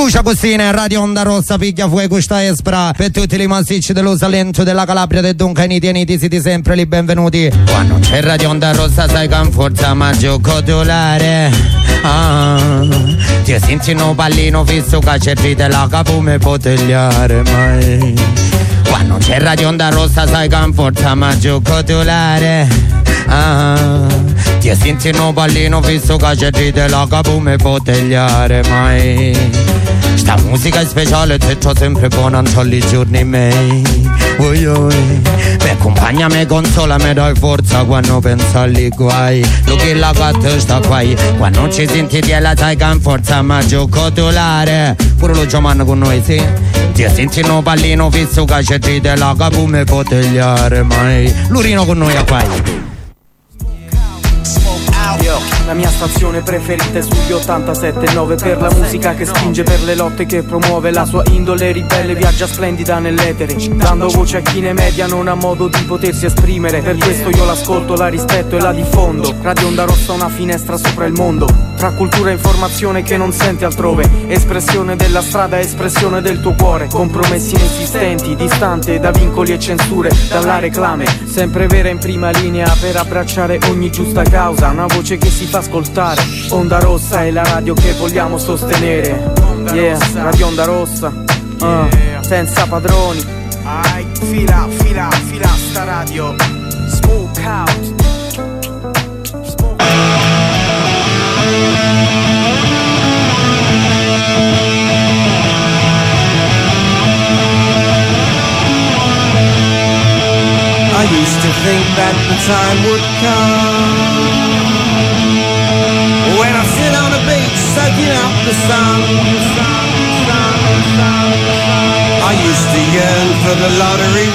Lucia Costina, Radio Onda Rossa, piglia fuego sta espra. Per tutti i massicci dello Salento, della Calabria, del Dunca, niti, siete sempre lì benvenuti. Quando c'è Radio Onda Rossa sai che forza maggio codolare. Ti senti un pallino fisso che c'è della capo me potegliare mai. Quando c'è Radio Onda Rossa sai che forza maggio codolare. Ti senti un pallino fisso che c'è della capo me potegliare mai. Sta musica è speciale, te c'ho sempre buona i giorni miei. Mi accompagna, mi consola, mi dai forza quando penso agli guai. Lo che la gatta sta qua, quando ci senti di la sai che forza maggio cotolare. Pure lo Giovanni con noi, sì. Ti senti un pallino fisso che c'è della capo me potegliare mai. Lurino con noi a qua. La mia stazione preferita è sugli 87.9 per la musica che spinge, per le lotte che promuove, la sua indole ribelle viaggia splendida nell'etere, dando voce a chi nei media non ha modo di potersi esprimere. Per questo io l'ascolto, la rispetto e la diffondo. Radio Onda Rossa, una finestra sopra il mondo, tra cultura e informazione che non senti altrove. Espressione della strada, espressione del tuo cuore. Compromessi inesistenti, distante da vincoli e censure, dalla reclame, sempre vera in prima linea per abbracciare ogni giusta causa. Una voce che si fa ascoltare. Onda Rossa è la radio che vogliamo sostenere. Yeah, Radio Onda Rossa, senza padroni. Fila sta radio. Smoke out. I used to think that the time would come when I sit on a beach soaking up the sun. I used to yearn for the lottery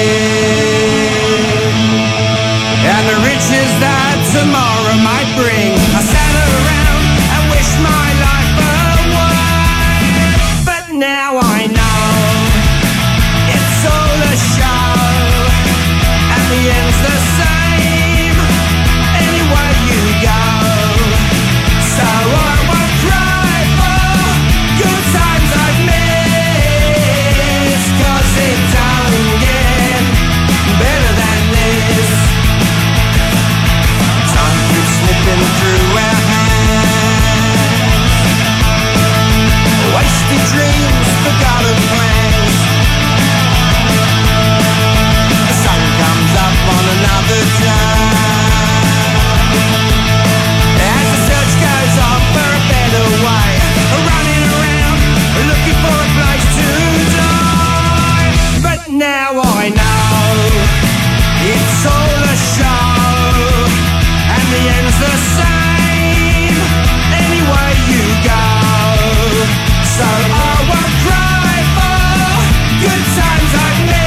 win and the riches that tomorrow might bring. I sat around and wished my life away, but now I know it's all a show. The end's the same anywhere you go, so I won't cry for good times I've missed, 'cause it don't get better than this. Time keeps slipping through our hands, wasted dreams, forgotten plans. Up on another time, as the search goes on for a better way, running around looking for a place to die. But now I know it's all a show, and the end's the same anywhere you go, so I won't cry for good times I've made.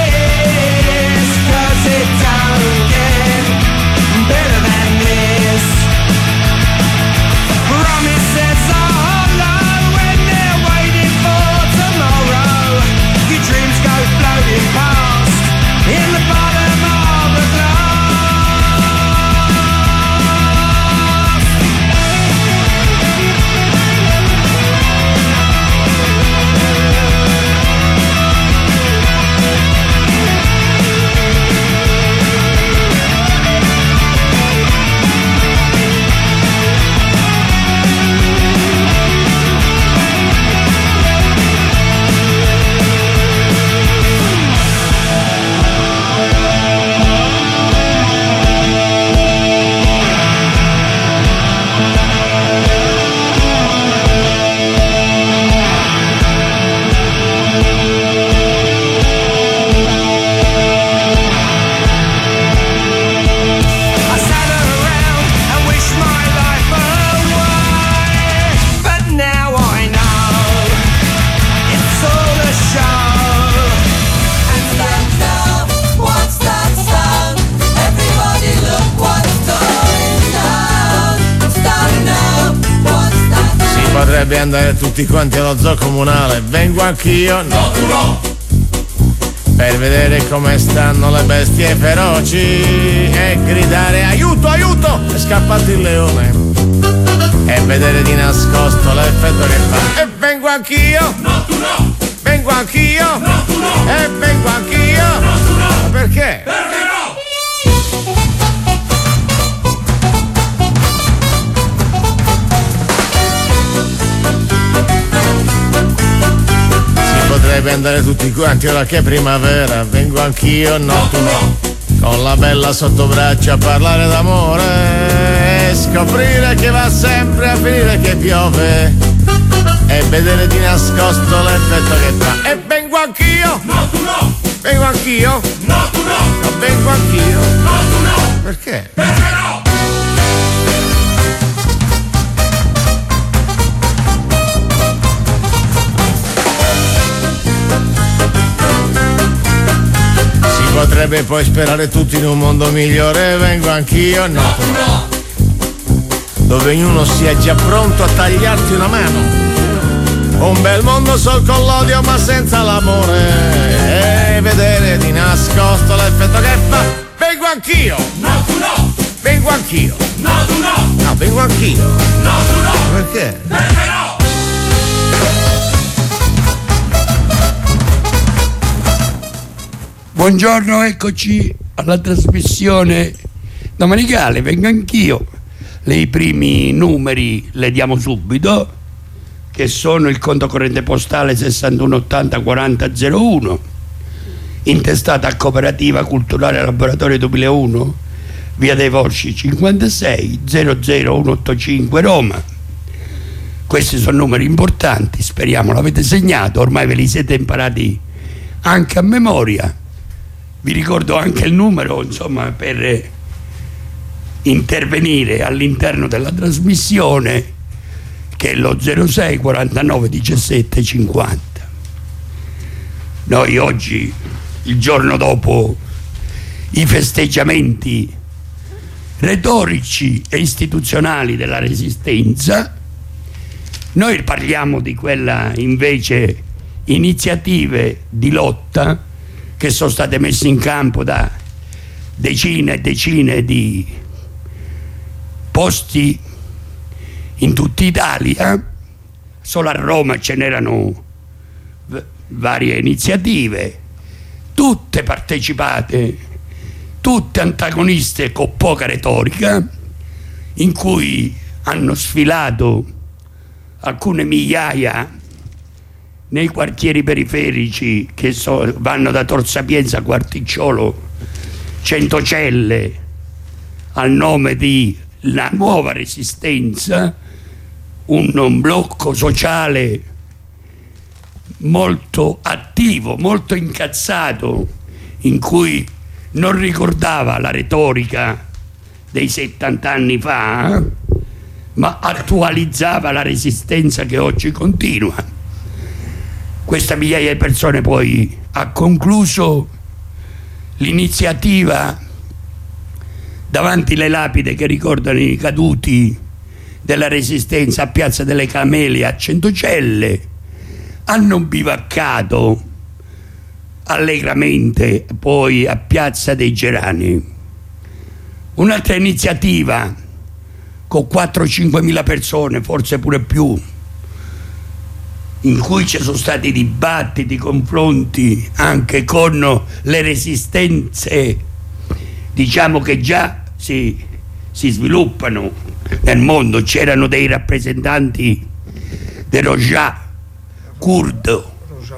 It don't get better than this. Promises are low when they're waiting for tomorrow. Your dreams go floating past in the bottom of a Potrebbe andare tutti quanti allo zoo comunale. Vengo anch'io. No, tu no. Per vedere come stanno le bestie feroci e gridare aiuto, aiuto! È scappato il leone. e vedere di nascosto l'effetto che fa. E vengo anch'io, no tu no, vengo anch'io, no tu no, e vengo anch'io, no tu no. Perché? Perché no? Si potrebbe andare tutti quanti ora che è primavera, vengo anch'io, no tu no, con la bella sottobraccia a parlare d'amore e scoprire che va sempre a finire che piove e vedere di nascosto l'effetto che fa. E vengo anch'io, no tu no, vengo anch'io, no tu no, no vengo anch'io, no tu no. Perché? Perché no? Potrebbe poi sperare tutti in un mondo migliore, vengo anch'io, no, no, dove ognuno sia già pronto a tagliarti una mano. Un bel mondo sol con l'odio ma senza l'amore e vedere di nascosto l'effetto che fa. Vengo anch'io, no tu no, vengo anch'io, no tu no, no vengo anch'io, no tu no. Perché? Perché no? Buongiorno, eccoci alla trasmissione domenicale, vengo anch'io. I primi numeri le diamo subito, che sono il conto corrente postale 6180 4001, intestata a Cooperativa Culturale Laboratorio 2001, via dei Volsci 56 00185 Roma. Questi sono numeri importanti, speriamo l'avete segnato, ormai ve li siete imparati anche a memoria. Vi ricordo anche il numero, insomma, per intervenire all'interno della trasmissione, che è lo 06 49 17 50. Noi oggi, il giorno dopo i festeggiamenti retorici e istituzionali della Resistenza, noi parliamo di quella invece iniziative di lotta che sono state messe in campo da decine e decine di posti in tutta Italia. Solo a Roma ce n'erano varie iniziative, tutte partecipate, tutte antagoniste con poca retorica, in cui hanno sfilato alcune migliaia nei quartieri periferici che vanno da Tor Sapienza a Quarticciolo, Centocelle, al nome di la nuova Resistenza, un blocco sociale molto attivo, molto incazzato, in cui non ricordava la retorica dei 70 anni fa, ma attualizzava la resistenza che oggi continua. Questa migliaia di persone poi ha concluso l'iniziativa davanti alle lapidi che ricordano i caduti della Resistenza a Piazza delle Camelie a Centocelle, hanno bivaccato allegramente poi a Piazza dei Gerani. Un'altra iniziativa con 4-5 mila persone, forse pure più, in cui ci sono stati dibattiti, confronti anche con le resistenze, diciamo, che già si sviluppano nel mondo. C'erano dei rappresentanti del Rojava curdo,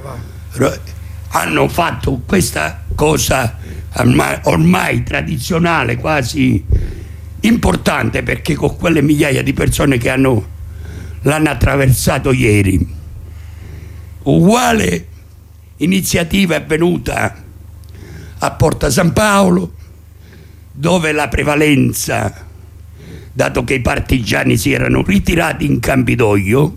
hanno fatto questa cosa ormai tradizionale, quasi importante, perché con quelle migliaia di persone che l'hanno attraversato ieri. Uguale iniziativa è venuta a Porta San Paolo, dove la prevalenza, dato che i partigiani si erano ritirati in Campidoglio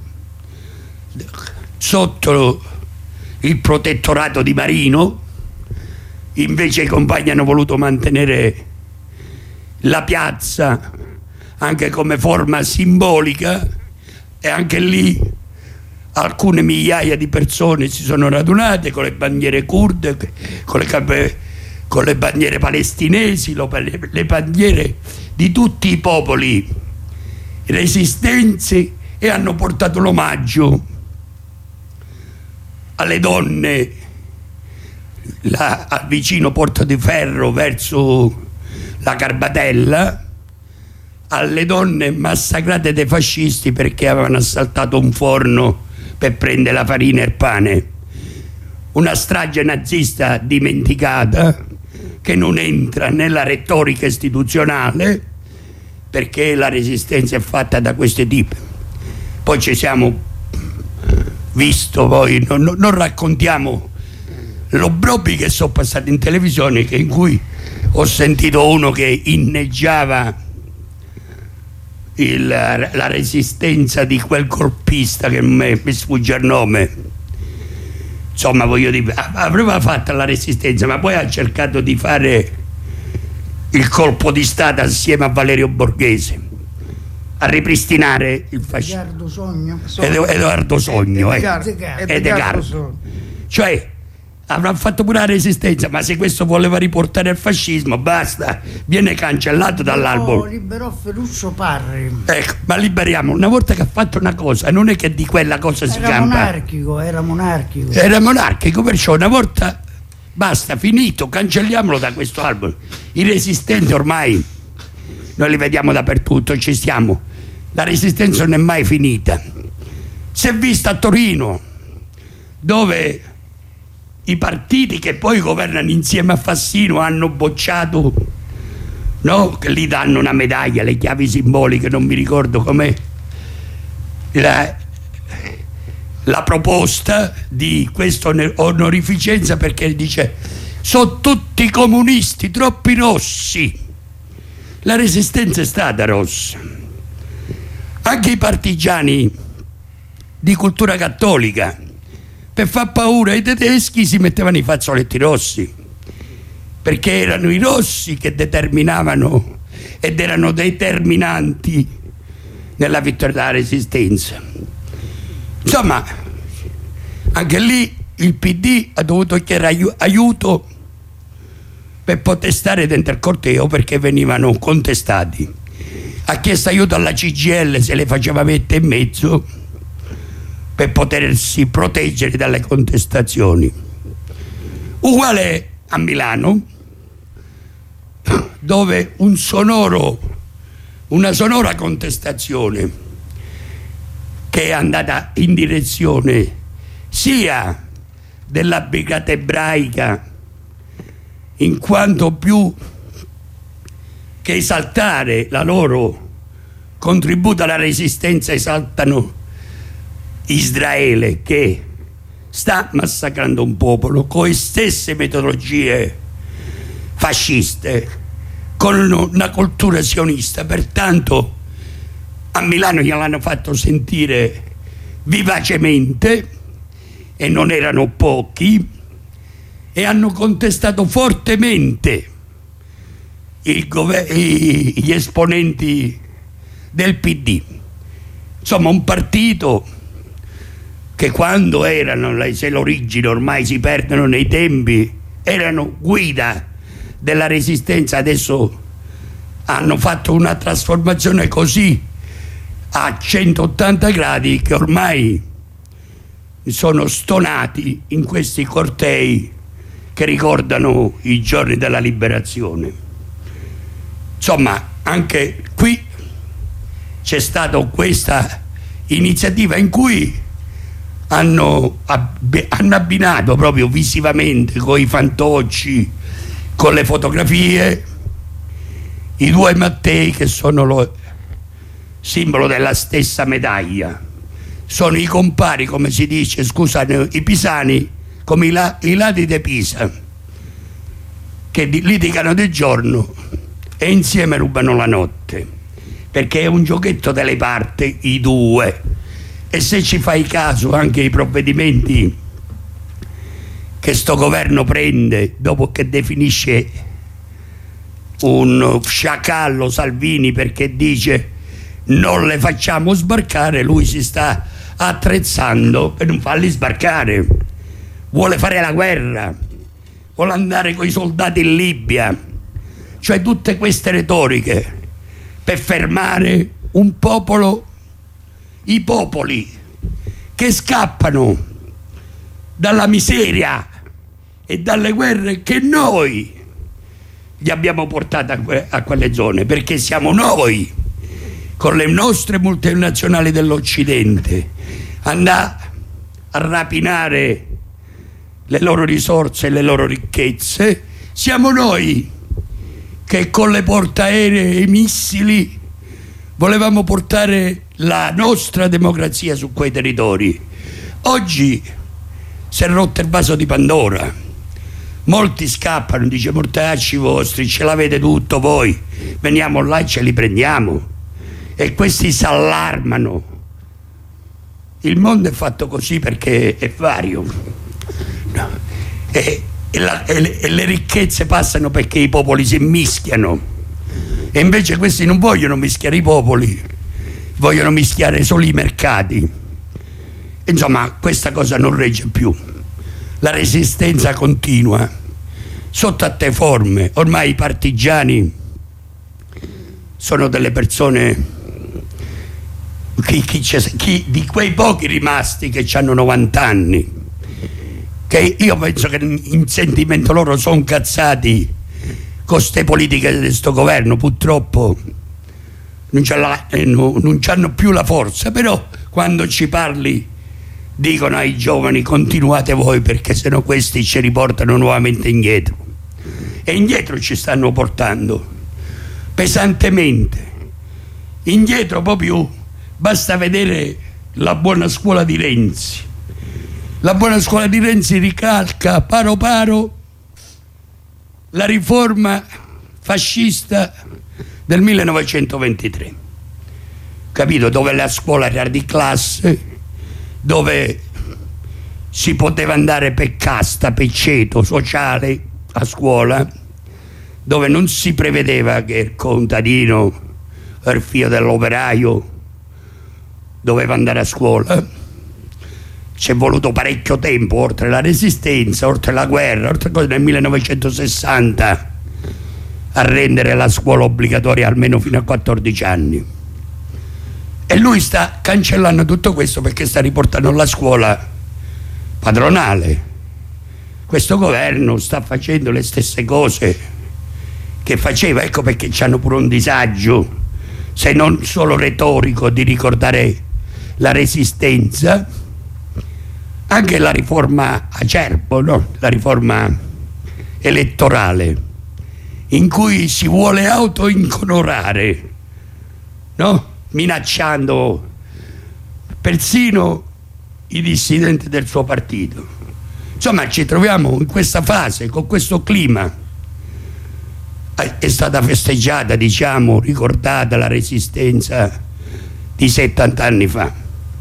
sotto il protettorato di Marino, invece i compagni hanno voluto mantenere la piazza anche come forma simbolica, e anche lì alcune migliaia di persone si sono radunate con le bandiere kurde, con le bandiere palestinesi, le bandiere di tutti i popoli resistenze e hanno portato l'omaggio alle donne al vicino Porto di Ferro verso la Garbatella, alle donne massacrate dai fascisti perché avevano assaltato un forno per prendere la farina e il pane. Una strage nazista dimenticata che non entra nella retorica istituzionale, perché la resistenza è fatta da questi tipi. Poi ci siamo visto, poi non raccontiamo l'obbrobbi che sono passati in televisione, in cui ho sentito uno che inneggiava la resistenza di quel golpista che mi sfugge il nome. Insomma, voglio dire, aveva fatto la resistenza, ma poi ha cercato di fare il colpo di stato assieme a Valerio Borghese, a ripristinare il fascismo. Edoardo Sogno. Edgardo. Cioè, avrà fatto pure la resistenza, ma se questo voleva riportare il fascismo, basta, viene cancellato dall'album. Liberò Ferruccio Parri. Ecco, ma liberiamo. Una volta che ha fatto una cosa, non è che di quella cosa si campa. Era monarchico. Era monarchico, perciò una volta basta, finito, cancelliamolo da questo album. I resistenti ormai noi li vediamo dappertutto, ci stiamo. La resistenza non è mai finita. Si è vista a Torino, dove i partiti che poi governano insieme a Fassino hanno bocciato, no? Che gli danno una medaglia, le chiavi simboliche, non mi ricordo com'è, la proposta di questa onorificenza, perché dice sono tutti comunisti, troppi rossi. La resistenza è stata rossa. Anche i partigiani di cultura cattolica, per far paura ai tedeschi, si mettevano i fazzoletti rossi, perché erano i rossi che determinavano ed erano determinanti nella vittoria della resistenza. Insomma, anche lì il PD ha dovuto chiedere aiuto per poter stare dentro il corteo, perché venivano contestati. Ha chiesto aiuto alla CGIL, se le faceva mettere in mezzo per potersi proteggere dalle contestazioni. Uguale a Milano, dove una sonora contestazione che è andata in direzione sia della brigata ebraica, in quanto più che esaltare la loro contributo alla resistenza esaltano Israele, che sta massacrando un popolo con le stesse metodologie fasciste, con una cultura sionista. Pertanto a Milano gliel'hanno fatto sentire vivacemente, e non erano pochi, e hanno contestato fortemente gli esponenti del PD. Insomma, un partito che quando erano, se l'origine ormai si perdono nei tempi, erano guida della resistenza, adesso hanno fatto una trasformazione così a 180 gradi che ormai sono stonati in questi cortei che ricordano i giorni della liberazione. Insomma, anche qui c'è stata questa iniziativa in cui hanno abbinato proprio visivamente, con i fantocci, con le fotografie, i due Mattei, che sono lo simbolo della stessa medaglia. Sono i compari, come si dice, scusate, i pisani, come i ladri di Pisa, che litigano di giorno e insieme rubano la notte, perché è un giochetto delle parti, i due. E se ci fai caso, anche i provvedimenti che sto governo prende dopo che definisce un sciacallo Salvini perché dice non le facciamo sbarcare, lui si sta attrezzando per non farli sbarcare. Vuole fare la guerra, vuole andare con i soldati in Libia, cioè tutte queste retoriche per fermare un popolo, i popoli che scappano dalla miseria e dalle guerre che noi gli abbiamo portato a quelle zone, perché siamo noi, con le nostre multinazionali dell'Occidente, andare a rapinare le loro risorse e le loro ricchezze. Siamo noi che con le portaerei e i missili volevamo portare la nostra democrazia su quei territori. Oggi si è rotto il vaso di Pandora, molti scappano, dice mortacci vostri, ce l'avete tutto voi, veniamo là e ce li prendiamo, e questi si allarmano. Il mondo è fatto così perché è vario, no. E le ricchezze passano perché i popoli si mischiano, e invece questi non vogliono mischiare i popoli, vogliono mischiare solo i mercati. Insomma, questa cosa non regge più. La resistenza continua sotto a te forme. Ormai i partigiani sono delle persone, chi di quei pochi rimasti che hanno 90 anni, che io penso che in sentimento loro sono incazzati con ste politiche di questo governo. Purtroppo non c'hanno più la forza, però quando ci parli dicono ai giovani: continuate voi, perché sennò questi ci riportano nuovamente indietro. E indietro ci stanno portando pesantemente indietro. Proprio basta vedere la buona scuola di Renzi. La buona scuola di Renzi ricalca paro paro la riforma fascista del 1923, capito? Dove la scuola era di classe, dove si poteva andare per casta, per ceto sociale a scuola, dove non si prevedeva che il contadino, il figlio dell'operaio, doveva andare a scuola. Ci è voluto parecchio tempo, oltre la resistenza, oltre la guerra, oltre cose, nel 1960 a rendere la scuola obbligatoria almeno fino a 14 anni. E lui sta cancellando tutto questo perché sta riportando la scuola padronale. Questo governo sta facendo le stesse cose che faceva, ecco perché c'hanno pure un disagio, se non solo retorico, di ricordare la resistenza. Anche la riforma Acerbo, no? La riforma elettorale, in cui si vuole autoinconorare, no? Minacciando persino i dissidenti del suo partito. Insomma, ci troviamo in questa fase, con questo clima. È stata festeggiata, diciamo, ricordata la resistenza di 70 anni fa.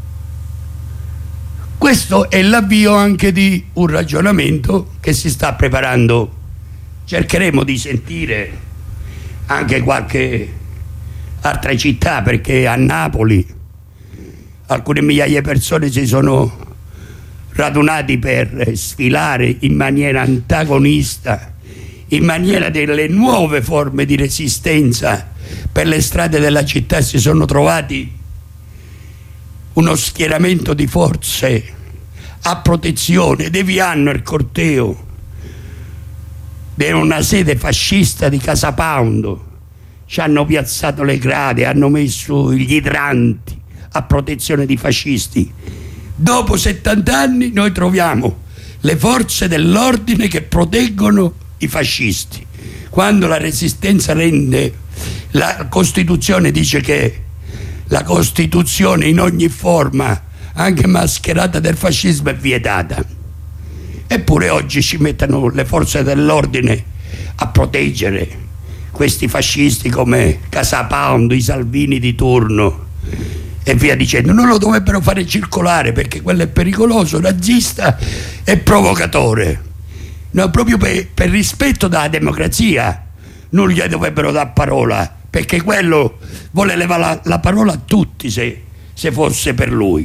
Questo è l'avvio anche di un ragionamento che si sta preparando. Cercheremo di sentire anche qualche altra città, perché a Napoli alcune migliaia di persone si sono radunati per sfilare in maniera antagonista, in maniera delle nuove forme di resistenza. Per le strade della città si sono trovati uno schieramento di forze a protezione, deviando il corteo di una sede fascista di Casa Pound. Ci hanno piazzato le grade, hanno messo gli idranti a protezione di fascisti. Dopo 70 anni noi troviamo le forze dell'ordine che proteggono i fascisti. Quando la resistenza rende, la Costituzione dice che la Costituzione in ogni forma, anche mascherata del fascismo, è vietata. Eppure oggi ci mettono le forze dell'ordine a proteggere questi fascisti come Casa Pound, i Salvini di turno e via dicendo. Non lo dovrebbero fare circolare perché quello è pericoloso, razzista e provocatore. No, proprio per rispetto della democrazia non gli dovrebbero dar parola, perché quello vuole levare la parola a tutti se fosse per lui.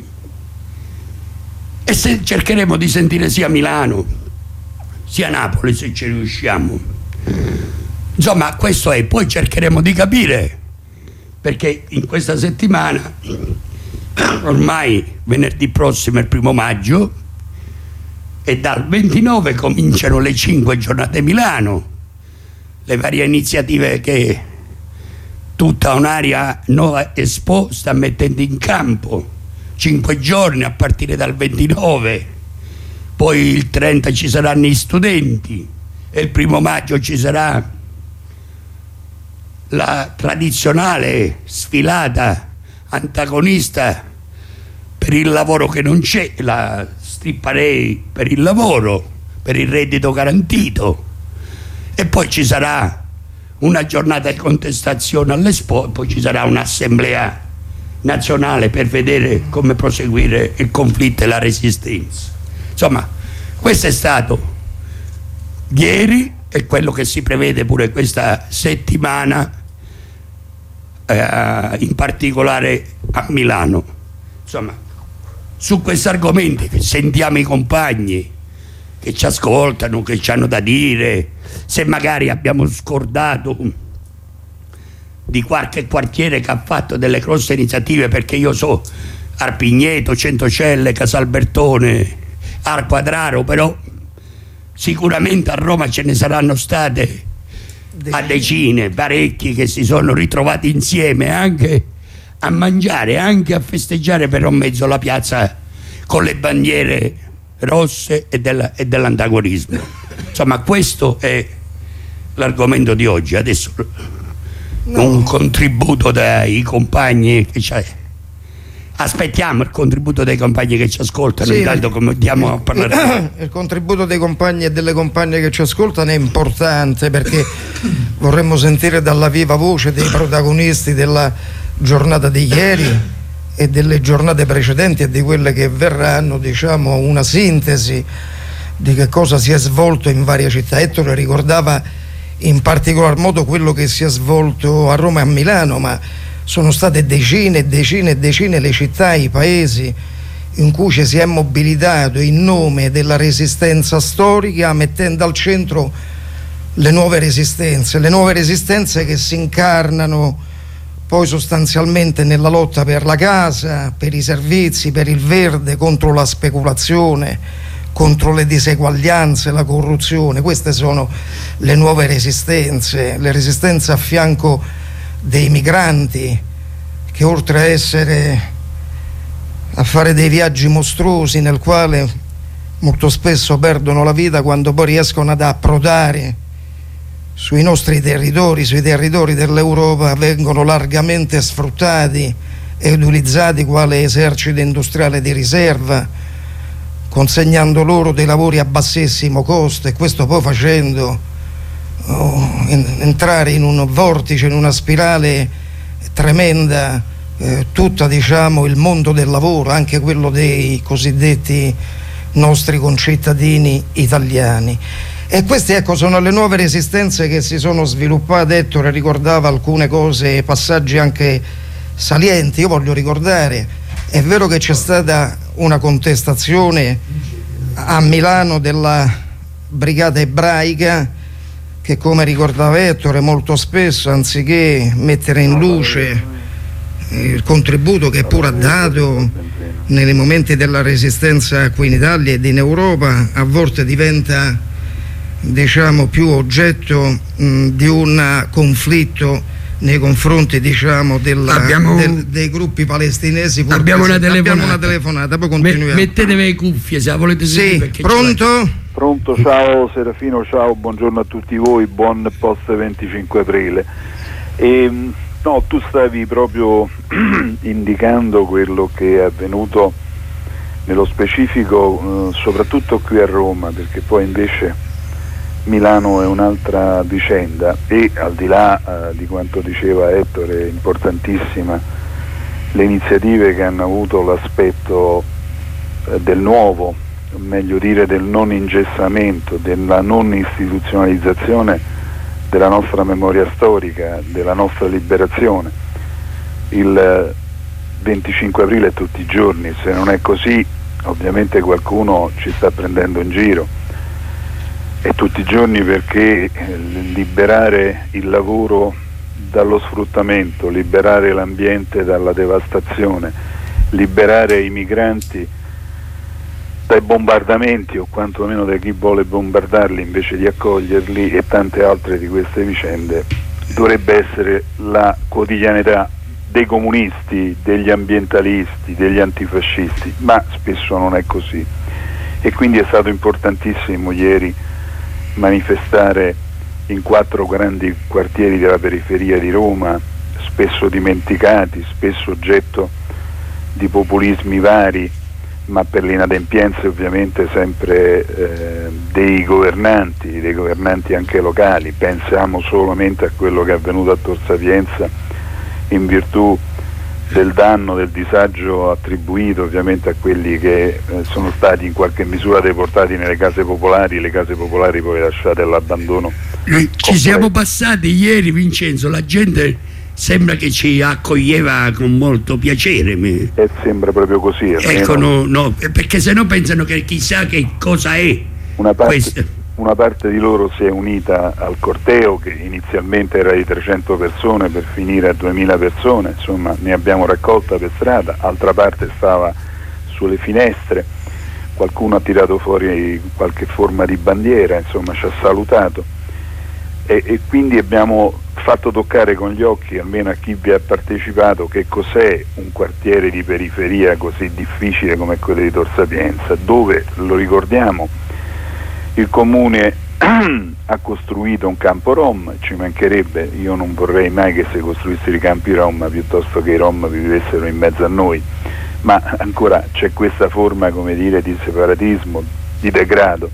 E se cercheremo di sentire sia Milano sia Napoli, se ci riusciamo. Insomma, questo è. Poi cercheremo di capire perché in questa settimana, ormai venerdì prossimo è il 1° maggio, e dal 29 cominciano le 5 giornate Milano, le varie iniziative che tutta un'area No Expo sta mettendo in campo. 5 giorni a partire dal 29, poi il 30 ci saranno gli studenti e il 1° maggio ci sarà la tradizionale sfilata antagonista per il lavoro che non c'è, la street parade per il lavoro, per il reddito garantito, e poi ci sarà una giornata di contestazione all'Expo e poi ci sarà un'assemblea nazionale per vedere come proseguire il conflitto e la resistenza. Insomma, questo è stato ieri e quello che si prevede pure questa settimana, in particolare a Milano. Insomma, su questi argomenti sentiamo i compagni che ci ascoltano, che ci hanno da dire, se magari abbiamo scordato di qualche quartiere che ha fatto delle grosse iniziative, perché io so Arpigneto, Centocelle, Casalbertone, Arquadraro, però sicuramente a Roma ce ne saranno state a decine, parecchi che si sono ritrovati insieme anche a mangiare, anche a festeggiare per un mezzo la piazza con le bandiere rosse e dell'antagonismo. Insomma, questo è l'argomento di oggi. Adesso un contributo dai compagni che c'è. Aspettiamo il contributo dei compagni che ci ascoltano, sì, intanto cominciamo a parlare. Il contributo dei compagni e delle compagne che ci ascoltano è importante, perché vorremmo sentire dalla viva voce dei protagonisti della giornata di ieri e delle giornate precedenti e di quelle che verranno, diciamo, una sintesi di che cosa si è svolto in varie città. Ettore ricordava in particolar modo quello che si è svolto a Roma e a Milano, ma sono state decine e decine e decine le città, i paesi in cui ci si è mobilitato in nome della resistenza storica, mettendo al centro le nuove resistenze che si incarnano poi sostanzialmente nella lotta per la casa, per i servizi, per il verde, contro la speculazione, contro le diseguaglianze, la corruzione. Queste sono le nuove resistenze, le resistenze a fianco dei migranti che, oltre a fare dei viaggi mostruosi nel quale molto spesso perdono la vita, quando poi riescono ad approdare sui nostri territori, sui territori dell'Europa, vengono largamente sfruttati e utilizzati quale esercito industriale di riserva, consegnando loro dei lavori a bassissimo costo, e questo poi facendo entrare in un vortice, in una spirale tremenda, tutta, diciamo, il mondo del lavoro, anche quello dei cosiddetti nostri concittadini italiani. E queste, ecco, sono le nuove resistenze che si sono sviluppate. Ettore ricordava alcune cose, passaggi anche salienti. Io voglio ricordare, è vero che c'è stata una contestazione a Milano della brigata ebraica che, come ricordava Ettore, molto spesso, anziché mettere in luce il contributo che pure ha dato nei momenti della resistenza qui in Italia ed in Europa, a volte diventa, diciamo, più oggetto di un conflitto nei confronti, diciamo, dei gruppi palestinesi. Abbiamo una telefonata, poi continuiamo. Mettetevi le cuffie se la volete sentire. Sì, pronto? Pronto, ciao Serafino, ciao, buongiorno a tutti voi, buon post 25 aprile. No, tu stavi proprio indicando quello che è avvenuto nello specifico, soprattutto qui a Roma, perché poi invece Milano è un'altra vicenda, e al di là di quanto diceva Ettore, è importantissima le iniziative che hanno avuto l'aspetto del nuovo, meglio dire del non ingessamento, della non istituzionalizzazione della nostra memoria storica, della nostra liberazione. Il 25 aprile è tutti i giorni, se non è così ovviamente qualcuno ci sta prendendo in giro. È tutti i giorni perché liberare il lavoro dallo sfruttamento, liberare l'ambiente dalla devastazione, liberare i migranti dai bombardamenti o quantomeno da chi vuole bombardarli invece di accoglierli, e tante altre di queste vicende, dovrebbe essere la quotidianità dei comunisti, degli ambientalisti, degli antifascisti, ma spesso non è così, e quindi è stato importantissimo ieri manifestare in 4 grandi quartieri della periferia di Roma, spesso dimenticati, spesso oggetto di populismi vari, ma per le inadempienze ovviamente sempre dei governanti anche locali. Pensiamo solamente a quello che è avvenuto a Tor Sapienza in virtù del danno, del disagio attribuito ovviamente a quelli che sono stati in qualche misura deportati nelle case popolari, le case popolari poi lasciate all'abbandono. Ci siamo passati ieri, Vincenzo, la gente sembra che ci accoglieva con molto piacere. E sembra proprio così. Ecco, no, perché sennò pensano che chissà che cosa è questo. Una parte di loro si è unita al corteo, che inizialmente era di 300 persone per finire a 2000 persone, insomma ne abbiamo raccolta per strada, altra parte stava sulle finestre, qualcuno ha tirato fuori qualche forma di bandiera, insomma ci ha salutato, e quindi abbiamo fatto toccare con gli occhi, almeno a chi vi ha partecipato, che cos'è un quartiere di periferia così difficile come quello di Tor Sapienza, dove, lo ricordiamo, il comune ha costruito un campo Rom, ci mancherebbe, io non vorrei mai che si costruissero i campi Rom piuttosto che i Rom vivessero in mezzo a noi, ma ancora c'è questa forma, come dire, di separatismo, di degrado,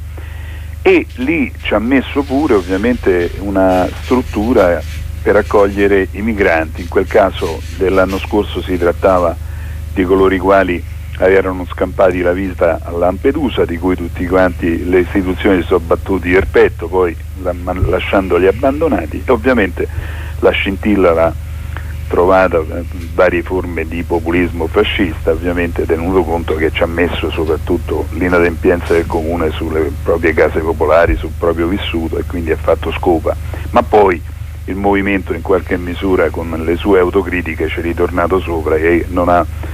e lì ci ha messo pure ovviamente una struttura per accogliere i migranti. In quel caso dell'anno scorso si trattava di coloro i quali erano scampati la vita a Lampedusa, di cui tutti quanti, le istituzioni si sono battuti per petto, poi lasciandoli abbandonati, e ovviamente la scintilla l'ha trovata varie forme di populismo fascista, ovviamente tenuto conto che ci ha messo soprattutto l'inadempienza del comune sulle proprie case popolari, sul proprio vissuto, e quindi ha fatto scopa, ma poi il movimento in qualche misura con le sue autocritiche ci è ritornato sopra e non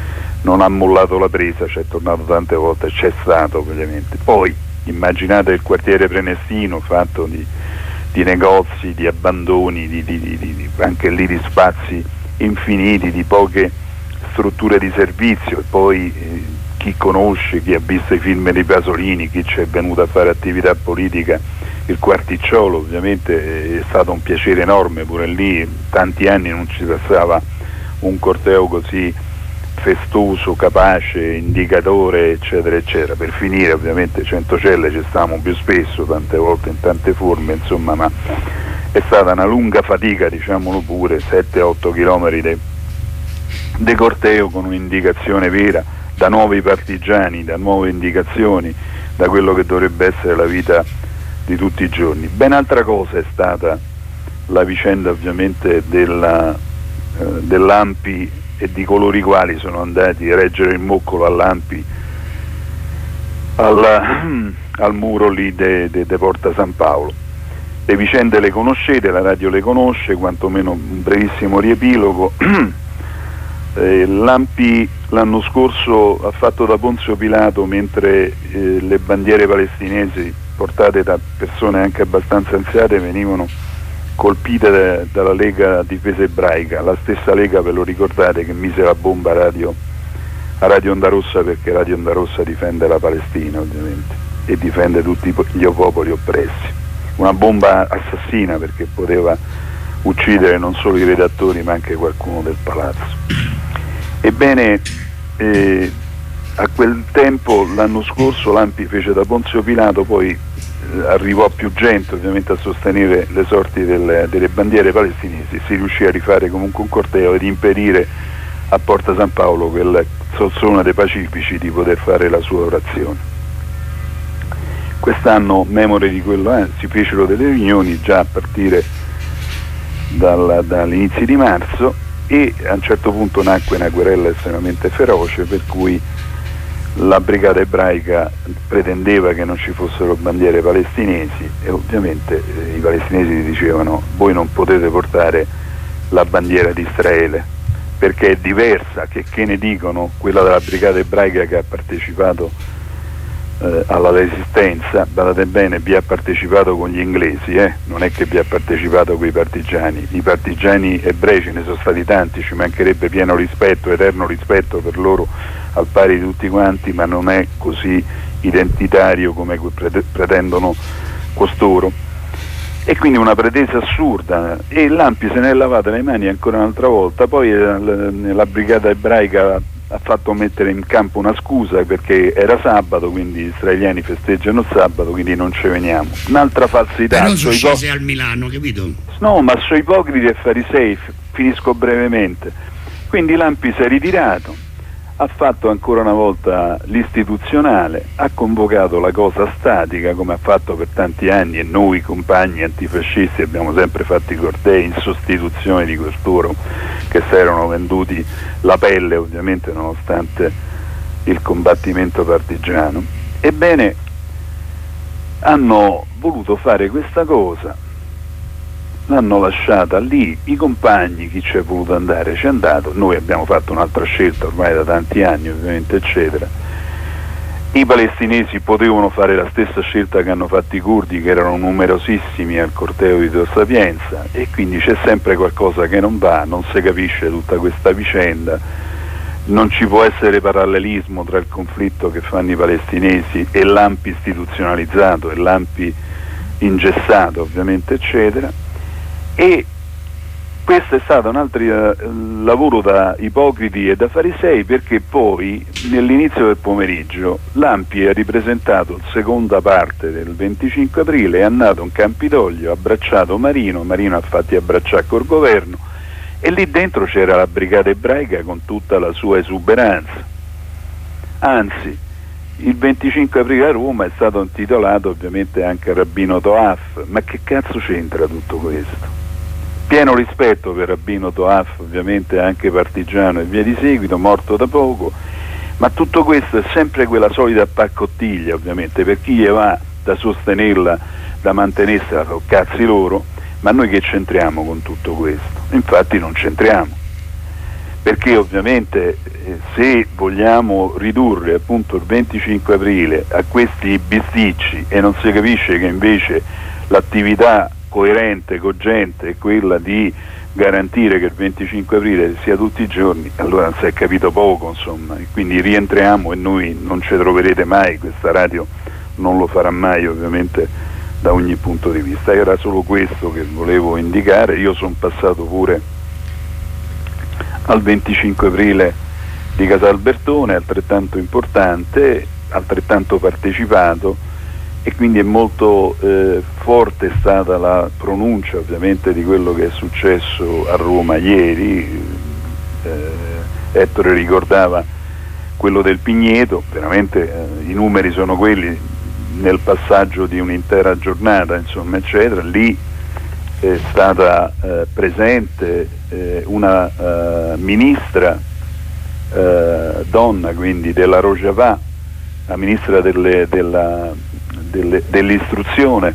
ha mollato la presa, ci è tornato tante volte, c'è stato ovviamente. Poi immaginate il quartiere Prenestino fatto di negozi, di abbandoni, anche lì di spazi infiniti, di poche strutture di servizio, e poi chi conosce, chi ha visto i film di Pasolini, chi ci è venuto a fare attività politica, il Quarticciolo ovviamente è stato un piacere enorme, pure lì tanti anni non ci passava un corteo così festoso, capace, indicatore, eccetera eccetera. Per finire ovviamente Centocelle ci stavamo più spesso, tante volte in tante forme, insomma, ma è stata una lunga fatica, diciamolo pure, 7-8 chilometri di corteo con un'indicazione vera, da nuovi partigiani, da nuove indicazioni, da quello che dovrebbe essere la vita di tutti i giorni. Ben altra cosa è stata la vicenda ovviamente dell'Ampi e di coloro i quali sono andati a reggere il moccolo all'Ampi al muro lì de Porta San Paolo. Le vicende le conoscete, la radio le conosce, quantomeno un brevissimo riepilogo. L'Ampi l'anno scorso ha fatto da Ponzio Pilato mentre le bandiere palestinesi portate da persone anche abbastanza anziane venivano colpite dalla Lega Difesa Ebraica, la stessa Lega, ve lo ricordate, che mise la bomba a Radio Onda Rossa, perché Radio Onda Rossa difende la Palestina ovviamente e difende tutti gli popoli oppressi. Una bomba assassina, perché poteva uccidere non solo i redattori ma anche qualcuno del palazzo. Ebbene, a quel tempo, l'anno scorso, l'Ampi fece da Ponzio Pilato, poi arrivò più gente ovviamente a sostenere le sorti delle bandiere palestinesi, si riuscì a rifare comunque un corteo ed impedire a Porta San Paolo, quel sozzone dei pacifici, di poter fare la sua orazione. Quest'anno, memore di quello, si fecero delle riunioni già a partire dall'inizio di marzo, e a un certo punto nacque una querela estremamente feroce, per cui la brigata ebraica pretendeva che non ci fossero bandiere palestinesi, e ovviamente i palestinesi dicevano: voi non potete portare la bandiera di Israele, perché è diversa, che ne dicono, quella della Brigata Ebraica che ha partecipato alla Resistenza. Badate bene, vi ha partecipato con gli inglesi, non è che vi ha partecipato con i partigiani ebrei ce ne sono stati tanti, ci mancherebbe, pieno rispetto, eterno rispetto per loro, al pari di tutti quanti, ma non è così identitario come pretendono costoro, e quindi una pretesa assurda, e l'Ampi se ne è lavata le mani ancora un'altra volta. Poi la Brigata Ebraica ha fatto mettere in campo una scusa perché era sabato, quindi gli israeliani festeggiano il sabato, quindi non ci veniamo. Un'altra falsità. Però sono scese al Milano, capito? No, ma sui ipocriti e farisei, finisco brevemente. Quindi l'Ampi si è ritirato, ha fatto ancora una volta l'istituzionale, ha convocato la cosa statica come ha fatto per tanti anni, e noi compagni antifascisti abbiamo sempre fatto i cortei in sostituzione di costoro che si erano venduti la pelle, ovviamente, nonostante il combattimento partigiano. Ebbene, hanno voluto fare questa cosa, l'hanno lasciata lì, i compagni, chi ci è voluto andare c'è andato, noi abbiamo fatto un'altra scelta ormai da tanti anni, ovviamente, eccetera. I palestinesi potevano fare la stessa scelta che hanno fatto i curdi, che erano numerosissimi al corteo di Tor Sapienza, e quindi c'è sempre qualcosa che non va, non si capisce tutta questa vicenda, non ci può essere parallelismo tra il conflitto che fanno i palestinesi e l'Ampi istituzionalizzato e l'Ampi ingessato, ovviamente, eccetera. E questo è stato un altro lavoro da ipocriti e da farisei, perché poi nell'inizio del pomeriggio l'Ampi ha ripresentato la seconda parte del 25 aprile, è andato in Campidoglio, ha abbracciato Marino ha fatti abbracciare col governo, e lì dentro c'era la Brigata Ebraica con tutta la sua esuberanza. Anzi, il 25 aprile a Roma è stato intitolato ovviamente anche Rabbino Toaf, ma che cazzo c'entra tutto questo? Pieno rispetto per Rabbino Toaf, ovviamente anche partigiano e via di seguito, morto da poco, ma tutto questo è sempre quella solita paccottiglia, ovviamente, per chi gli va da sostenerla, da mantenersela, sono cazzi loro, ma noi che c'entriamo con tutto questo? Infatti non c'entriamo, perché ovviamente se vogliamo ridurre appunto il 25 aprile a questi bisticci e non si capisce che invece l'attività coerente, cogente, è quella di garantire che il 25 aprile sia tutti i giorni, allora non si è capito poco, insomma, e quindi rientriamo, e noi non ci troverete mai, questa radio non lo farà mai, ovviamente, da ogni punto di vista. Era solo questo che volevo indicare. Io sono passato pure al 25 aprile di Casalbertone, altrettanto importante, altrettanto partecipato, e quindi è molto forte è stata la pronuncia, ovviamente, di quello che è successo a Roma ieri. Ettore ricordava quello del Pigneto, veramente i numeri sono quelli, nel passaggio di un'intera giornata, insomma, eccetera. Lì è stata presente una ministra donna, quindi della Rojava, la ministra dell'istruzione,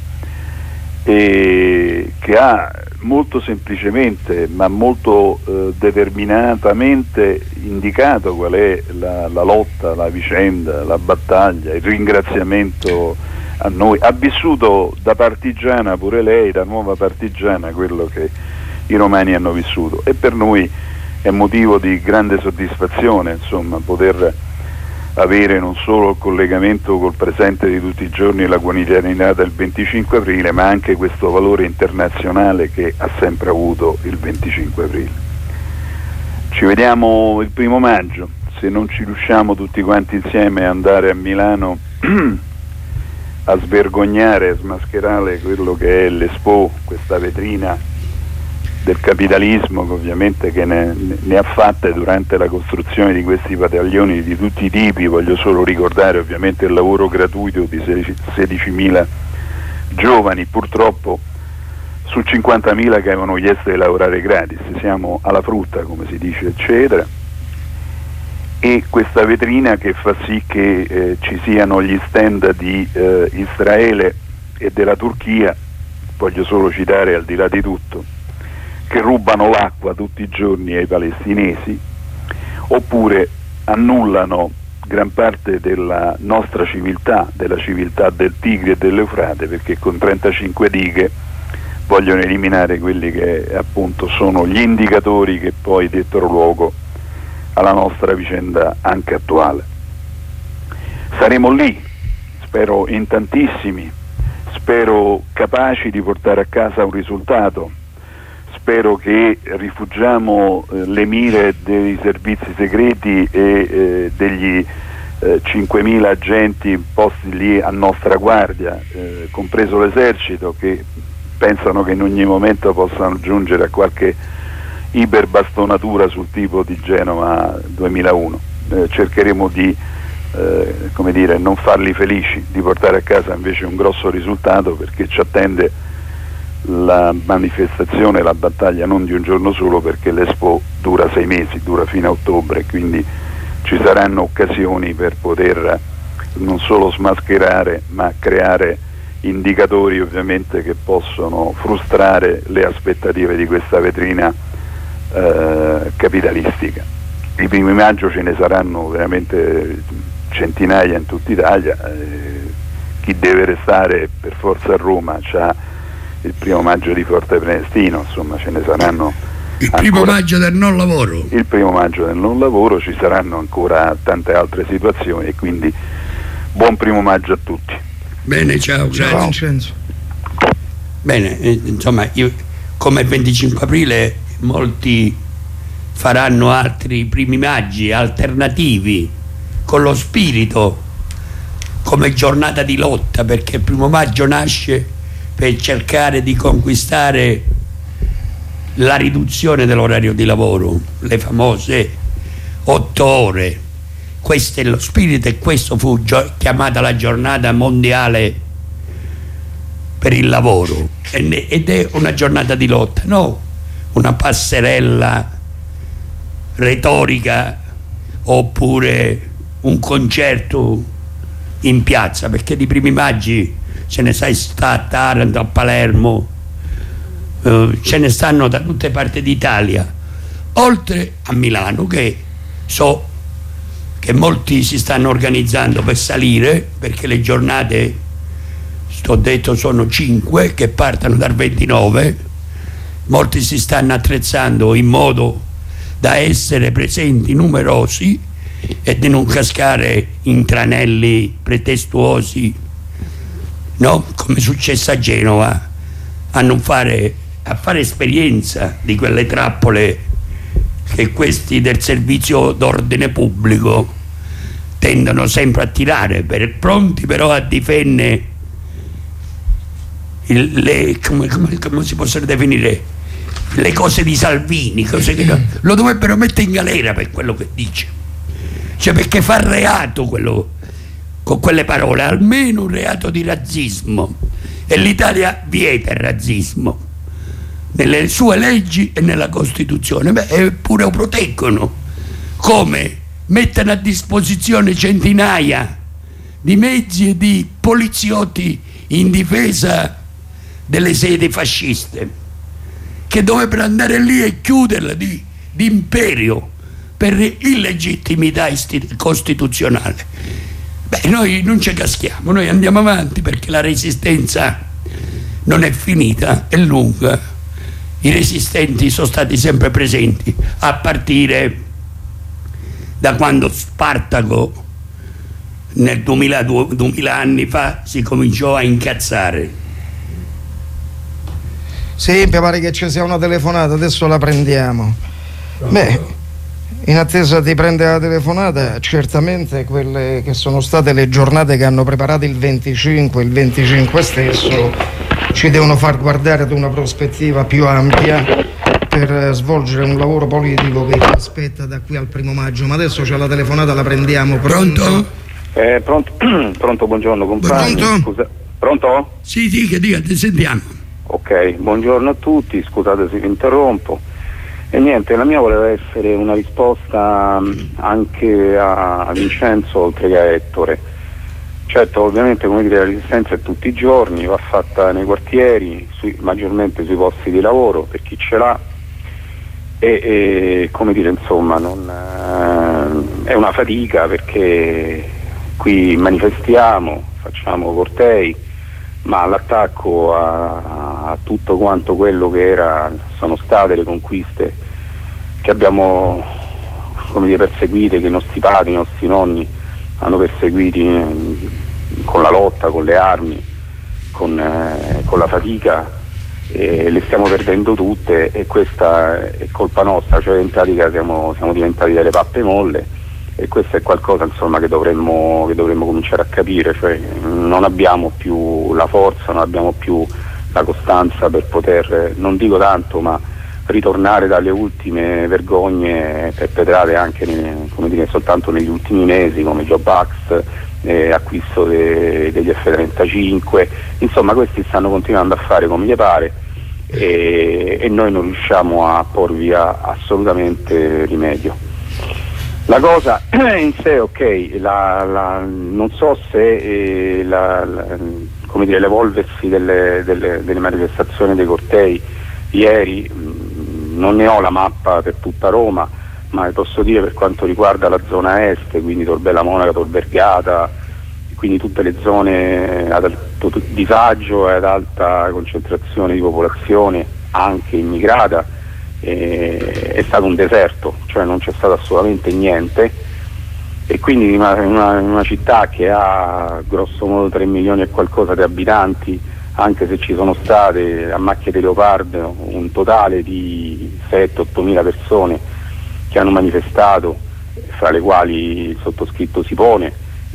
e che ha molto semplicemente ma molto determinatamente indicato qual è la lotta, la vicenda, la battaglia, il ringraziamento a noi. Ha vissuto da partigiana pure lei, da nuova partigiana, quello che i romani hanno vissuto, e per noi è motivo di grande soddisfazione, insomma, poter avere non solo il collegamento col presente di tutti i giorni, la quotidianità del 25 aprile, ma anche questo valore internazionale che ha sempre avuto il 25 aprile. Ci vediamo il 1° maggio, se non ci riusciamo tutti quanti insieme ad andare a Milano a svergognare, a smascherare quello che è l'Expo, questa vetrina del capitalismo, che ovviamente che ne ha fatte durante la costruzione di questi padiglioni di tutti i tipi. Voglio solo ricordare ovviamente il lavoro gratuito di 16.000 giovani, purtroppo su 50.000 che avevano chiesto di lavorare gratis. Siamo alla frutta, come si dice, eccetera. E questa vetrina che fa sì che ci siano gli stand di Israele e della Turchia. Voglio solo citare, al di là di tutto, che rubano l'acqua tutti i giorni ai palestinesi, oppure annullano gran parte della nostra civiltà, della civiltà del Tigri e dell'Eufrate, perché con 35 dighe vogliono eliminare quelli che appunto sono gli indicatori che poi dettero luogo alla nostra vicenda anche attuale. Saremo lì, spero in tantissimi, spero capaci di portare a casa un risultato, spero che rifugiamo le mire dei servizi segreti e degli 5.000 agenti posti lì a nostra guardia, compreso l'esercito, che pensano che in ogni momento possano giungere a qualche iperbastonatura sul tipo di Genova 2001. Cercheremo di come dire, non farli felici, di portare a casa invece un grosso risultato, perché ci attende la manifestazione, la battaglia non di un giorno solo, perché l'Expo dura 6 mesi, dura fino a ottobre, quindi ci saranno occasioni per poter non solo smascherare ma creare indicatori ovviamente che possono frustrare le aspettative di questa vetrina capitalistica. I primi maggio ce ne saranno veramente centinaia in tutta Italia, chi deve restare per forza a Roma c'ha il 1° maggio di Forte Prenestino, insomma ce ne saranno il 1° maggio del non lavoro. Il 1° maggio del non lavoro, ci saranno ancora tante altre situazioni, e quindi buon 1° maggio a tutti. Bene, ciao, grazie. Bene, insomma, come il 25 aprile molti faranno altri primi maggi alternativi con lo spirito, come giornata di lotta, perché il 1° maggio nasce per cercare di conquistare la riduzione dell'orario di lavoro, le famose 8 ore. Questo è lo spirito, e questo fu chiamata la giornata mondiale per il lavoro, ed è una giornata di lotta, no una passerella retorica oppure un concerto in piazza, perché di primi maggi ce ne sta a Taranto, a Palermo, ce ne stanno da tutte parti d'Italia, oltre a Milano, che so che molti si stanno organizzando per salire, perché le giornate, sto detto, sono 5 che partono dal 29, molti si stanno attrezzando in modo da essere presenti numerosi e di non cascare in tranelli pretestuosi, no? Come è successo a Genova, a fare esperienza di quelle trappole che questi del servizio d'ordine pubblico tendono sempre a tirare, pronti però a difendere come si possono definire, le cose di Salvini, cose che lo dovrebbero mettere in galera per quello che dice, cioè perché fa reato quello, con quelle parole, almeno un reato di razzismo, e l'Italia vieta il razzismo nelle sue leggi e nella Costituzione. Eppure lo proteggono, come mettono a disposizione centinaia di mezzi e di poliziotti in difesa delle sedi fasciste, che dovrebbero andare lì e chiuderla di imperio per illegittimità costituzionale. Noi non ci caschiamo, noi andiamo avanti, perché la resistenza non è finita, è lunga. I resistenti sono stati sempre presenti, a partire da quando Spartaco nel 2000 anni fa si cominciò a incazzare. Sì, mi pare che ci sia una telefonata, adesso la prendiamo. In attesa di prendere la telefonata, certamente quelle che sono state le giornate che hanno preparato il 25 stesso ci devono far guardare ad una prospettiva più ampia per svolgere un lavoro politico che ci aspetta da qui al 1° maggio. Ma adesso c'è la telefonata, la prendiamo. Pronto? Pronto, buongiorno compagni. Pronto? Scusa. Pronto? Sì, dica, ti sentiamo. Ok, buongiorno a tutti, scusate se vi interrompo. E niente, la mia voleva essere una risposta anche a Vincenzo oltre che a Ettore. Certo, ovviamente, come dire, la resistenza è tutti i giorni, va fatta nei quartieri, maggiormente sui posti di lavoro, per chi ce l'ha, e come dire, insomma, è una fatica, perché qui manifestiamo, facciamo cortei, ma l'attacco a tutto quanto quello che sono state le conquiste che abbiamo, come dire, perseguite, che i nostri padri, i nostri nonni hanno perseguiti con la lotta, con le armi, con la fatica, le stiamo perdendo tutte, e questa è colpa nostra, cioè in pratica siamo diventati delle pappe molle, e questo è qualcosa, insomma, che dovremmo cominciare a capire, cioè non abbiamo più la forza, non abbiamo più la costanza per poter, non dico tanto, ma ritornare dalle ultime vergogne perpetrate anche come dire, soltanto negli ultimi mesi, come Job Act, acquisto degli F-35, insomma questi stanno continuando a fare come gli pare, e noi non riusciamo a porvi assolutamente rimedio. La cosa in sé, ok, non so se come dire, l'evolversi delle manifestazioni, dei cortei ieri, non ne ho la mappa per tutta Roma, ma posso dire per quanto riguarda la zona est, quindi Tor Bella Monaca, Tor Vergata, quindi tutte le zone ad alto disagio e ad alta concentrazione di popolazione, anche immigrata, è stato un deserto, cioè non c'è stato assolutamente niente, e quindi in una città che ha grosso modo 3 milioni e qualcosa di abitanti, anche se ci sono state a macchie di leopardo un totale di 7-8 mila persone che hanno manifestato, fra le quali il sottoscritto si pone,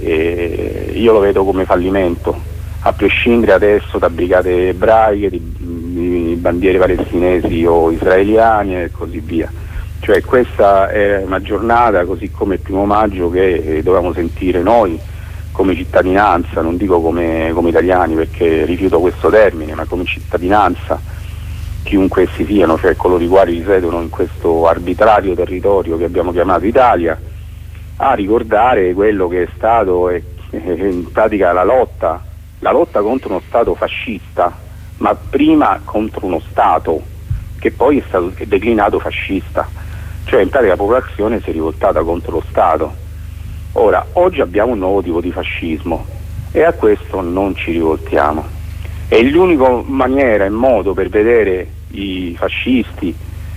e io lo vedo come fallimento, a prescindere adesso da brigate ebraiche, di bandiere palestinesi o israeliane e così via. Cioè questa è una giornata, così come il 1° maggio, che dovevamo sentire noi come cittadinanza, non dico come italiani perché rifiuto questo termine, ma come cittadinanza, chiunque essi siano, cioè coloro i quali risiedono in questo arbitrario territorio che abbiamo chiamato Italia, a ricordare quello che è stato in pratica la lotta contro uno Stato fascista, ma prima contro uno Stato che poi è stato declinato fascista, cioè in pratica la popolazione si è rivoltata contro lo Stato. Ora, oggi abbiamo un nuovo tipo di fascismo e a questo non ci rivoltiamo, e l'unica maniera e modo per vedere i fascisti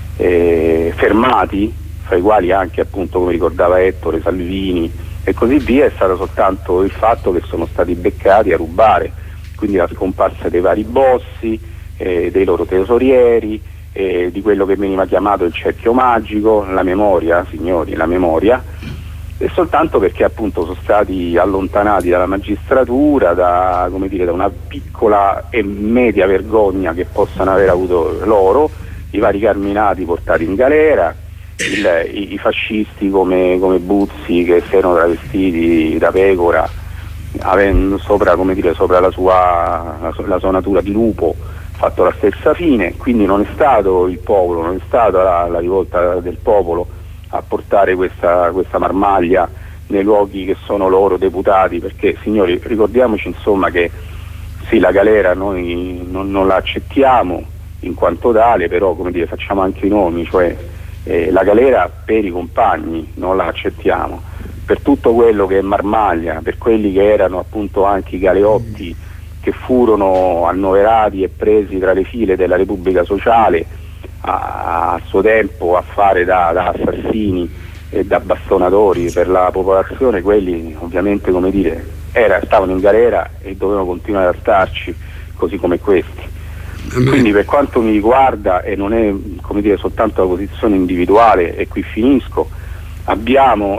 fermati, fra i quali anche, appunto, come ricordava Ettore, Salvini e così via, è stato soltanto il fatto che sono stati beccati a rubare, quindi la scomparsa dei vari bossi, dei loro tesorieri, di quello che veniva chiamato il cerchio magico, la memoria, signori, la memoria, e soltanto perché appunto sono stati allontanati dalla magistratura, da una piccola e media vergogna che possano aver avuto loro, i vari carminati portati in galera, i fascisti come Buzzi, che si erano travestiti da pecora, avendo sopra la sua natura di lupo, fatto la stessa fine. Quindi non è stato il popolo, non è stata la rivolta del popolo a portare questa marmaglia nei luoghi che sono loro deputati, perché, signori, ricordiamoci insomma che sì, la galera noi non la accettiamo in quanto tale, però facciamo anche i nomi, cioè la galera per i compagni non la accettiamo, per tutto quello che è marmaglia, per quelli che erano appunto anche i galeotti che furono annoverati e presi tra le file della Repubblica Sociale a suo tempo a fare da assassini e da bastonatori per la popolazione. Quelli ovviamente stavano in galera e dovevano continuare a starci, così come questi. Quindi per quanto mi riguarda, e non è soltanto la posizione individuale, e qui finisco, abbiamo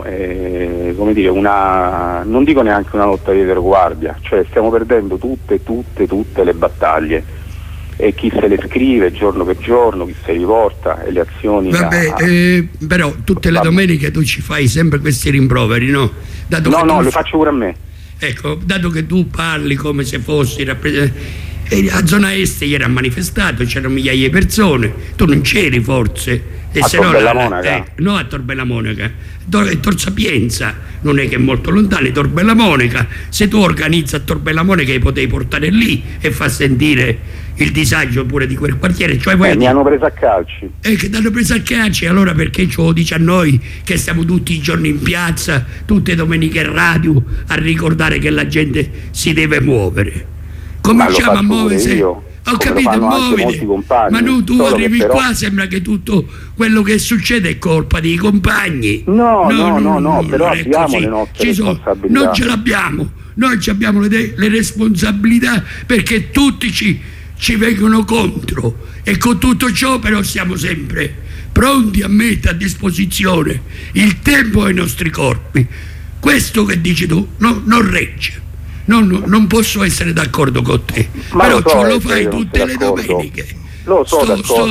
non dico neanche una lotta di retroguardia, cioè stiamo perdendo tutte le battaglie, e chi se le scrive giorno per giorno, chi se li porta, e le azioni. Però tutte le domeniche tu ci fai sempre questi rimproveri, no? Le faccio pure a me. Ecco, dato che tu parli come se fossi a zona est ieri ha manifestato, c'erano migliaia di persone, tu non c'eri forse, e a Tor Bella Monaca? No, a Tor Bella Monaca, Tor Sapienza non è che è molto lontano, Tor Bella Monica. Se tu organizzi a Tor Bella Monica li potevi portare lì e fa sentire il disagio pure di quel quartiere. Cioè mi hanno preso a calci. Che ti hanno preso a calci, allora perché ce lo dice a noi che stiamo tutti i giorni in piazza, tutte le domeniche in radio, a ricordare che la gente si deve muovere? Cominciamo a muoversi. Ho capito, muoviti, ma tu arrivi qua, sembra che tutto quello che succede è colpa dei compagni. No, però abbiamo le nostre responsabilità. Non ce l'abbiamo, noi abbiamo le responsabilità perché tutti ci vengono contro, e con tutto ciò però siamo sempre pronti a mettere a disposizione il tempo ai nostri corpi. Questo che dici tu non regge. Non posso essere d'accordo con te, ma però lo fai tutte le domeniche. Lo so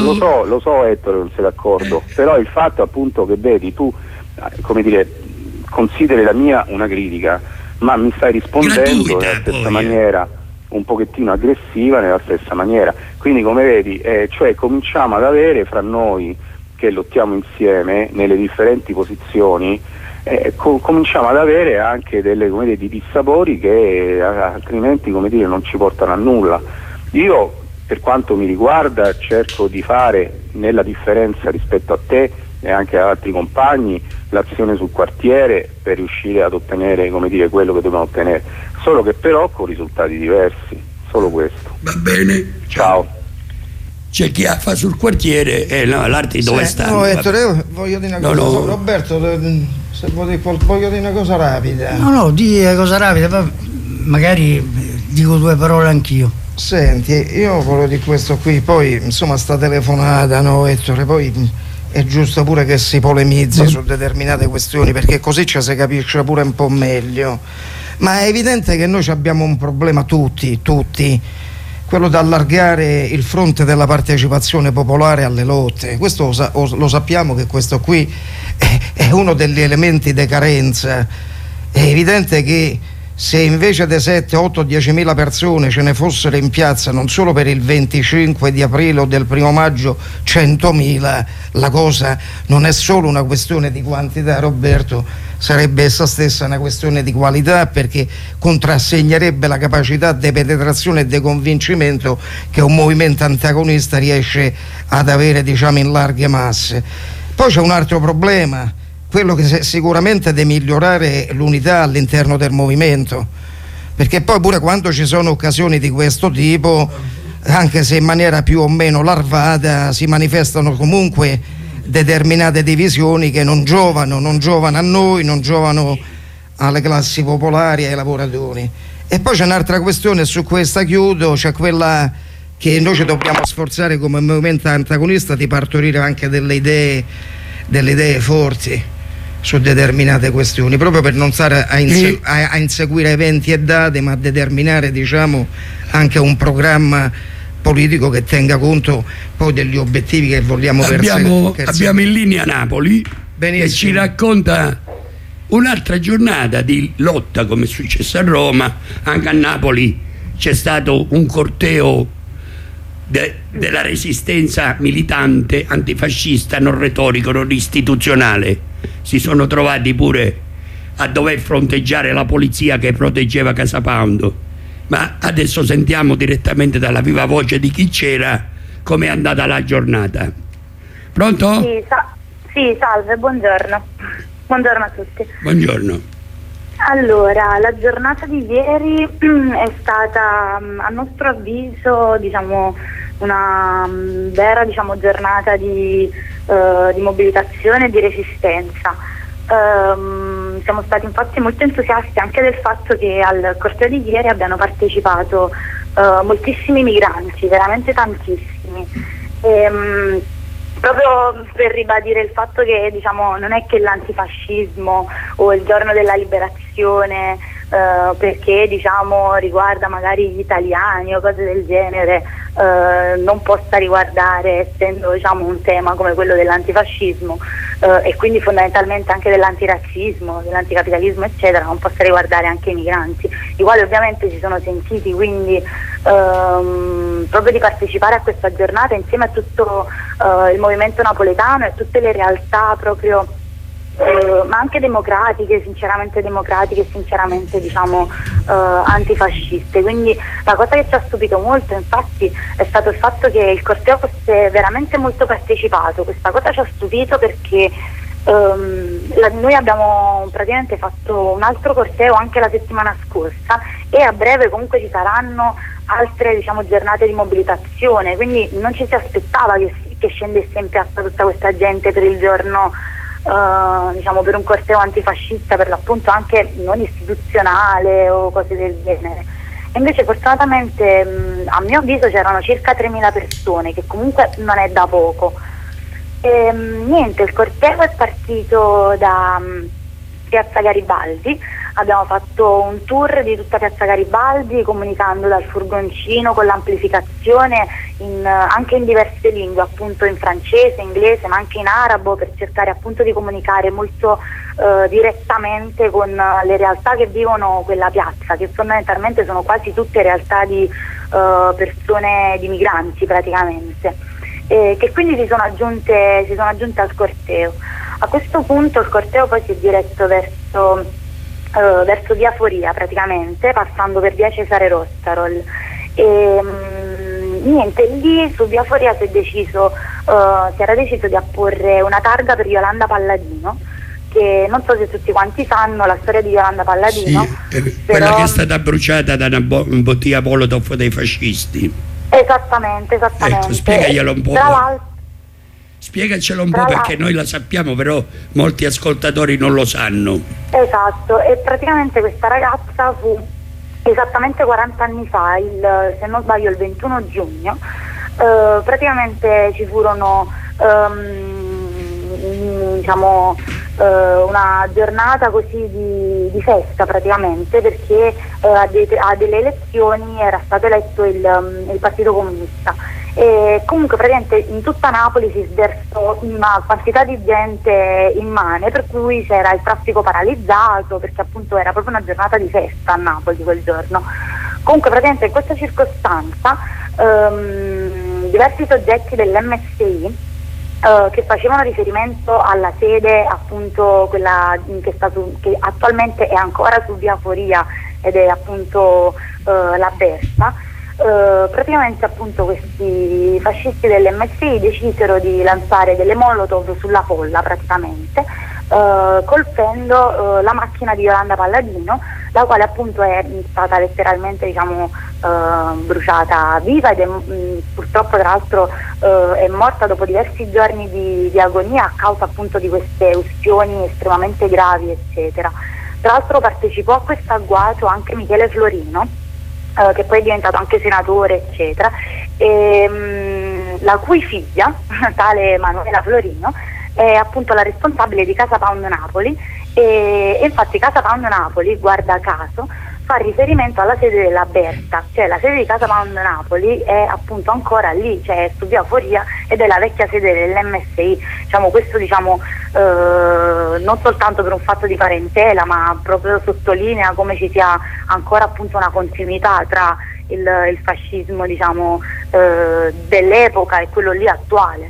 Ettore, non sei d'accordo, però il fatto appunto che vedi tu, come dire, consideri la mia una critica, ma mi stai rispondendo nella stessa maniera, un pochettino aggressiva nella stessa maniera, quindi come vedi, cioè cominciamo ad avere fra noi che lottiamo insieme nelle differenti posizioni, cominciamo ad avere anche dei dissapori che altrimenti, come dire, non ci portano a nulla. Io, per quanto mi riguarda, cerco di fare, nella differenza rispetto a te e anche ad altri compagni, l'azione sul quartiere per riuscire ad ottenere, come dire, quello che dobbiamo ottenere, solo che però con risultati diversi, solo questo. Va bene, ciao. C'è chi fa sul quartiere e l'arte dove sta? No, Ettore, io voglio dire una cosa. Roberto, se voglio dire una cosa rapida. No, di una cosa rapida, poi magari dico due parole anch'io. Senti, io volevo dire questo qui, poi insomma sta telefonata, no, Ettore, poi è giusto pure che si polemizzi su determinate questioni, perché così ci si capisce pure un po' meglio. Ma è evidente che noi abbiamo un problema tutti, quello di allargare il fronte della partecipazione popolare alle lotte. Questo lo sappiamo che questo qui è uno degli elementi di carenza. È evidente che se invece di 7, 8, 10.000 persone ce ne fossero in piazza non solo per il 25 di aprile o del 1 maggio 100.000, la cosa non è solo una questione di quantità, Roberto, sarebbe essa stessa una questione di qualità, perché contrassegnerebbe la capacità di penetrazione e di convincimento che un movimento antagonista riesce ad avere, diciamo, in larghe masse. Poi c'è un altro problema, quello che sicuramente deve migliorare l'unità all'interno del movimento, perché poi pure quando ci sono occasioni di questo tipo, anche se in maniera più o meno larvata, si manifestano comunque determinate divisioni che non giovano a noi, non giovano alle classi popolari, ai lavoratori. E poi c'è un'altra questione, su questa chiudo, c'è quella che noi ci dobbiamo sforzare come movimento antagonista di partorire anche delle idee forti su determinate questioni, proprio per non stare a inseguire eventi e date, ma a determinare, diciamo, anche un programma politico che tenga conto poi degli obiettivi che vogliamo perseguire. Abbiamo in linea Napoli. Benissimo. Che ci racconta un'altra giornata di lotta come è successo a Roma. Anche a Napoli c'è stato un corteo della resistenza militante antifascista, non retorico, non istituzionale. Si sono trovati pure a dover fronteggiare la polizia che proteggeva Casa Pound. Ma adesso sentiamo direttamente dalla viva voce di chi c'era com'è andata la giornata. Pronto? Sì, salve, buongiorno. Buongiorno a tutti. Buongiorno. Allora, la giornata di ieri è stata, a nostro avviso, diciamo, una vera, diciamo, giornata di mobilitazione e di resistenza. Siamo stati infatti molto entusiasti anche del fatto che al corteo di ieri abbiano partecipato moltissimi migranti, veramente tantissimi. Proprio per ribadire il fatto che, diciamo, non è che l'antifascismo o il giorno della liberazione, perché, diciamo, riguarda magari gli italiani o cose del genere, non possa riguardare, essendo, diciamo, un tema come quello dell'antifascismo e quindi fondamentalmente anche dell'antirazzismo, dell'anticapitalismo eccetera, non possa riguardare anche i migranti, i quali ovviamente si sono sentiti quindi proprio di partecipare a questa giornata insieme a tutto il movimento napoletano e tutte le realtà proprio ma anche democratiche, sinceramente diciamo antifasciste. Quindi la cosa che ci ha stupito molto infatti è stato il fatto che il corteo fosse veramente molto partecipato. Questa cosa ci ha stupito perché noi abbiamo praticamente fatto un altro corteo anche la settimana scorsa e a breve comunque ci saranno altre, diciamo, giornate di mobilitazione, quindi non ci si aspettava che scendesse in piazza tutta questa gente per il giorno, diciamo, per un corteo antifascista, per l'appunto anche non istituzionale o cose del genere. E invece fortunatamente a mio avviso c'erano circa 3.000 persone, che comunque non è da poco. E, niente, il corteo è partito da Piazza Garibaldi, abbiamo fatto un tour di tutta Piazza Garibaldi comunicando dal furgoncino con l'amplificazione anche in diverse lingue, appunto in francese, inglese, ma anche in arabo, per cercare appunto di comunicare molto direttamente con le realtà che vivono quella piazza, che fondamentalmente sono quasi tutte realtà di persone, di migranti praticamente. Che quindi si sono aggiunte al corteo. A questo punto il corteo poi si è diretto verso via Foria praticamente, passando per via Cesare Rostarol. E niente, lì su via Foria si era deciso di apporre una targa per Yolanda Palladino, che non so se tutti quanti sanno la storia di Yolanda Palladino. Sì, quella che è stata bruciata da una bottiglia Molotov dei fascisti. Esattamente. Ecco, spiegaglielo un po'. Spiegacelo un po' perché noi la sappiamo, però molti ascoltatori non lo sanno. Esatto, e praticamente questa ragazza fu esattamente 40 anni fa, se non sbaglio il 21 giugno, praticamente ci furono diciamo una giornata così di festa praticamente, perché a delle elezioni era stato eletto il Partito Comunista, e comunque praticamente in tutta Napoli si sversò una quantità di gente immane, per cui c'era il traffico paralizzato, perché appunto era proprio una giornata di festa a Napoli quel giorno. Comunque praticamente in questa circostanza diversi soggetti dell'MSI che facevano riferimento alla sede, appunto quella che attualmente è ancora su via Foria ed è appunto la Bersa, praticamente appunto questi fascisti dell'MSI decisero di lanciare delle molotov sulla folla praticamente, colpendo la macchina di Yolanda Palladino, la quale appunto è stata letteralmente, diciamo, bruciata viva ed è purtroppo tra l'altro è morta dopo diversi giorni di agonia a causa appunto di queste ustioni estremamente gravi, eccetera. Tra l'altro partecipò a questo agguato anche Michele Florino, che poi è diventato anche senatore, eccetera, la cui figlia, tale Manuela Florino, è appunto la responsabile di Casa Pound Napoli, e infatti Casa Pound Napoli, guarda caso, fa riferimento alla sede della Berta, cioè la sede di Casa Pound Napoli è appunto ancora lì, cioè su via Foria, ed è la vecchia sede dell'MSI. Diciamo, questo non soltanto per un fatto di parentela, ma proprio sottolinea come ci sia ancora appunto una continuità tra il fascismo, diciamo, dell'epoca e quello lì attuale.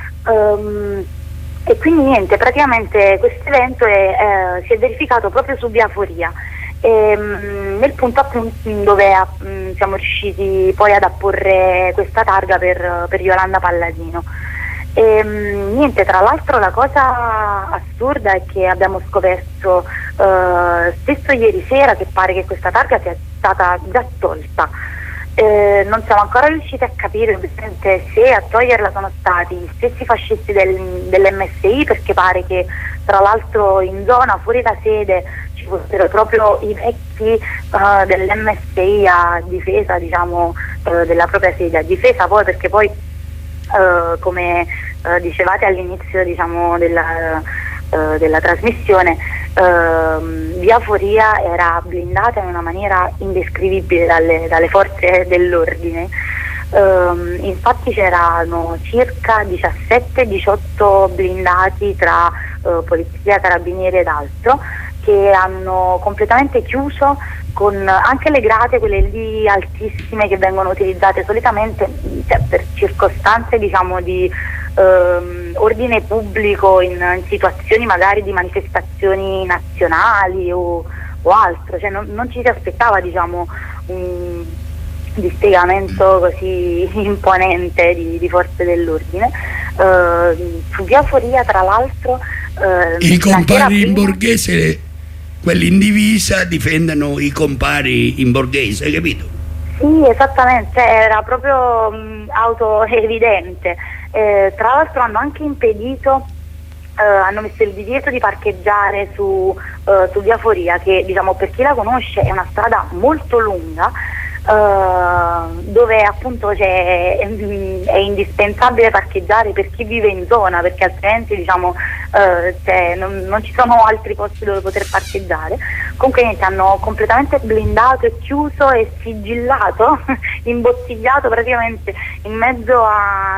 E quindi niente, praticamente questo evento si è verificato proprio su via Foria, nel punto appunto dove siamo riusciti poi ad apporre questa targa per Yolanda Palladino. Niente, tra l'altro la cosa assurda è che abbiamo scoperto stesso ieri sera che pare che questa targa sia stata già tolta. Non siamo ancora riusciti a capire se a toglierla sono stati gli stessi fascisti dell'MSI, perché pare che tra l'altro in zona fuori da sede ci fossero proprio i vecchi dell'MSI a difesa, diciamo, della propria sede, a difesa poi perché poi come dicevate all'inizio, diciamo, della trasmissione, via Foria era blindata in una maniera indescrivibile dalle forze dell'ordine. Infatti c'erano circa 17-18 blindati tra polizia, carabinieri ed altro, che hanno completamente chiuso, con anche le grate, quelle lì altissime che vengono utilizzate solitamente, cioè, per circostanze, diciamo, di ordine pubblico in situazioni magari di manifestazioni nazionali o altro, cioè non ci si aspettava, diciamo, un dispiegamento così imponente di forze dell'ordine. Su Via Foria, tra l'altro, i compari in Borghese, quelli in divisa, difendono i compari in Borghese, capito? Sì, esattamente, era proprio autoevidente. Tra l'altro hanno anche impedito, hanno messo il divieto di parcheggiare su Via Foria, che, diciamo, per chi la conosce è una strada molto lunga, dove appunto è indispensabile parcheggiare per chi vive in zona, perché altrimenti, diciamo, non ci sono altri posti dove poter parcheggiare. Comunque niente, hanno completamente blindato e chiuso e sigillato, imbottigliato praticamente in mezzo a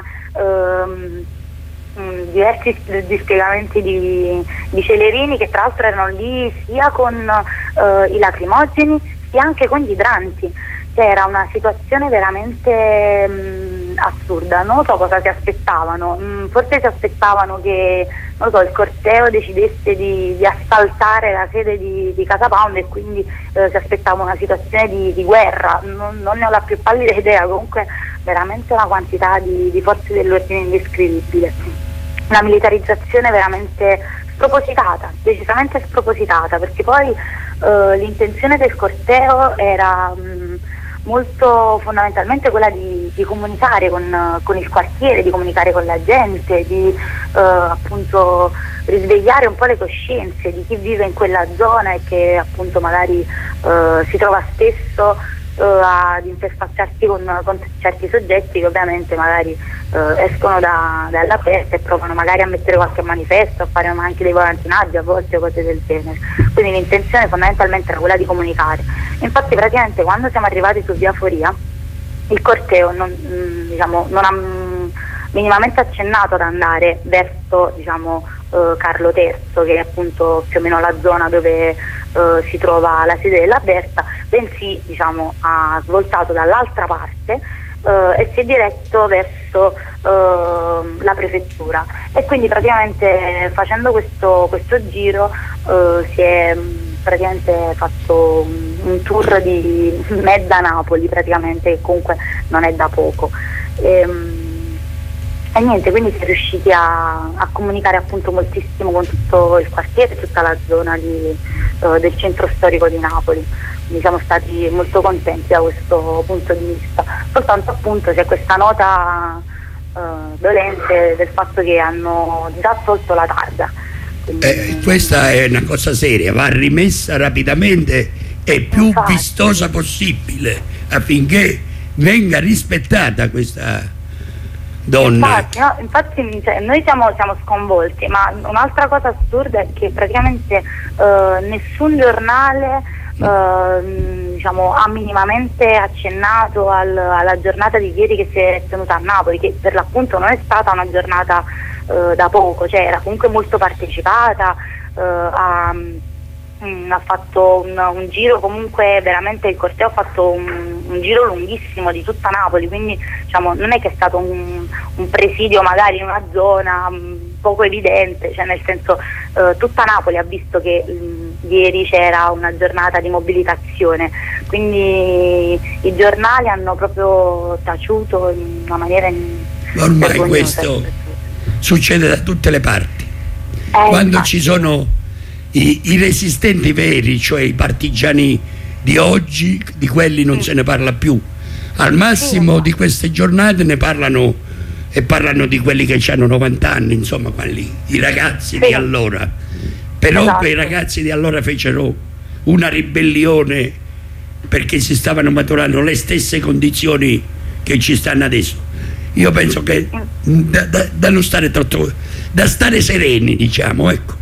diversi dispiegamenti di celerini, che tra l'altro erano lì sia con i lacrimogeni sia anche con gli idranti. Era una situazione veramente assurda. Non so cosa si aspettavano, forse si aspettavano che, non so, il corteo decidesse di assaltare la sede di Casa Pound, e quindi si aspettava una situazione di guerra. Non ne ho la più pallida idea. Comunque veramente una quantità di forze dell'ordine indescrivibile, una militarizzazione veramente spropositata, decisamente spropositata, perché poi l'intenzione del corteo era molto fondamentalmente quella di comunicare con il quartiere, di comunicare con la gente, di appunto risvegliare un po' le coscienze di chi vive in quella zona e che appunto magari si trova spesso ad interfacciarsi con certi soggetti che ovviamente magari escono dalla festa e provano magari a mettere qualche manifesto, a fare anche dei volantinaggi a volte, cose del genere. Quindi l'intenzione fondamentalmente era quella di comunicare. Infatti praticamente quando siamo arrivati su Via Foria, il corteo non ha minimamente accennato ad andare verso, diciamo, Carlo III, che è appunto più o meno la zona dove si trova la sede della Berta, bensì, diciamo, ha svoltato dall'altra parte e si è diretto verso la prefettura, e quindi praticamente facendo questo giro si è praticamente fatto un tour di mezza Napoli, praticamente, che comunque non è da poco. E niente, quindi si è riusciti a comunicare appunto moltissimo con tutto il quartiere, tutta la zona del centro storico di Napoli. Quindi siamo stati molto contenti da questo punto di vista. Soltanto appunto c'è questa nota dolente del fatto che hanno già tolto la targa. Questa è una cosa seria, va rimessa rapidamente e più vistosa possibile, affinché venga rispettata questa donna. Infatti cioè, noi siamo sconvolti, ma un'altra cosa assurda è che praticamente nessun giornale diciamo, ha minimamente accennato alla giornata di ieri che si è tenuta a Napoli, che per l'appunto non è stata una giornata da poco, cioè era comunque molto partecipata, ha fatto un giro, comunque veramente il corteo ha fatto un giro lunghissimo di tutta Napoli, quindi diciamo, non è che è stato un presidio magari in una zona poco evidente, cioè nel senso tutta Napoli ha visto che ieri c'era una giornata di mobilitazione, quindi i giornali hanno proprio taciuto in una maniera ormai questo succede da tutte le parti, quando ci sono i resistenti veri, cioè i partigiani di oggi, di quelli non se ne parla più. Al massimo di queste giornate ne parlano, e parlano di quelli che hanno 90 anni, insomma, quelli, i ragazzi di allora. Però quei ragazzi di allora fecero una ribellione perché si stavano maturando le stesse condizioni che ci stanno adesso. Io penso che da non stare troppo, da stare sereni, diciamo, ecco.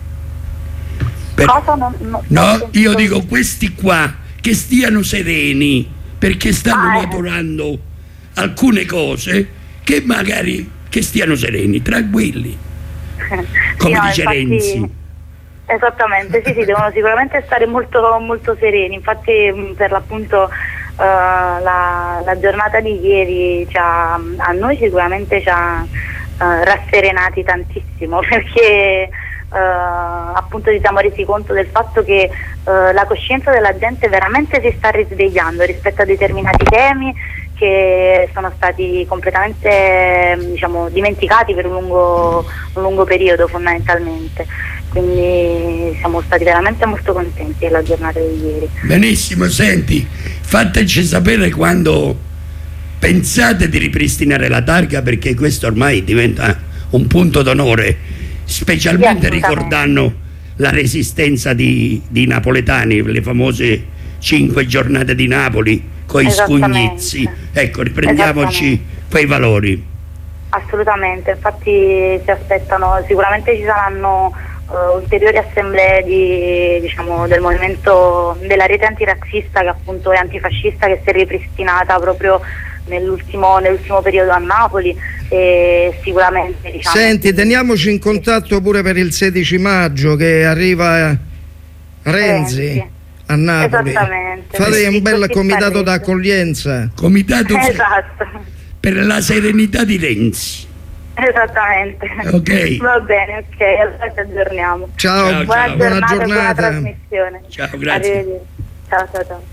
No, io dico questi qua che stiano sereni, perché stanno maturando alcune cose, che magari che stiano sereni, tranquilli, come dice Renzi. Esattamente, sì, devono sicuramente stare molto, molto sereni. Infatti per l'appunto la giornata di ieri a noi sicuramente ci ha rasserenati tantissimo, perché appunto ci siamo resi conto del fatto che la coscienza della gente veramente si sta risvegliando rispetto a determinati temi che sono stati completamente, diciamo, dimenticati per un lungo periodo fondamentalmente. Quindi siamo stati veramente molto contenti della giornata di ieri. Benissimo, senti, fateci sapere quando pensate di ripristinare la targa, perché questo ormai diventa un punto d'onore, specialmente ricordando la resistenza di napoletani, le famose 5 giornate di Napoli coi scugnizi. Ecco, riprendiamoci quei valori. Assolutamente, infatti si aspettano, sicuramente ci saranno ulteriori assemblee diciamo, del movimento della rete antirazzista, che appunto è antifascista, che si è ripristinata proprio nell'ultimo periodo a Napoli, e sicuramente, diciamo... Senti, teniamoci in contatto pure per il 16 maggio che arriva Renzi a Napoli. Esattamente. Fate un bel comitato d'accoglienza. Comitato esatto. per la serenità di Renzi. Esattamente. Ok. Va bene, ok, allora ci aggiorniamo. Ciao, buona giornata. Buona trasmissione. Ciao, grazie. Ciao.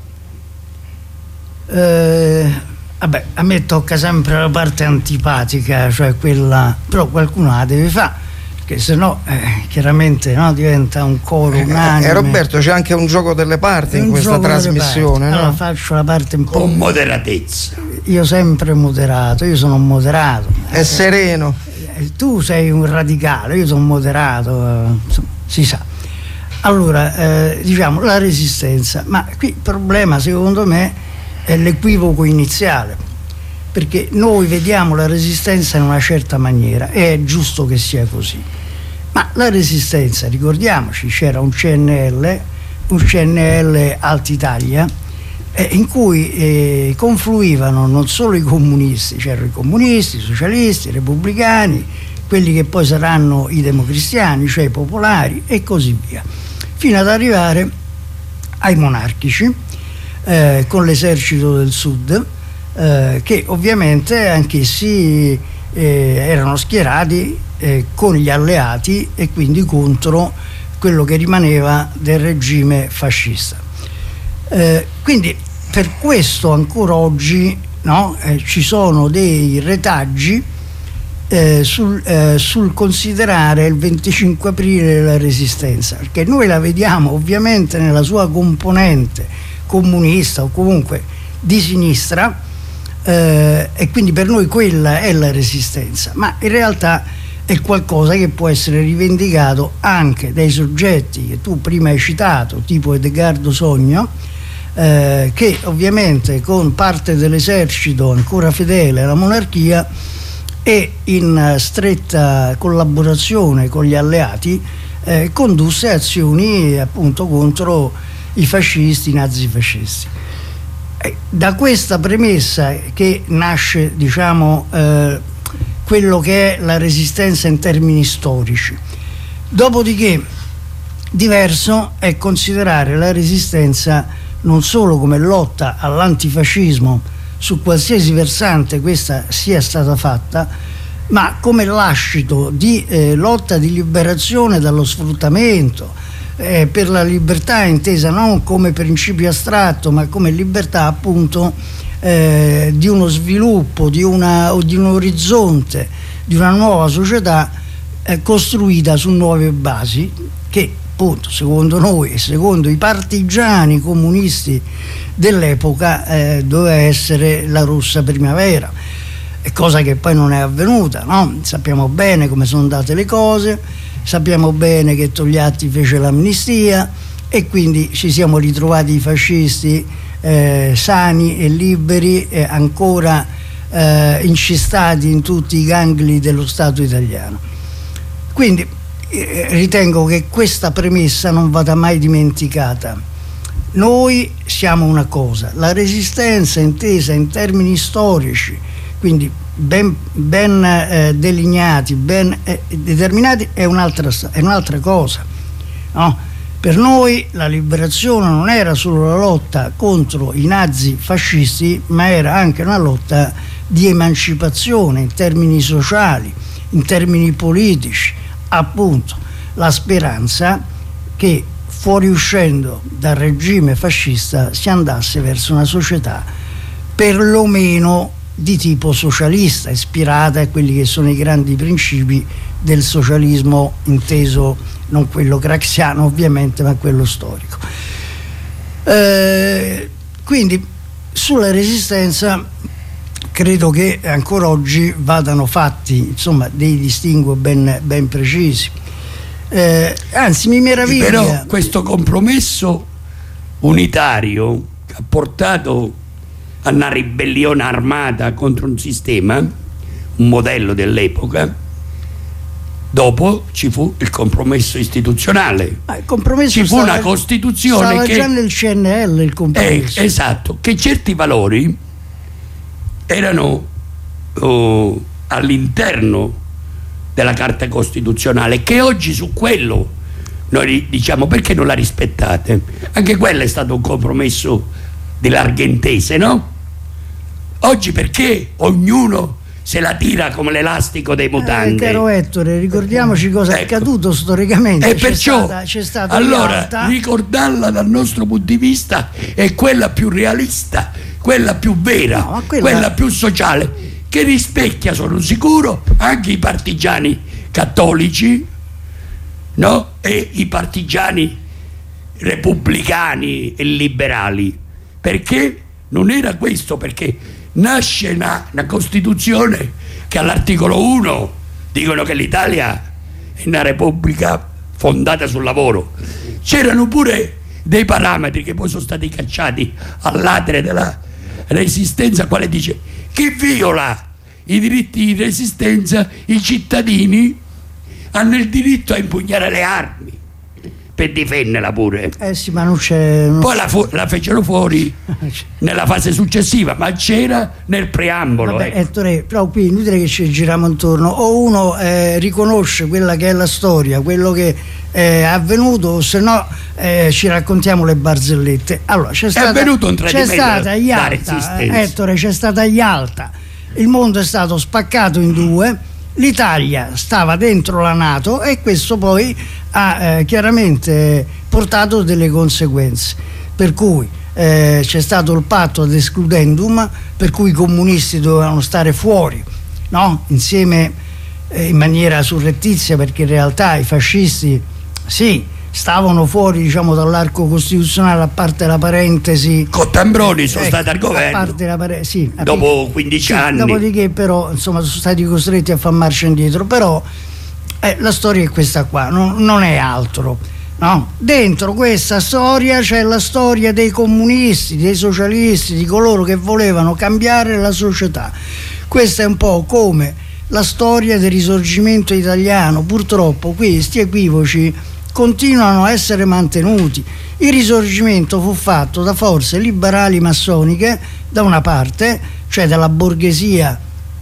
Vabbè, a me tocca sempre la parte antipatica, cioè quella, però qualcuno la deve fare, perché sennò chiaramente diventa un coro unanime. Roberto, c'è anche un gioco delle parti in questa trasmissione, no? Allora faccio la parte un po' con moderatezza. Io sempre moderato, io sono moderato. È sereno. Tu sei un radicale, io sono moderato, insomma, si sa. Allora, diciamo, la resistenza, ma qui il problema secondo me è l'equivoco iniziale, perché noi vediamo la resistenza in una certa maniera e è giusto che sia così, ma la resistenza, ricordiamoci, c'era un CNL Alta Italia, in cui confluivano non solo i comunisti, c'erano i comunisti, i socialisti, i repubblicani, quelli che poi saranno i democristiani, cioè i popolari e così via, fino ad arrivare ai monarchici, con l'esercito del sud, che ovviamente anch'essi erano schierati con gli alleati e quindi contro quello che rimaneva del regime fascista. Quindi per questo ancora oggi ci sono dei retaggi sul considerare il 25 aprile la resistenza, perché noi la vediamo ovviamente nella sua componente comunista o comunque di sinistra, e quindi per noi quella è la resistenza, ma in realtà è qualcosa che può essere rivendicato anche dai soggetti che tu prima hai citato, tipo Edgardo Sogno, che ovviamente con parte dell'esercito ancora fedele alla monarchia e in stretta collaborazione con gli alleati condusse azioni appunto contro i fascisti, i nazifascisti. Da questa premessa che nasce, diciamo, quello che è la resistenza in termini storici. Dopodiché diverso è considerare la resistenza non solo come lotta all'antifascismo su qualsiasi versante questa sia stata fatta, ma come lascito di lotta di liberazione dallo sfruttamento, per la libertà intesa non come principio astratto ma come libertà appunto di uno sviluppo, di un orizzonte, di una nuova società costruita su nuove basi, che appunto secondo noi e secondo i partigiani comunisti dell'epoca doveva essere la rossa primavera, cosa che poi non è avvenuta, no? Sappiamo bene come sono andate le cose, sappiamo bene che Togliatti fece l'amnistia e quindi ci siamo ritrovati i fascisti sani e liberi, ancora incistati in tutti i gangli dello Stato italiano. Quindi ritengo che questa premessa non vada mai dimenticata. Noi siamo una cosa, la resistenza intesa in termini storici, quindi ben delineati, ben determinati, è un'altra cosa, no? Per noi la liberazione non era solo la lotta contro i nazi fascisti, ma era anche una lotta di emancipazione in termini sociali, in termini politici, appunto la speranza che fuoriuscendo dal regime fascista si andasse verso una società perlomeno di tipo socialista, ispirata a quelli che sono i grandi principi del socialismo inteso, non quello craxiano ovviamente, ma quello storico. Quindi sulla Resistenza credo che ancora oggi vadano fatti, insomma, dei distinguo ben precisi. Anzi, mi meraviglia. Però questo compromesso unitario che ha portato a una ribellione armata contro un sistema, un modello dell'epoca. Dopo ci fu il compromesso istituzionale, il compromesso ci fu una Costituzione stava che già nel CNL il compromesso. Esatto, che certi valori erano all'interno della Carta Costituzionale, che oggi su quello noi diciamo perché non la rispettate. Anche quello è stato un compromesso di larghe intese, no? Oggi perché ognuno se la tira come l'elastico dei mutanti. Caro Ettore, ricordiamoci cosa è accaduto storicamente. E perciò c'è stata allora Yalta. Ricordarla dal nostro punto di vista è quella più realista, quella più vera, quella più sociale, che rispecchia, sono sicuro, anche i partigiani cattolici, no? E i partigiani repubblicani e liberali, perché non era questo, perché nasce una Costituzione che all'articolo 1 dicono che l'Italia è una repubblica fondata sul lavoro. C'erano pure dei parametri che poi sono stati cacciati all'atere della Resistenza, quale dice: chi viola i diritti di resistenza, i cittadini hanno il diritto a impugnare le armi per difenderla pure. Sì, ma non c'è. Poi la fecero fuori nella fase successiva, ma c'era nel preambolo. Vabbè, Ettore, però qui è inutile che ci giriamo intorno. O uno riconosce quella che è la storia, quello che è avvenuto, o se no ci raccontiamo le barzellette. Allora, c'è avvenuto un tradimento, c'è stata Yalta, Ettore, c'è stata Yalta. Il mondo è stato spaccato in due. L'Italia stava dentro la NATO e questo poi ha chiaramente portato delle conseguenze, per cui c'è stato il patto ad excludendum, per cui i comunisti dovevano stare fuori, no? Insieme in maniera surrettizia, perché in realtà i fascisti sì stavano fuori, diciamo, dall'arco costituzionale, a parte la parentesi. Cottambroni sono stati al governo, a parte la sì, dopo 15 anni. Dopodiché però insomma sono stati costretti a far marcia indietro, però la storia è questa qua, non è altro, no? Dentro questa storia c'è la storia dei comunisti, dei socialisti, di coloro che volevano cambiare la società. Questa è un po' come la storia del risorgimento italiano. Purtroppo questi equivoci continuano a essere mantenuti. Il risorgimento fu fatto da forze liberali massoniche da una parte, cioè dalla borghesia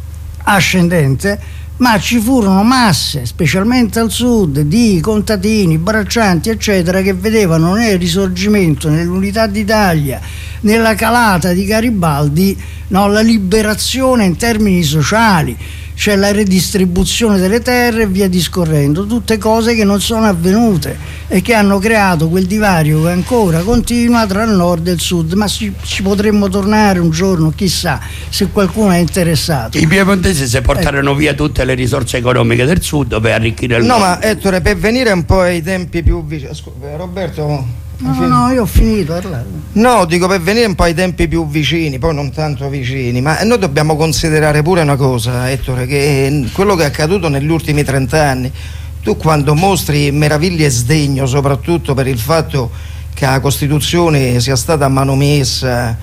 ascendente, ma ci furono masse, specialmente al sud, di contadini, braccianti eccetera, che vedevano nel risorgimento, nell'unità d'Italia, nella calata di Garibaldi, no, la liberazione in termini sociali, cioè la redistribuzione delle terre e via discorrendo, tutte cose che non sono avvenute e che hanno creato quel divario che ancora continua tra il nord e il sud, ma ci potremmo tornare un giorno, chissà, se qualcuno è interessato. I piemontesi si portarono via tutte le risorse economiche del sud per arricchire il nord. No, ma Ettore, per venire un po' ai tempi più vicini, Roberto. No, io ho finito a parlare. No, dico, per venire un po' ai tempi più vicini, poi non tanto vicini, ma noi dobbiamo considerare pure una cosa, Ettore, che quello che è accaduto negli ultimi 30 anni, tu quando mostri meraviglia e sdegno, soprattutto per il fatto che la Costituzione sia stata manomessa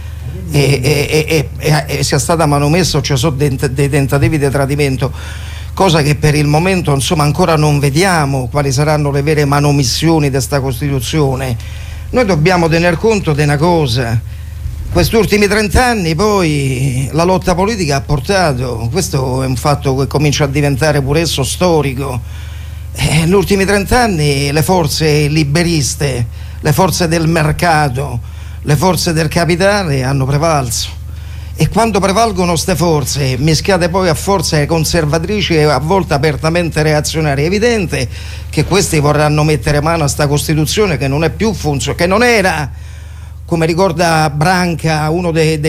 e sia stata manomessa, o ci sono dei tentativi di tradimento, cosa che per il momento insomma ancora non vediamo quali saranno le vere manomissioni di questa Costituzione. Noi dobbiamo tener conto di una cosa: questi ultimi 30 anni poi la lotta politica ha portato, questo è un fatto che comincia a diventare pure esso storico, negli ultimi 30 anni le forze liberiste, le forze del mercato, le forze del capitale hanno prevalso. E quando prevalgono ste forze, mischiate poi a forze conservatrici e a volte apertamente reazionarie, è evidente che questi vorranno mettere mano a sta Costituzione che non è più che non era, come ricorda Branca, uno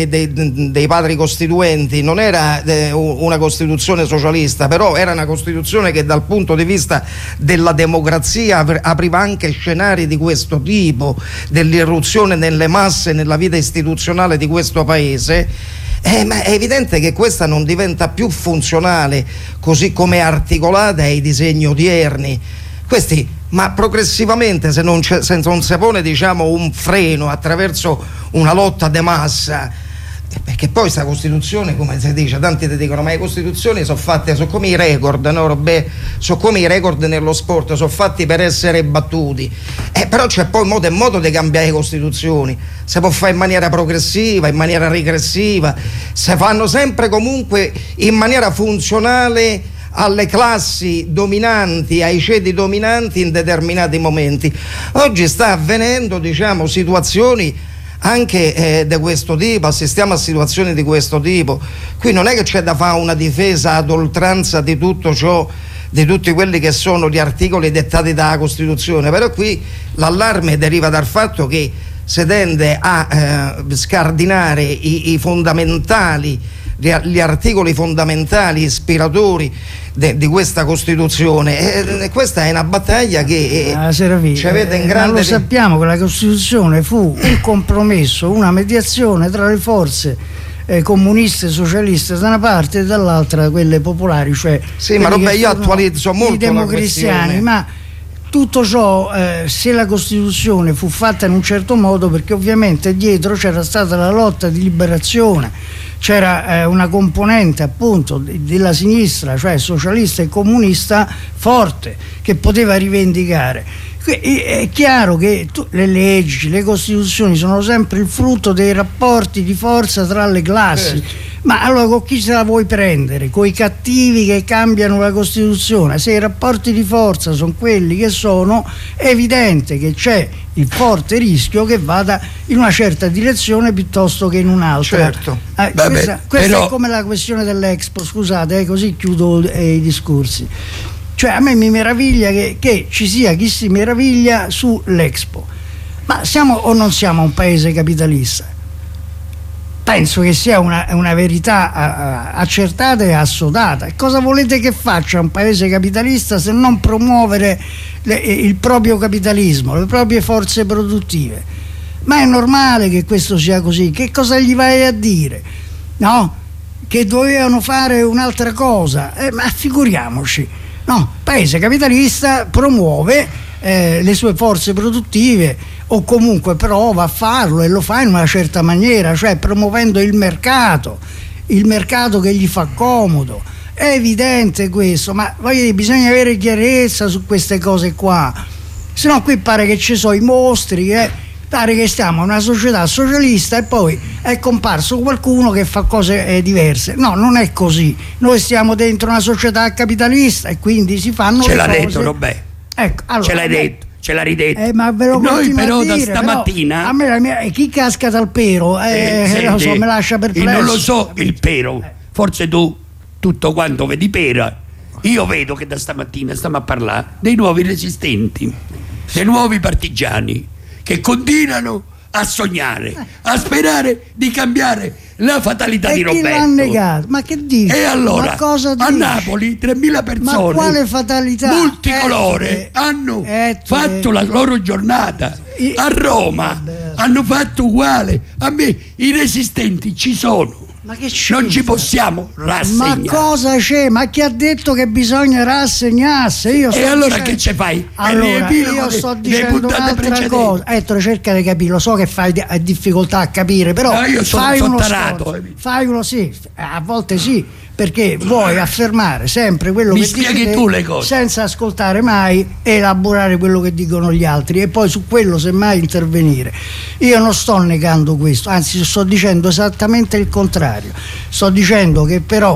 dei padri costituenti, non era una Costituzione socialista, però era una Costituzione che dal punto di vista della democrazia apriva anche scenari di questo tipo, dell'irruzione nelle masse, nella vita istituzionale di questo paese. Ma è evidente che questa non diventa più funzionale così come è articolata ai disegni odierni. Ma progressivamente, se non si pone, diciamo, un freno attraverso una lotta de massa, perché poi sta Costituzione, come si dice, tanti ti dicono ma le Costituzioni sono fatte, sono come i record, no? Sono come i record nello sport, sono fatti per essere battuti, però c'è poi modo e modo di cambiare le Costituzioni, si può fare in maniera progressiva, in maniera regressiva, si fanno sempre comunque in maniera funzionale alle classi dominanti, ai ceti dominanti in determinati momenti. Oggi sta avvenendo, diciamo, situazioni anche di questo tipo, assistiamo a situazioni di questo tipo. Qui non è che c'è da fare una difesa ad oltranza di tutto ciò, di tutti quelli che sono gli articoli dettati dalla Costituzione, però qui l'allarme deriva dal fatto che si tende a scardinare i fondamentali, gli articoli fondamentali ispiratori di questa Costituzione, e questa è una battaglia che ci avete in grande. Ma lo sappiamo che la Costituzione fu un compromesso, una mediazione tra le forze comuniste e socialiste da una parte e dall'altra quelle popolari, cioè sì, ma io attualizzo molto i democristiani, ma tutto ciò, se la Costituzione fu fatta in un certo modo, perché ovviamente dietro c'era stata la lotta di liberazione, c'era una componente appunto della sinistra, cioè socialista e comunista, forte, che poteva rivendicare. È chiaro che le leggi, le Costituzioni sono sempre il frutto dei rapporti di forza tra le classi. Ma allora con chi se la vuoi prendere? Con i cattivi che cambiano la Costituzione? Se i rapporti di forza sono quelli che sono, è evidente che c'è il forte rischio che vada in una certa direzione piuttosto che in un'altra. Certo. Questa è come la questione dell'Expo, scusate, così chiudo i discorsi. Cioè a me mi meraviglia che ci sia chi si meraviglia sull'Expo. Ma siamo o non siamo un paese capitalista? Penso che sia una verità accertata e assodata. Cosa volete che faccia un paese capitalista se non promuovere il proprio capitalismo, le proprie forze produttive? Ma è normale che questo sia così. Che cosa gli vai a dire? No? Che dovevano fare un'altra cosa? Ma figuriamoci. No, paese capitalista promuove le sue forze produttive, o comunque prova a farlo e lo fa in una certa maniera, cioè promuovendo il mercato che gli fa comodo. È evidente questo, ma bisogna avere chiarezza su queste cose qua, se no qui pare che ci sono i mostri, pare che stiamo in una società socialista e poi è comparso qualcuno che fa cose diverse. No, non è così, noi stiamo dentro una società capitalista e quindi si fanno ce le l'ha cose. Detto Robè, ecco, allora, ce l'hai detto, ce l'ha ridetto. Ma ve lo noi però dire, da stamattina però, a me chi casca dal pero lo so, me lascia perplesso. Non lo so il pero, forse tu tutto quanto vedi pera, io vedo che da stamattina stiamo a parlare dei nuovi resistenti, dei nuovi partigiani che continuano a sognare, a sperare di cambiare la fatalità di Roberto. Chi l'ha negato? Ma che dici? E allora, ma cosa a Napoli 3.000 persone, ma quale fatalità? Multicolore, hanno fatto la loro giornata. A Roma hanno fatto uguale. A me i resistenti ci sono. Ma che non ci possiamo rassegnare. Ma cosa c'è? Ma chi ha detto che bisogna rassegnarsi? E allora che ce fai? Allora, io sto dicendo un'altra cosa. Cerca di capire, lo so che fai difficoltà a capire, però no, io fai sono uno tarato. sforzo. Fai uno sì, a volte sì, perché vuoi affermare sempre quello mi che spieghi dici tu le cose senza ascoltare mai, elaborare quello che dicono gli altri e poi su quello semmai intervenire. Io non sto negando questo, anzi sto dicendo esattamente il contrario. Sto dicendo che però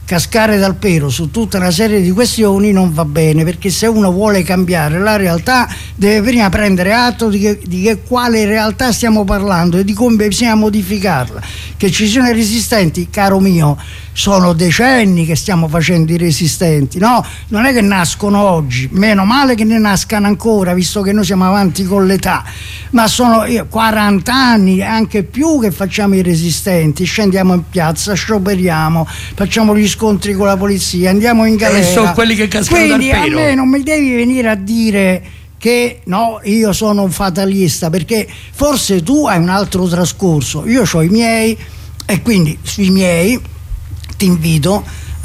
cascare dal pero su tutta una serie di questioni non va bene, perché se uno vuole cambiare la realtà deve prima prendere atto di quale realtà stiamo parlando e di come bisogna modificarla. Che ci siano i resistenti, caro mio, sono decenni che stiamo facendo i resistenti, no? Non è che nascono oggi, meno male che ne nascano ancora, visto che noi siamo avanti con l'età, ma sono 40 anni, anche più, che facciamo i resistenti, scendiamo in piazza, scioperiamo, facciamo gli scontri con la polizia, andiamo in galera. E sono quelli che cascano dal pero. Quindi a me non mi devi venire a dire che no, io sono un fatalista, perché forse tu hai un altro trascorso, io ho i miei, e quindi sui miei ti invito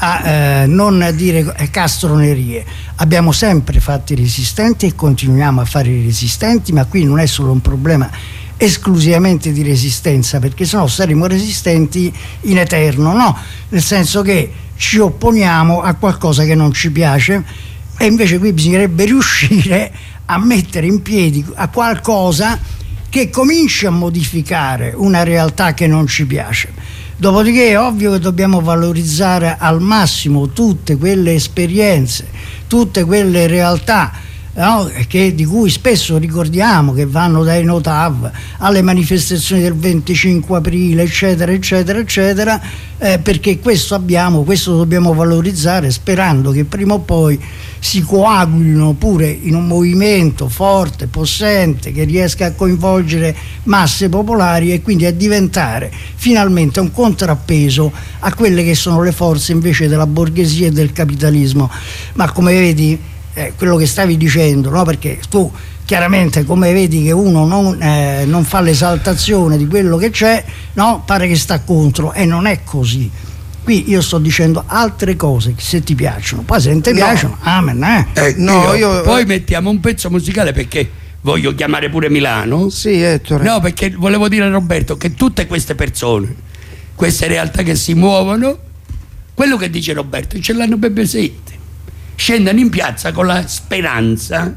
a non dire castronerie. Abbiamo sempre fatto i resistenti e continuiamo a fare i resistenti, ma qui non è solo un problema esclusivamente di resistenza, perché sennò saremo resistenti in eterno, no? Nel senso che ci opponiamo a qualcosa che non ci piace, e invece qui bisognerebbe riuscire a mettere in piedi a qualcosa che cominci a modificare una realtà che non ci piace. Dopodiché è ovvio che dobbiamo valorizzare al massimo tutte quelle esperienze, tutte quelle realtà, no? Di cui spesso ricordiamo, che vanno dai Notav alle manifestazioni del 25 aprile, eccetera, eccetera, eccetera, perché questo dobbiamo valorizzare, sperando che prima o poi si coagulino pure in un movimento forte, possente, che riesca a coinvolgere masse popolari e quindi a diventare finalmente un contrappeso a quelle che sono le forze invece della borghesia e del capitalismo. Ma come vedi, quello che stavi dicendo, no? Perché tu chiaramente, come vedi che uno non fa l'esaltazione di quello che c'è, no? Pare che sta contro, e non è così. Qui io sto dicendo altre cose che se ti piacciono, poi se non ti piacciono, amen. Poi mettiamo un pezzo musicale, perché voglio chiamare pure Milano. Sì, Ettore. No, perché volevo dire a Roberto che tutte queste persone, queste realtà che si muovono, quello che dice Roberto, ce l'hanno ben presente. Scendono in piazza con la speranza,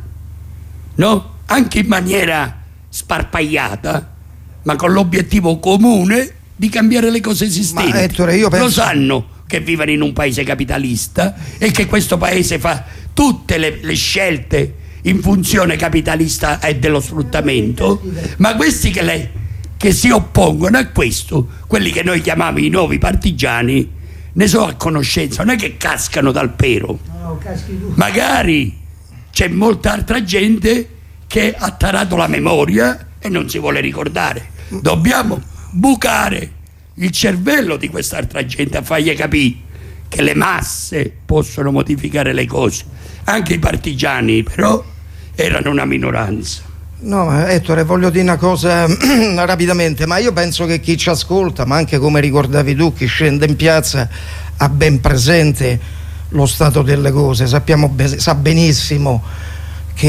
no? Anche in maniera sparpagliata, ma con l'obiettivo comune di cambiare le cose esistenti. Ma Ettore, io penso... Lo sanno che vivono in un paese capitalista e che questo paese fa tutte le scelte in funzione capitalista e dello sfruttamento, ma questi che si oppongono a questo, quelli che noi chiamiamo i nuovi partigiani, ne sono a conoscenza, non è che cascano dal pero. Magari c'è molta altra gente che ha tarato la memoria e non si vuole ricordare. Dobbiamo bucare il cervello di quest'altra gente, a fargli capire che le masse possono modificare le cose. Anche i partigiani però erano una minoranza. No, ma Ettore, voglio dire una cosa rapidamente, ma io penso che chi ci ascolta, ma anche come ricordavi tu, chi scende in piazza, ha ben presente lo stato delle cose. Sa benissimo che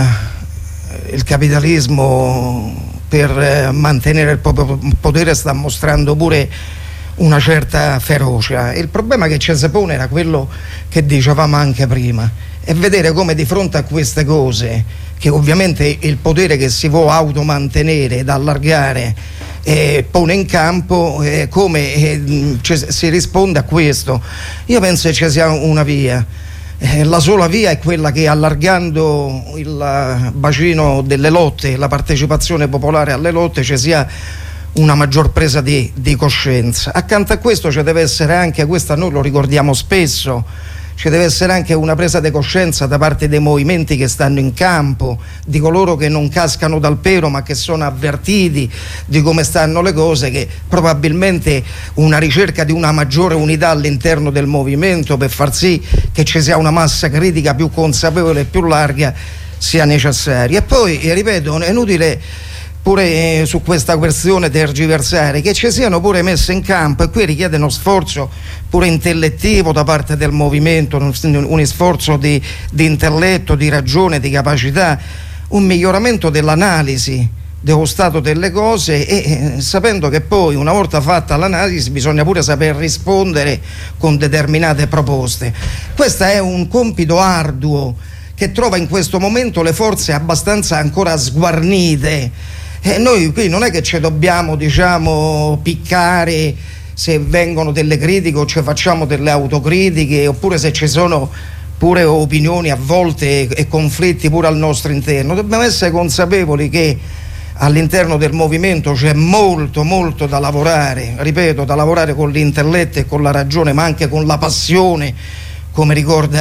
il capitalismo, per mantenere il proprio potere, sta mostrando pure una certa ferocia. Il problema che ci si pone era quello che dicevamo anche prima, è vedere come di fronte a queste cose, che ovviamente il potere che si vuole automantenere ed allargare pone in campo, come si risponde a questo. Io penso che ci sia una via. La sola via è quella che, allargando il bacino delle lotte, la partecipazione popolare alle lotte, ci sia una maggior presa di coscienza. Accanto a questo ci deve essere anche, questo noi lo ricordiamo spesso, ci deve essere anche una presa di coscienza da parte dei movimenti che stanno in campo, di coloro che non cascano dal pero ma che sono avvertiti di come stanno le cose, che probabilmente una ricerca di una maggiore unità all'interno del movimento, per far sì che ci sia una massa critica più consapevole e più larga, sia necessaria. E poi, ripeto, è inutile pure su questa questione tergiversare, che ci siano pure messe in campo, e qui richiede uno sforzo pure intellettivo da parte del movimento, un sforzo di intelletto, di ragione, di capacità, un miglioramento dell'analisi dello stato delle cose, e sapendo che poi, una volta fatta l'analisi, bisogna pure saper rispondere con determinate proposte. Questo è un compito arduo che trova in questo momento le forze abbastanza ancora sguarnite. Noi qui non è che ci dobbiamo, piccare se vengono delle critiche o ci facciamo delle autocritiche, oppure se ci sono pure opinioni a volte e conflitti pure al nostro interno. Dobbiamo essere consapevoli che all'interno del movimento c'è molto da lavorare, ripeto, da lavorare con l'intelletto e con la ragione, ma anche con la passione, come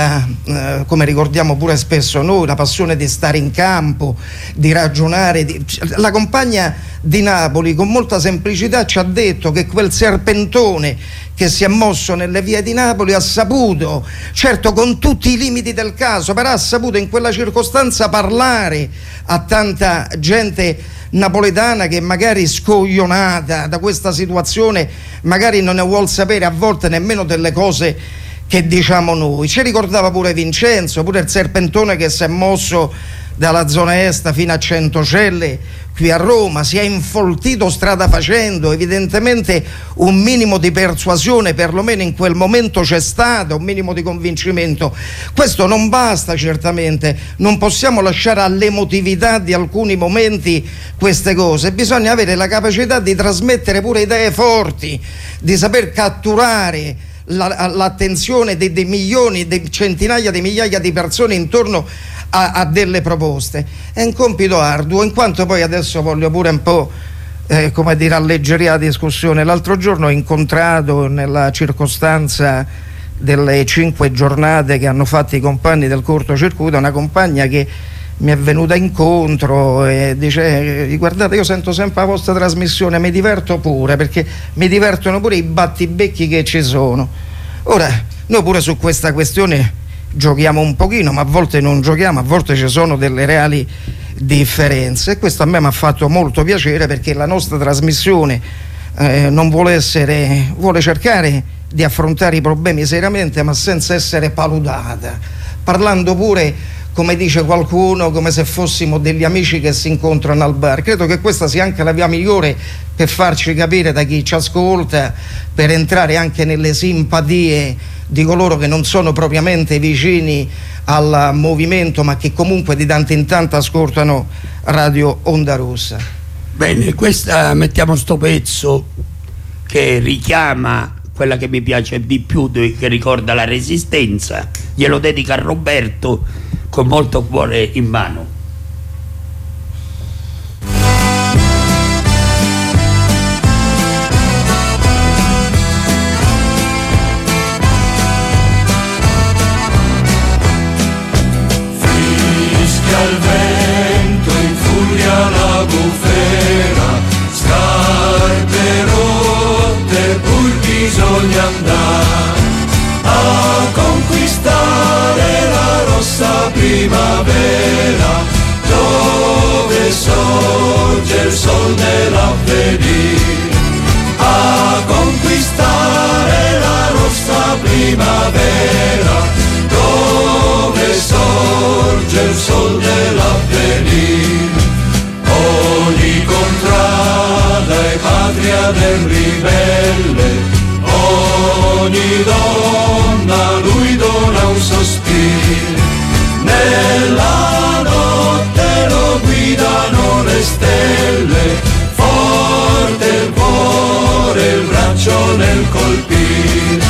ricordiamo pure spesso noi, la passione di stare in campo, di ragionare. La compagna di Napoli con molta semplicità ci ha detto che quel serpentone che si è mosso nelle vie di Napoli ha saputo, certo con tutti i limiti del caso, però ha saputo in quella circostanza parlare a tanta gente napoletana che magari scoglionata da questa situazione magari non ne vuol sapere a volte nemmeno delle cose che diciamo noi. Ci ricordava pure Vincenzo, pure il serpentone che si è mosso dalla zona est fino a Centocelle qui a Roma, si è infoltito strada facendo. Evidentemente un minimo di persuasione perlomeno in quel momento c'è stato, un minimo di convincimento. Questo non basta certamente, non possiamo lasciare all'emotività di alcuni momenti queste cose, bisogna avere la capacità di trasmettere pure idee forti, di saper catturare l'attenzione dei milioni, dei centinaia di migliaia di persone intorno a delle proposte. È un compito arduo, in quanto poi adesso voglio pure un po' come dire alleggerire la discussione. L'altro giorno ho incontrato, nella circostanza delle 5 giornate che hanno fatto i compagni del cortocircuito, una compagna che mi è venuta incontro e dice: guardate, io sento sempre la vostra trasmissione, mi diverto pure, perché mi divertono pure i battibecchi che ci sono. Ora, noi pure su questa questione giochiamo un pochino, ma a volte non giochiamo, a volte ci sono delle reali differenze, e questo a me mi ha fatto molto piacere, perché la nostra trasmissione non vuole cercare di affrontare i problemi seriamente, ma senza essere paludata, parlando pure, come dice qualcuno, come se fossimo degli amici che si incontrano al bar. Credo che questa sia anche la via migliore per farci capire da chi ci ascolta, per entrare anche nelle simpatie di coloro che non sono propriamente vicini al movimento, ma che comunque di tanto in tanto ascoltano Radio Onda Rossa. Bene, questa mettiamo sto pezzo che richiama quella che mi piace di più, che ricorda la Resistenza. Glielo dedica a Roberto con molto cuore in mano. Fischia il vento, infuria la bufera, scarpe rotte, pur bisogna andare a conquistare la rossa primavera, dove sorge il sol dell'avvenire, a conquistare la rossa primavera, dove sorge il sol dell'avvenire. Ogni contrada è patria del ribelle, ogni donna lui dona un sospiro, nella notte lo guidano le stelle, forte il cuore, il braccio nel colpire,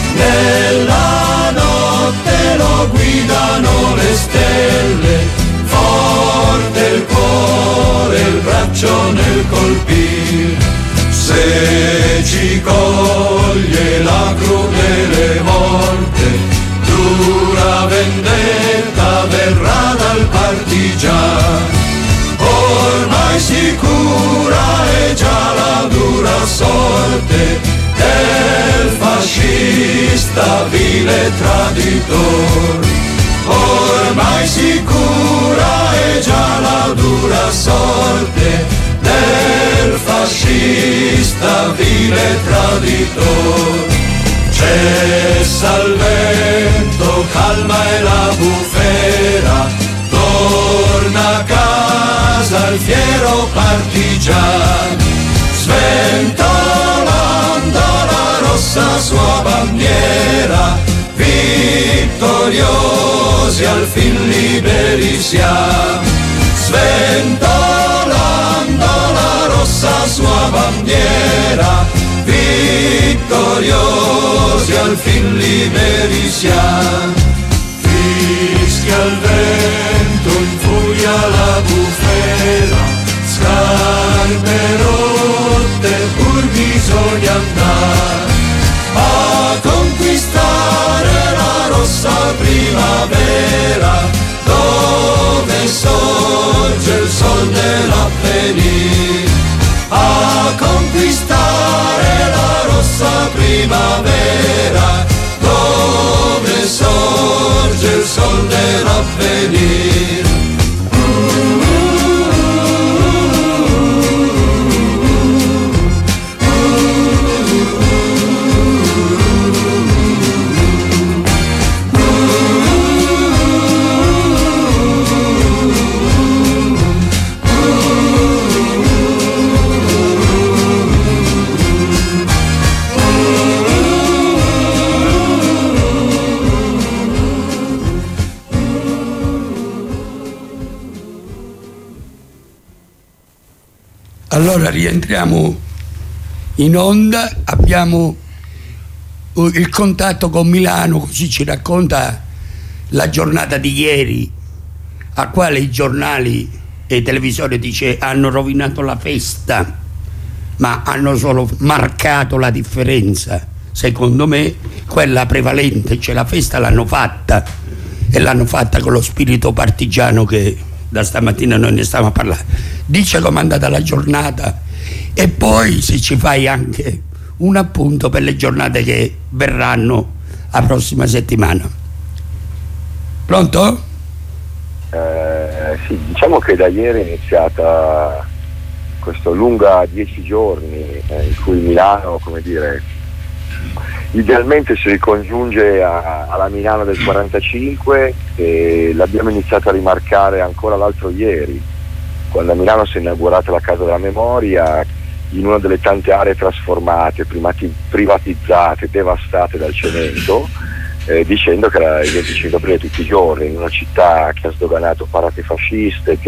nella notte lo guidano le stelle, forte il cuore, il braccio nel colpire. Se ci coglie la crudele morte, dura vendetta verrà dal partigiano, ormai sicura è già la dura sorte del fascista vile traditore, ormai sicura è già la dura sorte del fascista vile traditore. Cessa il vento, calma è la bufera, torna a casa il fiero partigiano, sventolando la rossa sua bandiera, vittoriosi al fin liberi siamo, sventolando la rossa sua bandiera, vittoriosi al fin liberi siamo. Fischia il vento, in furia la bufera, scarpe rotte pur bisogna andare a conquistare la rossa primavera, dove sorge il sol dell'Appennino, a conquistare la rossa primavera, dove sorge il sol dell'Appennino. Allora rientriamo in onda, abbiamo il contatto con Milano, così ci racconta la giornata di ieri, a quale i giornali e i televisori dice hanno rovinato la festa, ma hanno solo marcato la differenza. Secondo me quella prevalente, cioè la festa l'hanno fatta, e l'hanno fatta con lo spirito partigiano che da stamattina noi ne stiamo a parlare. Dice com'è andata la giornata e poi se ci fai anche un appunto per le giornate che verranno la prossima settimana. Pronto? Sì, diciamo che da ieri è iniziata questa lunga 10 giorni in cui Milano, come dire, idealmente si ricongiunge alla Milano del 45 e l'abbiamo iniziato a rimarcare ancora l'altro ieri, quando a Milano si è inaugurata la Casa della Memoria, in una delle tante aree trasformate, privatizzate, devastate dal cemento, dicendo che era il 25 aprile tutti i giorni, in una città che ha sdoganato parate fasciste,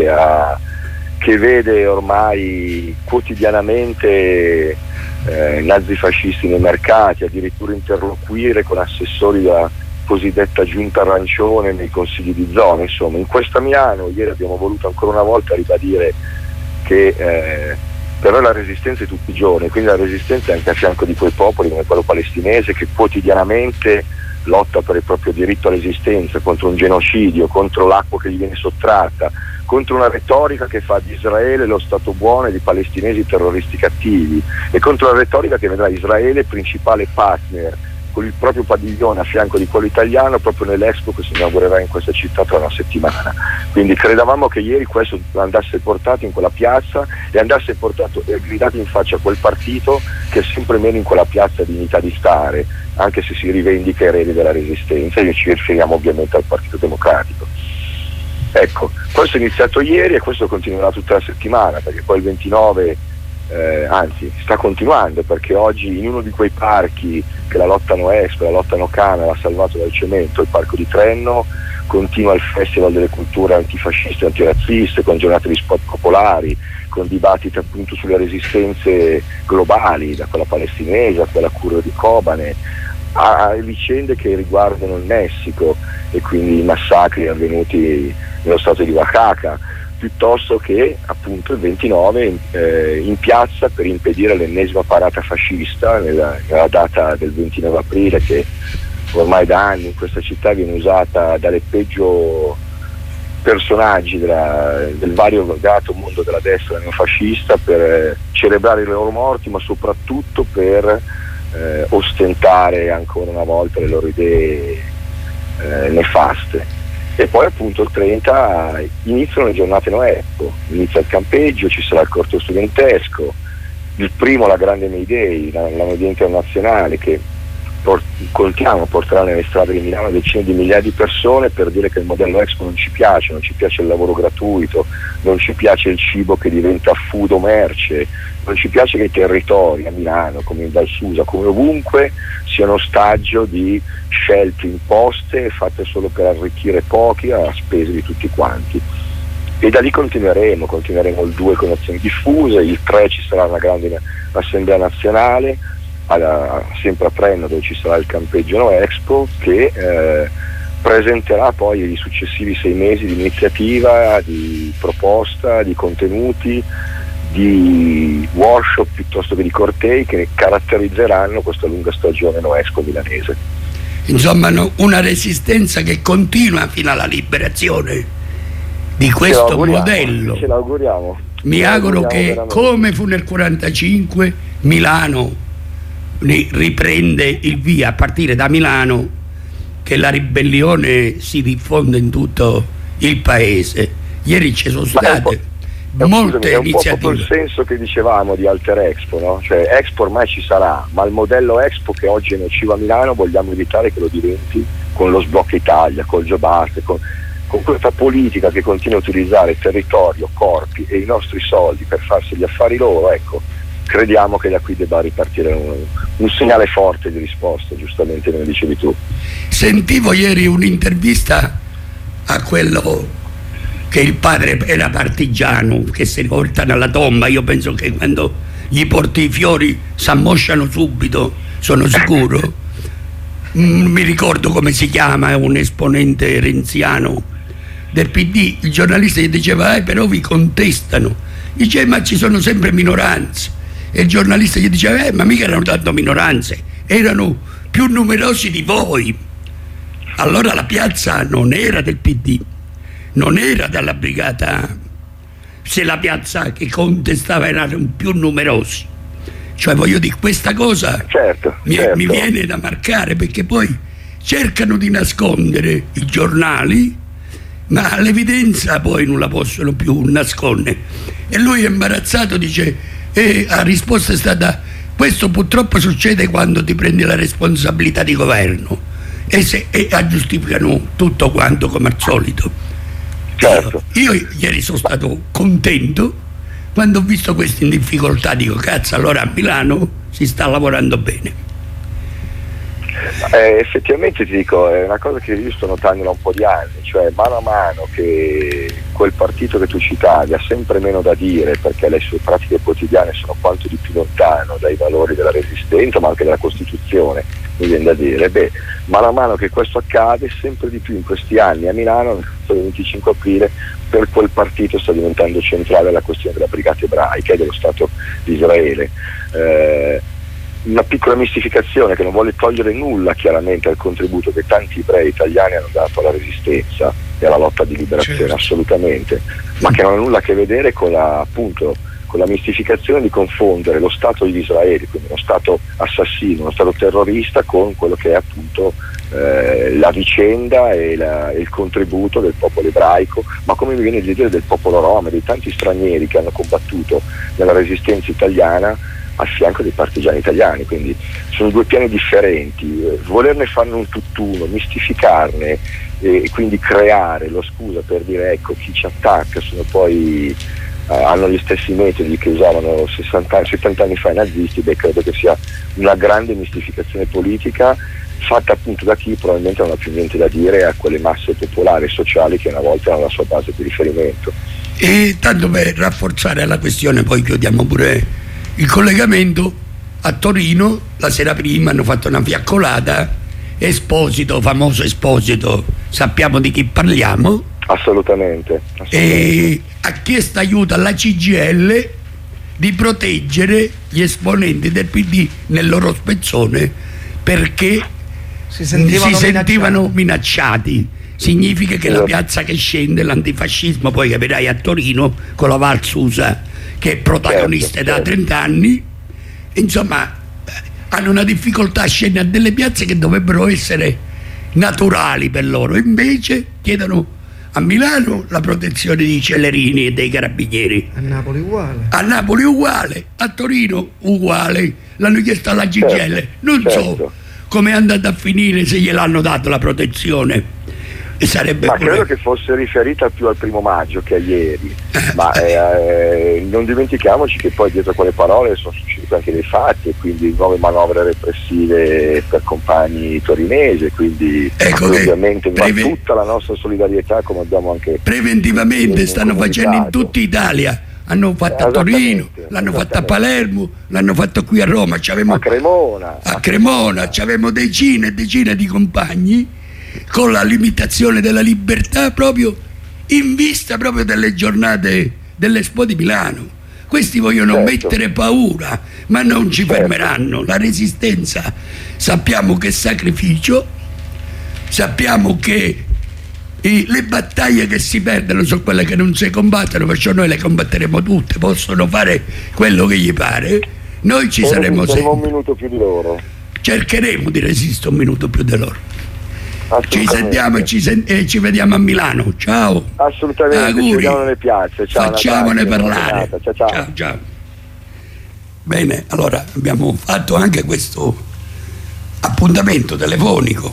che vede ormai quotidianamente nazifascisti nei mercati, addirittura interloquire con assessori della cosiddetta giunta arancione nei consigli di zona. Insomma, in questa Milano ieri abbiamo voluto ancora una volta ribadire che per noi la resistenza è tutti i giorni, quindi la resistenza è anche a fianco di quei popoli come quello palestinese che quotidianamente lotta per il proprio diritto all'esistenza, contro un genocidio, contro l'acqua che gli viene sottratta, contro una retorica che fa di Israele lo stato buono e di palestinesi terroristi cattivi, e contro la retorica che vedrà Israele principale partner con il proprio padiglione a fianco di quello italiano proprio nell'Expo che si inaugurerà in questa città tra una settimana. Quindi credevamo che ieri questo andasse portato in quella piazza e andasse portato e gridato in faccia a quel partito che è sempre meno in quella piazza dignità di stare, anche se si rivendica erede della resistenza, e ci riferiamo ovviamente al Partito Democratico. Ecco, questo è iniziato ieri e questo continuerà tutta la settimana, perché poi il 29 anzi sta continuando, perché oggi in uno di quei parchi che la lotta No Expo, la lotta No Camera ha salvato dal cemento, il parco di Trenno, continua il Festival delle Culture Antifasciste e Antirazziste, con giornate di spot popolari, con dibattiti appunto sulle resistenze globali, da quella palestinese a quella curda di Kobane, a vicende che riguardano il Messico e quindi i massacri avvenuti nello stato di Oaxaca, piuttosto che appunto il 29 in piazza per impedire l'ennesima parata fascista nella data del 29 aprile, che ormai da anni in questa città viene usata dalle peggio personaggi del variegato mondo della destra neofascista per celebrare i loro morti, ma soprattutto per ostentare ancora una volta le loro idee nefaste. E poi appunto il 30 iniziano le giornate No Expo, inizia il campeggio, ci sarà il corteo studentesco, il primo la grande May Day, la May Day internazionale che contiamo porterà nelle strade di Milano decine di migliaia di persone per dire che il modello Expo non ci piace il lavoro gratuito, non ci piace il cibo che diventa food o merce, non ci piace che i territori a Milano, come in Val Susa, come ovunque, siano ostaggio di scelte imposte fatte solo per arricchire pochi a spese di tutti quanti. E da lì continueremo il 2 con azioni diffuse, il 3 ci sarà una grande assemblea nazionale, sempre a Prenno, dove ci sarà il campeggio No Expo, che presenterà poi i successivi 6 mesi di iniziativa, di proposta, di contenuti, di workshop piuttosto che di cortei che caratterizzeranno questa lunga stagione No Expo milanese. Insomma, una resistenza che continua fino alla liberazione di questo modello. Ce l'auguriamo. Mi auguro che veramente, come fu nel 45, Milano riprende il via a partire da Milano, che la ribellione si diffonde in tutto il paese. Ieri ci sono state molte iniziative. È un po' il senso che dicevamo di Alter Expo, no? Cioè Expo ormai ci sarà, ma il modello Expo che oggi è nocivo a Milano vogliamo evitare che lo diventi con lo sblocca Italia, col Job Act, con questa politica che continua a utilizzare territorio, corpi e i nostri soldi per farsi gli affari loro. Ecco, crediamo che da qui debba ripartire un segnale forte di risposta, giustamente come dicevi tu. Sentivo ieri un'intervista a quello che il padre era partigiano, che si riporta nella tomba. Io penso che quando gli porti i fiori si ammosciano subito, sono sicuro. Mi ricordo come si chiama, un esponente renziano del PD. Il giornalista gli diceva però vi contestano. Dice ma ci sono sempre minoranze. E il giornalista gli diceva ma mica erano tanto minoranze, erano più numerosi di voi. Allora la piazza non era del PD, non era della brigata, se la piazza che contestava erano più numerosi. Cioè voglio dire, questa cosa certo. Mi viene da marcare, perché poi cercano di nascondere i giornali, ma l'evidenza poi non la possono più nascondere. E lui è imbarazzato, dice, e la risposta è stata: questo purtroppo succede quando ti prendi la responsabilità di governo, e giustificano tutto quanto come al solito. Certo. Io ieri sono stato contento quando ho visto questi in difficoltà, dico cazzo, allora a Milano si sta lavorando bene. Effettivamente ti dico, è una cosa che io sto notando da un po' di anni, cioè mano a mano che quel partito che tu citavi ha sempre meno da dire, perché le sue pratiche quotidiane sono quanto di più lontano dai valori della Resistenza, ma anche della Costituzione, mi viene da dire. Mano a mano che questo accade, sempre di più in questi anni a Milano, il 25 aprile, per quel partito sta diventando centrale la questione della brigata ebraica e dello Stato di Israele. Una piccola mistificazione che non vuole togliere nulla chiaramente al contributo che tanti ebrei italiani hanno dato alla Resistenza e alla lotta di liberazione, certo, assolutamente, ma che non ha nulla a che vedere con la mistificazione di confondere lo Stato di Israele, quindi uno Stato assassino, uno Stato terrorista, con quello che è appunto la vicenda e il contributo del popolo ebraico, ma come mi viene di dire del popolo rom e dei tanti stranieri che hanno combattuto nella Resistenza italiana a fianco dei partigiani italiani. Quindi sono due piani differenti. Volerne farne un tutt'uno, mistificarne e quindi creare lo scusa per dire ecco chi ci attacca sono poi hanno gli stessi metodi che usavano 70 anni fa i nazisti, credo che sia una grande mistificazione politica fatta appunto da chi probabilmente non ha più niente da dire a quelle masse popolari e sociali che una volta erano la sua base di riferimento. E tanto per rafforzare la questione, poi chiudiamo pure il collegamento, a Torino la sera prima hanno fatto una fiaccolata, Esposito, famoso Esposito, sappiamo di chi parliamo. Assolutamente. E ha chiesto aiuto alla CGIL di proteggere gli esponenti del PD nel loro spezzone, perché si sentivano minacciati. Significa che la piazza che scende, l'antifascismo, poi capirai a Torino con la Val Susa che è protagonista da 30 anni, insomma hanno una difficoltà a scendere a delle piazze che dovrebbero essere naturali per loro, invece chiedono a Milano la protezione dei Celerini e dei Carabinieri, a Napoli uguale, a Torino uguale, l'hanno chiesto alla CGIL, non so come è andata a finire, se gliel'hanno dato la protezione. Ma credo che fosse riferita più al 1° maggio che a ieri, ma non dimentichiamoci che poi dietro quelle parole sono successi anche dei fatti, e quindi nuove manovre repressive per compagni torinesi, quindi ovviamente va tutta la nostra solidarietà, come abbiamo anche preventivamente stanno facendo in tutta Italia, hanno fatto a Torino, l'hanno fatto a Palermo, l'hanno fatto qui a Roma, a Cremona, c'avevamo decine e decine di compagni con la limitazione della libertà proprio in vista proprio delle giornate dell'Expo di Milano. Questi vogliono mettere paura, ma non ci fermeranno. La resistenza sappiamo che è sacrificio, sappiamo che le battaglie che si perdono sono quelle che non si combattono, perciò noi le combatteremo tutte. Possono fare quello che gli pare, noi ci saremo sempre. Un minuto più di loro. Cercheremo di resistere un minuto più di loro. Ci sentiamo e ci vediamo a Milano. Ciao. Assolutamente. Auguri. Ci vediamo nelle piazze. Ciao, facciamone parlare. Ciao. Bene, allora abbiamo fatto anche questo appuntamento telefonico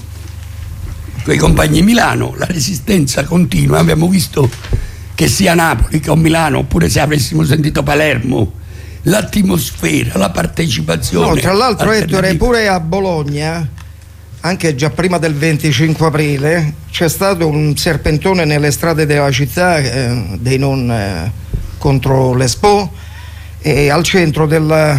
con i compagni Milano. La resistenza continua. Abbiamo visto che sia Napoli che a Milano, oppure se avessimo sentito Palermo, l'atmosfera, la partecipazione. No, tra l'altro, Ettore, pure a Bologna, anche già prima del 25 aprile, c'è stato un serpentone nelle strade della città dei non contro l'Expo, e al centro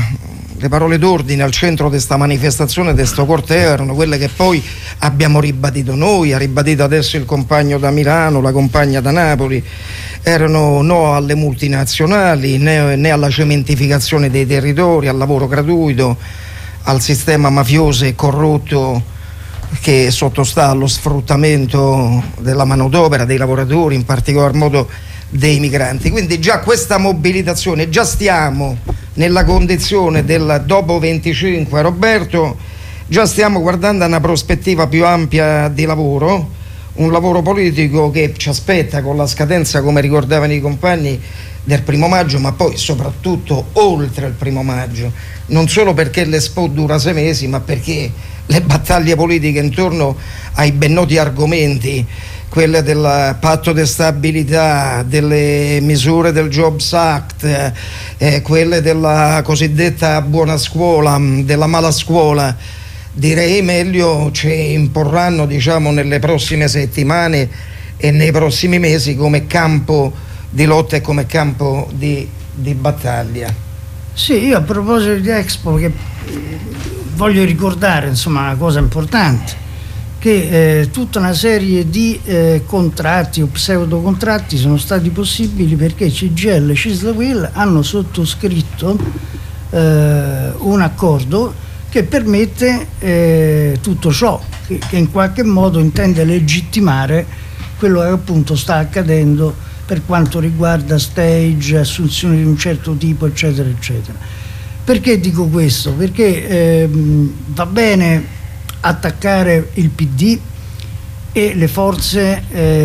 le parole d'ordine al centro di questa manifestazione, di questo corteo, erano quelle che poi abbiamo ribadito noi, ha ribadito adesso il compagno da Milano, la compagna da Napoli. Erano no alle multinazionali, né alla cementificazione dei territori, al lavoro gratuito, al sistema mafioso e corrotto che sottostà allo sfruttamento della manodopera, dei lavoratori, in particolar modo dei migranti. Quindi già questa mobilitazione, già stiamo nella condizione del dopo 25, Roberto, già stiamo guardando a una prospettiva più ampia di lavoro, un lavoro politico che ci aspetta con la scadenza, come ricordavano i compagni, del 1° maggio, ma poi soprattutto oltre il 1° maggio, non solo perché l'Expo dura 6 mesi, ma perché le battaglie politiche intorno ai ben noti argomenti, quelle del patto di stabilità, delle misure del Jobs Act, quelle della cosiddetta buona scuola, della mala scuola, direi meglio, ci imporranno, diciamo, nelle prossime settimane e nei prossimi mesi come campo di lotta e come campo di battaglia. Sì, io a proposito di Expo, che voglio ricordare, insomma, una cosa importante, che tutta una serie di contratti o pseudocontratti sono stati possibili perché CGIL e CISL-UIL hanno sottoscritto un accordo che permette tutto ciò, che in qualche modo intende legittimare quello che appunto sta accadendo per quanto riguarda stage, assunzioni di un certo tipo, eccetera, eccetera. Perché dico questo? Perché va bene attaccare il PD e le forze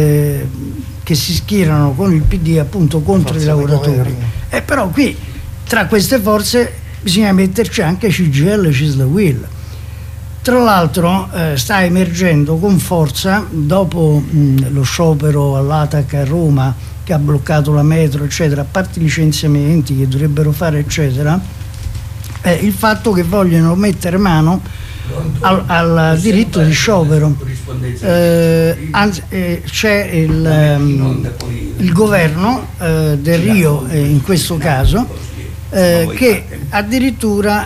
che si schierano con il PD appunto contro i lavoratori. Però qui tra queste forze bisogna metterci anche CGIL e CISL-UIL. Tra l'altro sta emergendo con forza, dopo lo sciopero all'ATAC a Roma che ha bloccato la metro, eccetera, a parte i licenziamenti che dovrebbero fare, eccetera, il fatto che vogliono mettere mano al diritto di sciopero. Anzi, c'è il governo del Rio, in questo caso, che addirittura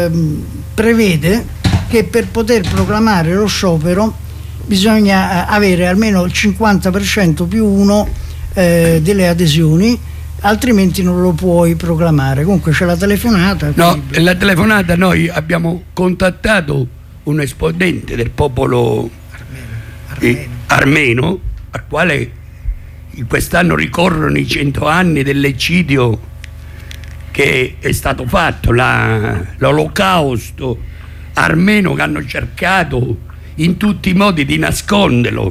prevede che per poter proclamare lo sciopero bisogna avere almeno il 50% più 1 delle adesioni, altrimenti non lo puoi proclamare. Comunque c'è la telefonata. No, la telefonata, noi abbiamo contattato un esponente del popolo armeno, al quale quest'anno ricorrono i 100 anni dell'eccidio che è stato fatto, l'olocausto armeno, che hanno cercato in tutti i modi di nasconderlo,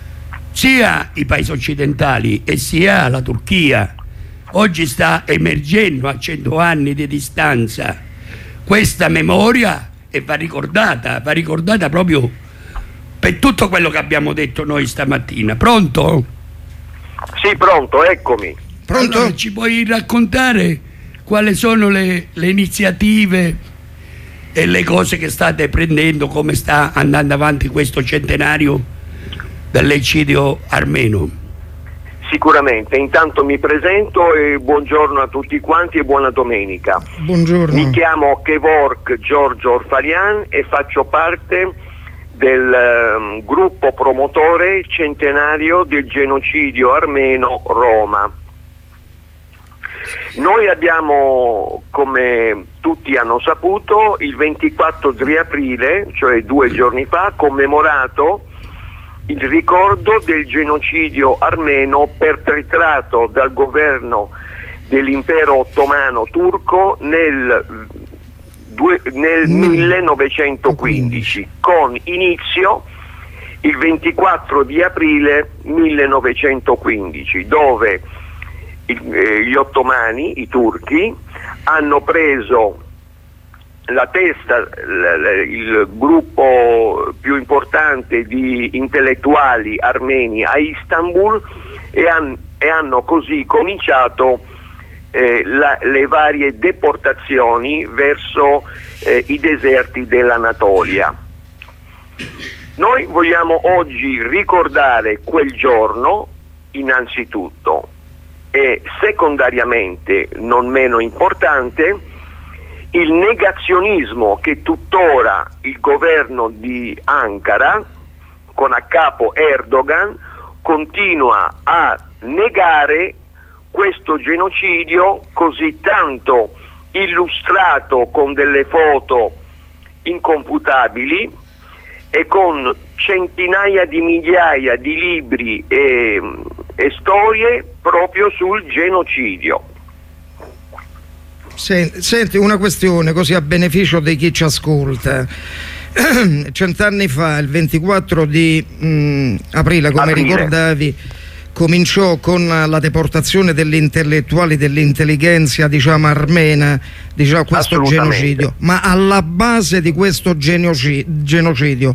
sia i paesi occidentali e sia la Turchia. Oggi sta emergendo a 100 anni di distanza questa memoria e va ricordata proprio per tutto quello che abbiamo detto noi stamattina. Pronto? Sì, pronto, eccomi. Pronto? Allora, ci puoi raccontare quali sono le iniziative e le cose che state prendendo, come sta andando avanti questo centenario dell'eccidio armeno? Sicuramente, intanto mi presento e buongiorno a tutti quanti e buona domenica. Buongiorno. Mi chiamo Kevork Giorgio Orfalian e faccio parte del gruppo promotore centenario del genocidio armeno Roma. Noi abbiamo, come tutti hanno saputo, il 24 di aprile, cioè 2 giorni fa, commemorato il ricordo del genocidio armeno perpetrato dal governo dell'impero ottomano turco nel 1915, con inizio il 24 di aprile 1915, dove gli ottomani, i turchi, hanno preso la testa, il gruppo più importante di intellettuali armeni a Istanbul e hanno così cominciato le varie deportazioni verso i deserti dell'Anatolia. Noi vogliamo oggi ricordare quel giorno innanzitutto e secondariamente, non meno importante, il negazionismo che tuttora il governo di Ankara, con a capo Erdogan, continua a negare questo genocidio così tanto illustrato con delle foto incomputabili e con centinaia di migliaia di libri e storie proprio sul genocidio. Senti, una questione così a beneficio di chi ci ascolta. 100 anni fa, il 24 di aprile, come ricordavi, cominciò con la deportazione degli intellettuali, dell'intelligenza, diciamo, armena, diciamo, questo genocidio. Ma alla base di questo genocidio,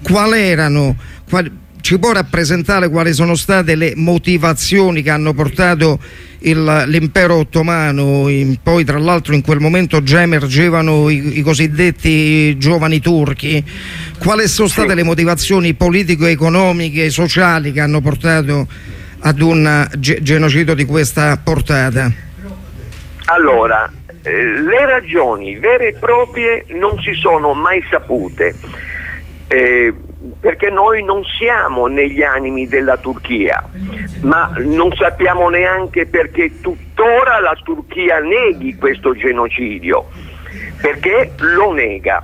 ci può rappresentare quali sono state le motivazioni che hanno portato l'impero ottomano, poi tra l'altro in quel momento già emergevano i cosiddetti giovani turchi, quali sono state le motivazioni politico-economiche, sociali che hanno portato ad un genocidio di questa portata? Allora, le ragioni vere e proprie non si sono mai sapute, perché noi non siamo negli animi della Turchia, ma non sappiamo neanche perché tuttora la Turchia neghi questo genocidio, perché lo nega,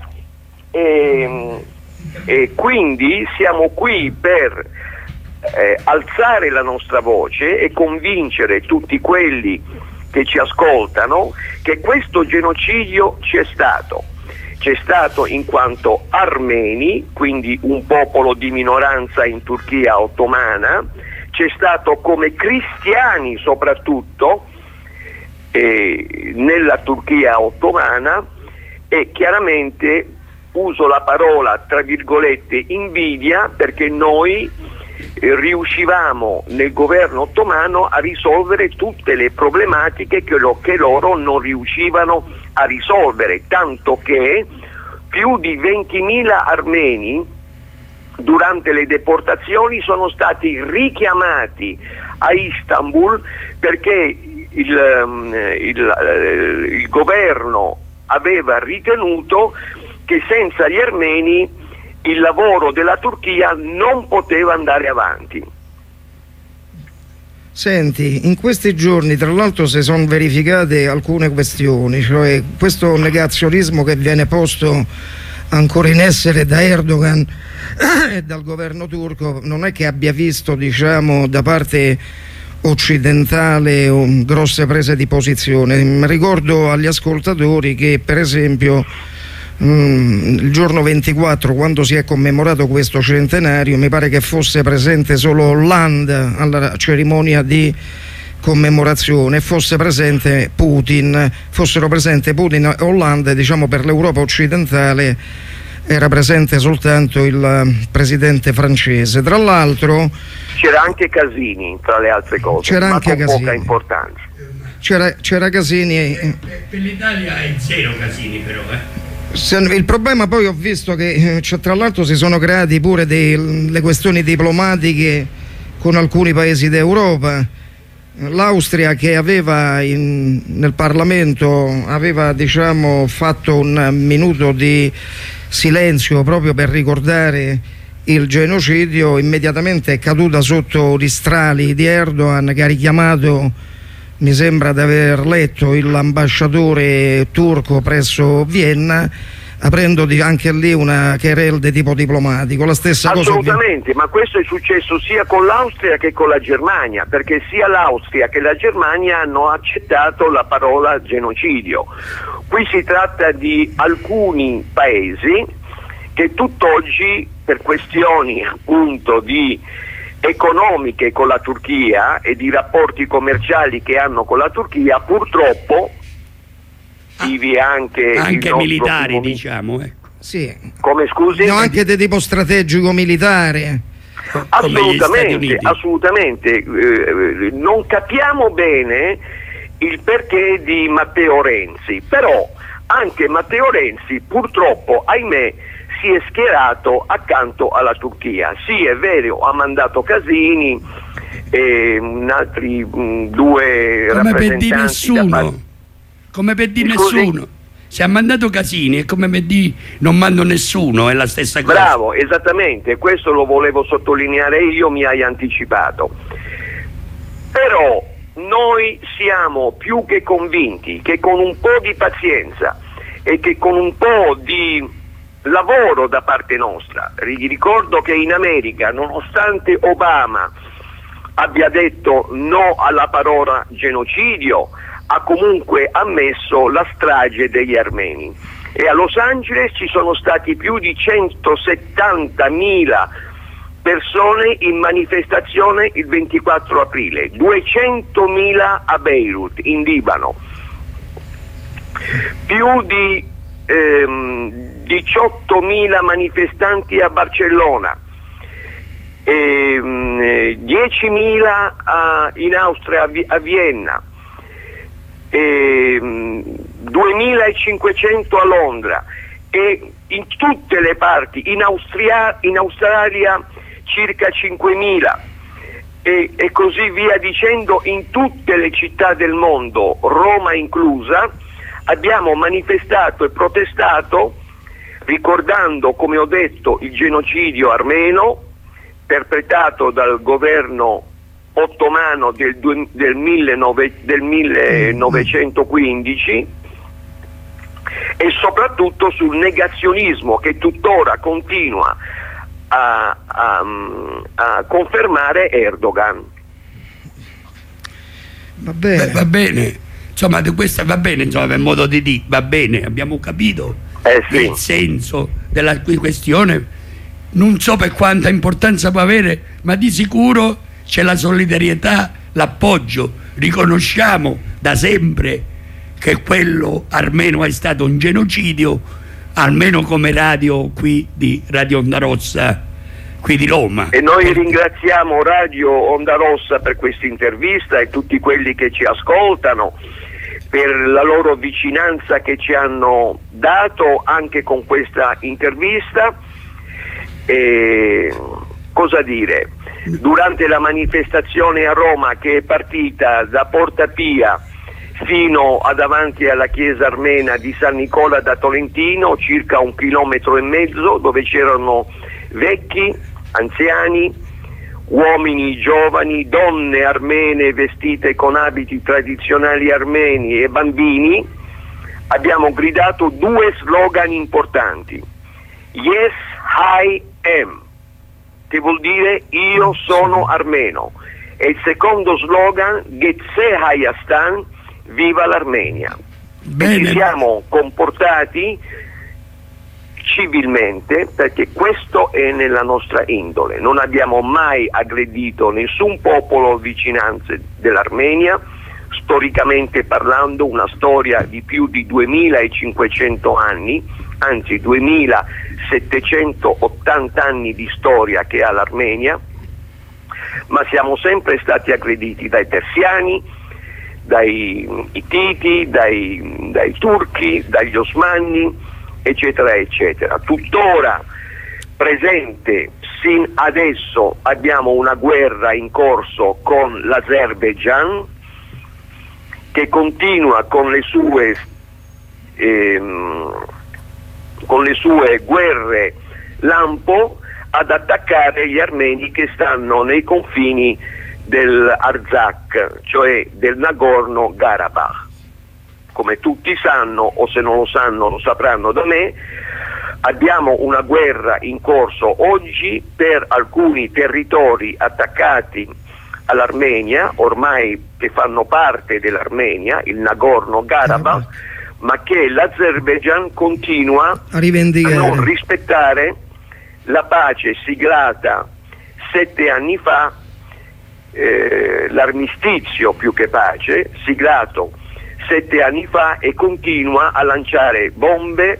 e quindi siamo qui per alzare la nostra voce e convincere tutti quelli che ci ascoltano che questo genocidio c'è stato in quanto armeni, quindi un popolo di minoranza in Turchia ottomana, c'è stato come cristiani soprattutto nella Turchia ottomana, e chiaramente uso la parola tra virgolette invidia, perché noi riuscivamo nel governo ottomano a risolvere tutte le problematiche che loro non riuscivano a risolvere, tanto che più di 20.000 armeni durante le deportazioni sono stati richiamati a Istanbul perché il governo aveva ritenuto che senza gli armeni il lavoro della Turchia non poteva andare avanti. Senti, in questi giorni tra l'altro si sono verificate alcune questioni, cioè questo negazionismo che viene posto ancora in essere da Erdogan e dal governo turco non è che abbia visto, diciamo, da parte occidentale grosse prese di posizione. Ricordo agli ascoltatori che per esempio il giorno 24, quando si è commemorato questo centenario, mi pare che fosse presente solo Hollande alla cerimonia di commemorazione, fossero presenti Putin e Hollande. Diciamo, per l'Europa occidentale era presente soltanto il presidente francese. Tra l'altro c'era anche Casini, tra le altre cose, c'era ma anche con Casini. poca importanza. C'era Casini. Per l'Italia è zero Casini, però. Il problema, poi ho visto che tra l'altro si sono creati pure le questioni diplomatiche con alcuni paesi d'Europa. L'Austria, che aveva nel Parlamento fatto un minuto di silenzio proprio per ricordare il genocidio, immediatamente è caduta sotto gli strali di Erdogan, che ha richiamato, mi sembra di aver letto, l'ambasciatore turco presso Vienna, aprendo anche lì una querela di tipo diplomatico. La stessa assolutamente, ma questo è successo sia con l'Austria che con la Germania, perché sia l'Austria che la Germania hanno accettato la parola genocidio. Qui si tratta di alcuni paesi che tutt'oggi, per questioni appunto di economiche con la Turchia e di rapporti commerciali che hanno con la Turchia, purtroppo anche militari, diciamo, ecco. Sì. Come, scusi? No, anche di tipo strategico militare. Assolutamente. Non capiamo bene il perché di Matteo Renzi, però anche Matteo Renzi purtroppo, ahimè, si è schierato accanto alla Turchia. Sì, è vero, ha mandato Casini e altri due rappresentanti. Come per di nessuno. Se ha mandato Casini è come per di non mando nessuno, è la stessa cosa. Bravo, esattamente, questo lo volevo sottolineare io, mi hai anticipato. Però noi siamo più che convinti che con un po' di pazienza e che con un po' di lavoro da parte nostra, ricordo che in America, nonostante Obama abbia detto no alla parola genocidio, ha comunque ammesso la strage degli armeni, e a Los Angeles ci sono stati più di 170.000 persone in manifestazione il 24 aprile, 200.000 a Beirut in Libano, più di 18.000 manifestanti a Barcellona, 10.000 in Austria a Vienna, 2.500 a Londra, e in tutte le parti, in Australia circa 5.000 e così via dicendo, in tutte le città del mondo, Roma inclusa, abbiamo manifestato e protestato ricordando, come ho detto, il genocidio armeno perpetrato dal governo ottomano del 1915 e soprattutto sul negazionismo che tuttora continua a confermare Erdogan. Va bene. Insomma, di questa va bene, insomma, per modo di dire, va bene, abbiamo capito il senso della questione. Non so per quanta importanza può avere, ma di sicuro c'è la solidarietà, l'appoggio. Riconosciamo da sempre che quello armeno è stato un genocidio, almeno come radio qui di Radio Onda Rossa, qui di Roma. E noi ringraziamo Radio Onda Rossa per questa intervista e tutti quelli che ci ascoltano per la loro vicinanza che ci hanno dato anche con questa intervista. E cosa dire? Durante la manifestazione a Roma, che è partita da Porta Pia fino a davanti alla chiesa armena di San Nicola da Tolentino, circa 1,5 chilometri, dove c'erano vecchi, anziani, uomini giovani, donne armene vestite con abiti tradizionali armeni e bambini, abbiamo gridato 2 slogan importanti: Yes, I am, che vuol dire io sono armeno, e il secondo slogan Getse Hayastan, viva l'Armenia. E ci siamo comportati civilmente, perché questo è nella nostra indole. Non abbiamo mai aggredito nessun popolo vicinanze dell'Armenia, storicamente parlando, una storia di più di 2500 anni, anzi 2780 anni di storia che ha l'Armenia, ma siamo sempre stati aggrediti dai persiani, dai Ittiti, dai turchi, dagli osmani, eccetera eccetera. Tuttora presente Sin adesso abbiamo una guerra in corso con l'Azerbaigian, che continua con le sue guerre lampo ad attaccare gli armeni che stanno nei confini dell'Artsakh, cioè del Nagorno-Karabakh. Come tutti sanno, o se non lo sanno lo sapranno da me, abbiamo una guerra in corso oggi per alcuni territori attaccati all'Armenia, ormai che fanno parte dell'Armenia, il Nagorno-Karabakh, ma che l'Azerbaigian continua a non rispettare la pace siglata 7 anni fa, l'armistizio più che pace, siglato 7 anni fa, e continua a lanciare bombe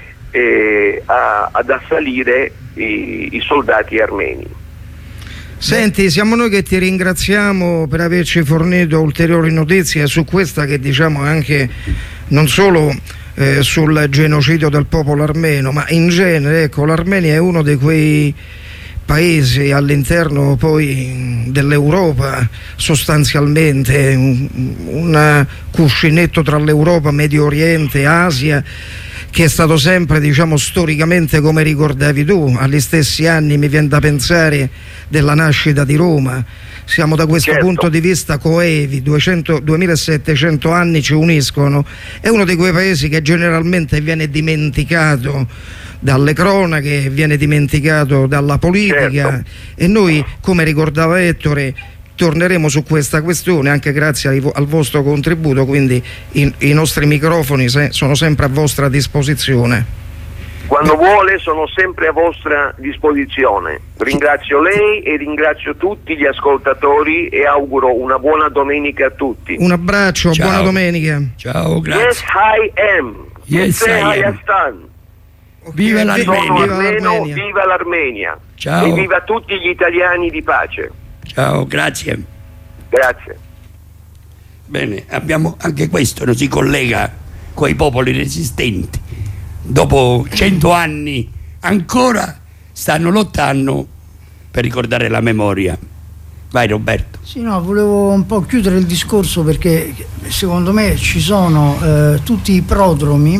ad assalire i soldati armeni. Senti, siamo noi che ti ringraziamo per averci fornito ulteriori notizie su questa che diciamo anche non solo sul genocidio del popolo armeno, ma in genere, ecco, l'Armenia è uno di quei paesi all'interno poi dell'Europa, sostanzialmente un cuscinetto tra l'Europa, Medio Oriente, Asia, che è stato sempre, diciamo, storicamente, come ricordavi tu, agli stessi anni, mi viene da pensare, della nascita di Roma. Siamo da questo punto di vista coevi, 2700 anni ci uniscono. È uno di quei paesi che generalmente viene dimenticato dalle cronache, viene dimenticato dalla politica, e noi, come ricordava Ettore, torneremo su questa questione anche grazie al vostro contributo, quindi i nostri microfoni sono sempre a vostra disposizione. Quando vuole sono sempre a vostra disposizione. Ringrazio lei e ringrazio tutti gli ascoltatori e auguro una buona domenica a tutti. Un abbraccio, ciao. Buona domenica. Ciao, grazie. Yes, I am. Yes, I am. Viva l'Armenia. Sono armeno, viva l'Armenia. Ciao. E viva tutti gli italiani di pace. Ciao, grazie. Grazie. Bene, abbiamo anche questo, non si collega con i popoli resistenti. Dopo 100 anni ancora stanno lottando per ricordare la memoria. Vai Roberto. Sì, no, volevo un po' chiudere il discorso perché secondo me ci sono tutti i prodromi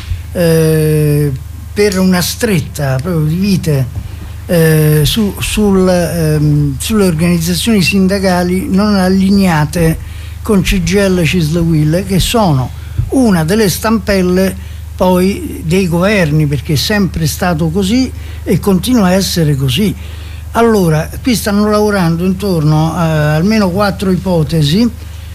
per una stretta proprio di vite sulle organizzazioni sindacali non allineate con CGIL e CISL-UIL, che sono una delle stampelle poi dei governi, perché è sempre stato così e continua a essere così. Allora, qui stanno lavorando intorno a almeno 4 ipotesi.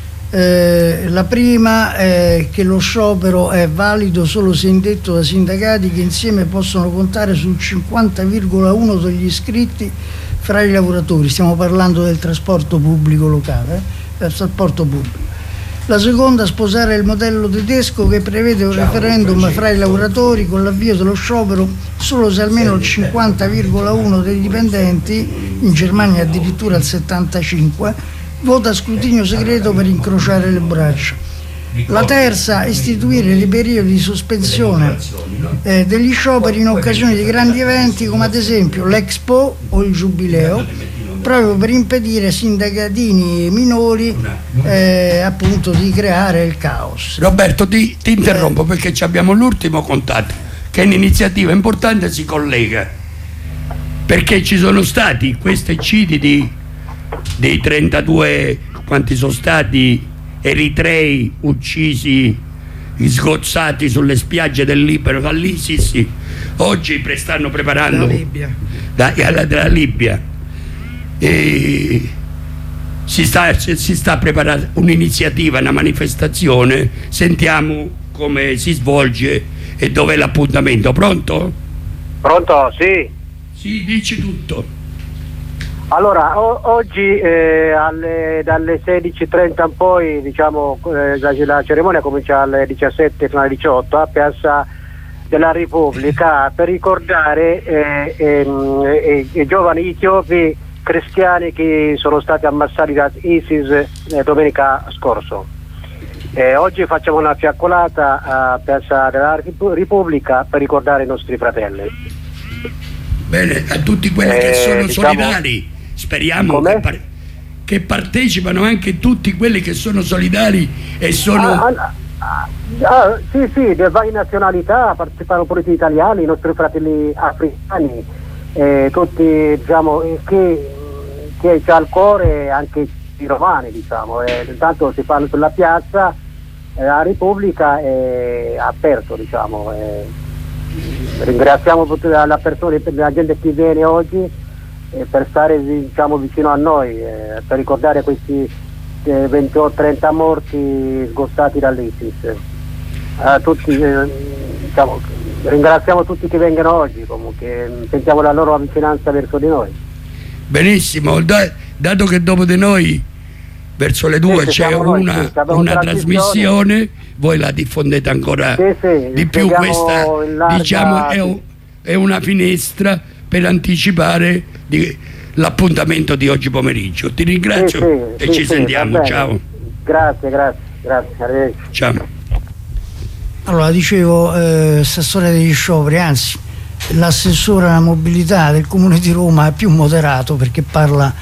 La prima è che lo sciopero è valido solo se indetto da sindacati che insieme possono contare sul 50,1 degli iscritti fra i lavoratori. Stiamo parlando del trasporto pubblico locale, del trasporto pubblico. La seconda, sposare il modello tedesco che prevede un referendum fra i lavoratori con l'avvio dello sciopero solo se almeno il 50,1 dei dipendenti, in Germania addirittura il 75%, vota a scrutinio segreto per incrociare le braccia. La terza, istituire dei periodi di sospensione degli scioperi in occasione di grandi eventi come ad esempio l'Expo o il Giubileo, proprio per impedire ai sindacatini minori appunto di creare il caos. Roberto, ti interrompo perché abbiamo l'ultimo contatto, che è un'iniziativa importante, si collega, perché ci sono stati questi eccidi dei 32, quanti sono stati, eritrei uccisi, sgozzati sulle spiagge del Libano dall'ISIS. Oggi stanno preparando dalla Libia. E si sta preparando un'iniziativa, una manifestazione. Sentiamo come si svolge e dov'è l'appuntamento. Pronto? Pronto, sì. Sì, dici tutto. Allora, oggi dalle 16:30 in poi, diciamo, la cerimonia comincia alle 17 fino alle 18 a Piazza della Repubblica per ricordare i giovani etiopi cristiani che sono stati ammassati da ISIS domenica scorso. Oggi facciamo una fiaccolata a Piazza della Repubblica per ricordare i nostri fratelli. Bene, a tutti quelli che sono solidari, speriamo che partecipano anche tutti quelli che sono solidari e sono... sì, di varie nazionalità, partecipano pure gli italiani, i nostri fratelli africani, tutti, diciamo, che c'ha al cuore anche i romani, diciamo, intanto si fanno sulla piazza, la Repubblica è aperto, diciamo, ringraziamo la persona, la gente che viene oggi per stare, diciamo, vicino a noi, per ricordare questi 28-30 morti sgozzati dall'ISIS. Tutti, diciamo, ringraziamo tutti che vengono oggi, comunque sentiamo la loro vicinanza verso di noi. Benissimo, dato che dopo di noi verso le 2 c'è una trasmissione, voi la diffondete ancora di più, questa diciamo è una finestra per anticipare l'appuntamento di oggi pomeriggio. Ti ringrazio e ci sentiamo, ciao. Grazie, arrivederci. Ciao. Allora, dicevo, sta storia degli scioperi, anzi l'assessore alla mobilità del Comune di Roma è più moderato, perché parla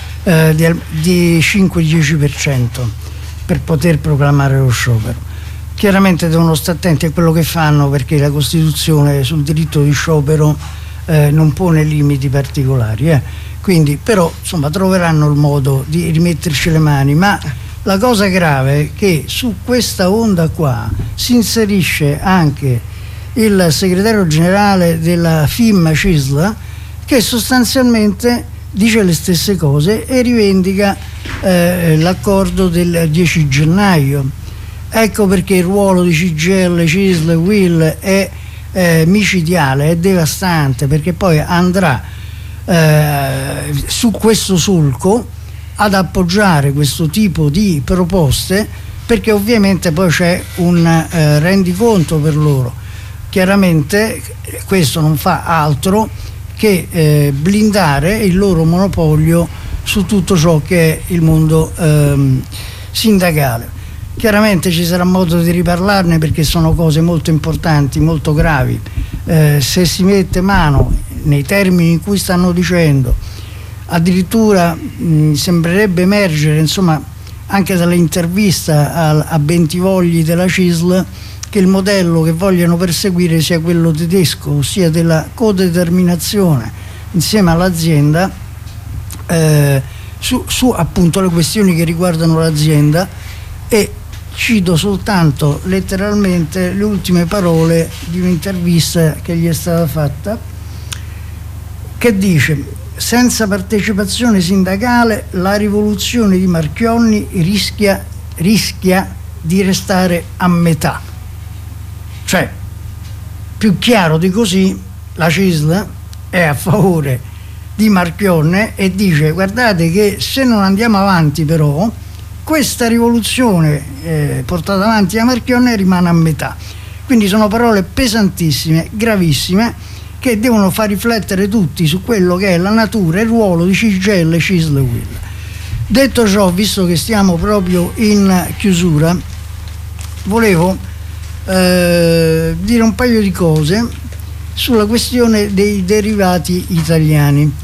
di 5-10% per poter proclamare lo sciopero. Chiaramente devono stare attenti a quello che fanno, perché la Costituzione sul diritto di sciopero non pone limiti particolari, quindi però insomma troveranno il modo di rimetterci le mani. Ma la cosa grave è che su questa onda qua si inserisce anche il segretario generale della FIM CISL, che sostanzialmente dice le stesse cose e rivendica l'accordo del 10 gennaio. Ecco perché il ruolo di CGIL, CISL, UIL è micidiale, è devastante, perché poi andrà su questo solco ad appoggiare questo tipo di proposte, perché ovviamente poi c'è un rendiconto per loro. Chiaramente questo non fa altro che blindare il loro monopolio su tutto ciò che è il mondo sindacale. Chiaramente ci sarà modo di riparlarne, perché sono cose molto importanti, molto gravi. Se si mette mano nei termini in cui stanno dicendo, addirittura sembrerebbe emergere, insomma, anche dall'intervista a Bentivogli della CISL, che il modello che vogliono perseguire sia quello tedesco, ossia della codeterminazione insieme all'azienda su appunto le questioni che riguardano l'azienda. E cito soltanto letteralmente le ultime parole di un'intervista che gli è stata fatta, che dice: senza partecipazione sindacale la rivoluzione di Marchionne rischia di restare a metà. Cioè, più chiaro di così, la CISL è a favore di Marchionne e dice: guardate che se non andiamo avanti, però questa rivoluzione portata avanti da Marchionne rimane a metà. Quindi sono parole pesantissime, gravissime, che devono far riflettere tutti su quello che è la natura e il ruolo di CGIL, CISL e UIL. Detto ciò, visto che stiamo proprio in chiusura, volevo dire un paio di cose sulla questione dei derivati italiani.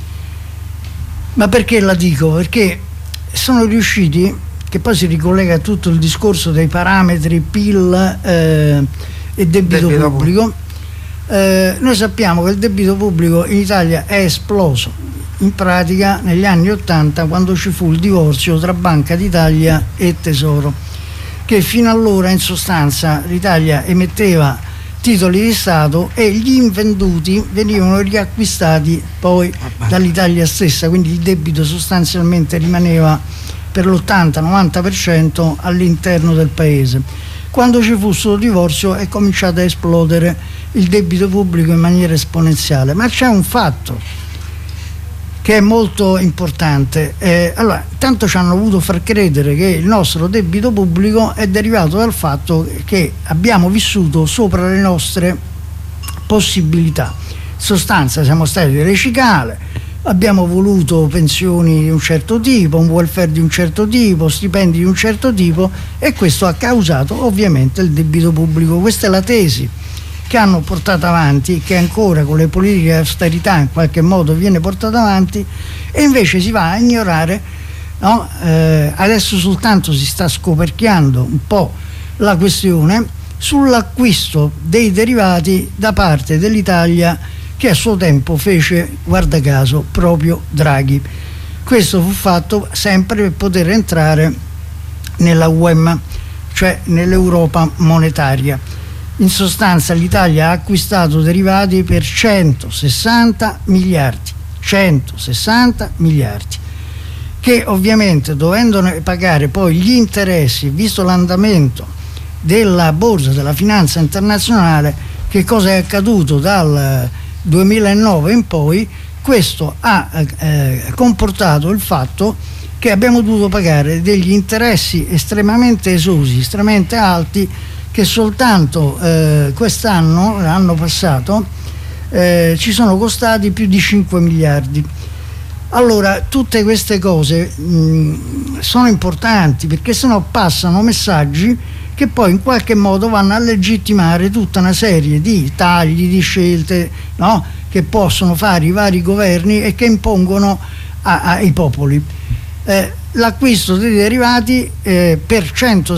Ma perché la dico? Perché sono riusciti, che poi si ricollega a tutto il discorso dei parametri PIL e debito pubblico. Noi sappiamo che il debito pubblico in Italia è esploso in pratica negli anni '80, quando ci fu il divorzio tra Banca d'Italia e Tesoro, che fino allora in sostanza l'Italia emetteva titoli di Stato e gli invenduti venivano riacquistati poi dall'Italia stessa, quindi il debito sostanzialmente rimaneva per l'80-90% all'interno del paese. Quando ci fu questo divorzio è cominciato a esplodere il debito pubblico in maniera esponenziale. Ma c'è un fatto che è molto importante. Allora, tanto ci hanno voluto far credere che il nostro debito pubblico è derivato dal fatto che abbiamo vissuto sopra le nostre possibilità. In sostanza siamo stati delle cicale, abbiamo voluto pensioni di un certo tipo, un welfare di un certo tipo, stipendi di un certo tipo, e questo ha causato ovviamente il debito pubblico. Questa è la tesi che hanno portato avanti, che ancora con le politiche di austerità in qualche modo viene portato avanti, e invece si va a ignorare, no? Adesso soltanto si sta scoperchiando un po' la questione sull'acquisto dei derivati da parte dell'Italia, che a suo tempo fece, guarda caso, proprio Draghi. Questo fu fatto sempre per poter entrare nella UEM, cioè nell'Europa monetaria. In sostanza l'Italia ha acquistato derivati per 160 miliardi, che ovviamente, dovendone pagare poi gli interessi, visto l'andamento della borsa, della finanza internazionale, che cosa è accaduto dal 2009 in poi, questo ha comportato il fatto che abbiamo dovuto pagare degli interessi estremamente esosi, estremamente alti, che soltanto quest'anno, l'anno passato, ci sono costati più di 5 miliardi. Allora, tutte queste cose sono importanti, perché sennò passano messaggi che poi in qualche modo vanno a legittimare tutta una serie di tagli, di scelte, no? Che possono fare i vari governi e che impongono ai popoli. L'acquisto dei derivati per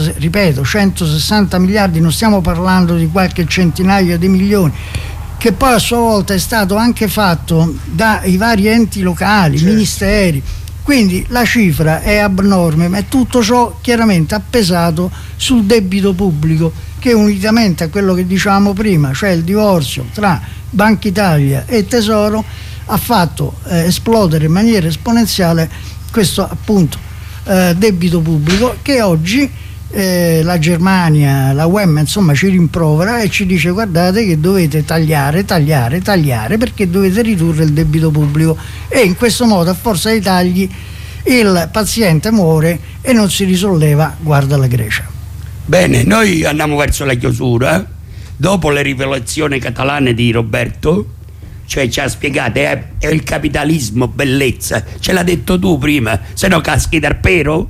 160 miliardi, non stiamo parlando di qualche centinaio di milioni, che poi a sua volta è stato anche fatto dai vari enti locali, ministeri, quindi la cifra è abnorme, ma tutto ciò chiaramente ha pesato sul debito pubblico, che unitamente a quello che dicevamo prima, cioè il divorzio tra Banca Italia e Tesoro, ha fatto esplodere in maniera esponenziale questo appunto debito pubblico, che oggi la Germania, la UEM, insomma, ci rimprovera e ci dice: guardate che dovete tagliare perché dovete ridurre il debito pubblico, e in questo modo, a forza dei tagli, il paziente muore e non si risolleva, guarda la Grecia. Bene, noi andiamo verso la chiusura. Dopo le rivelazioni catalane di Roberto, cioè ci ha spiegato è il capitalismo, bellezza, ce l'ha detto tu prima, se no caschi dal pero,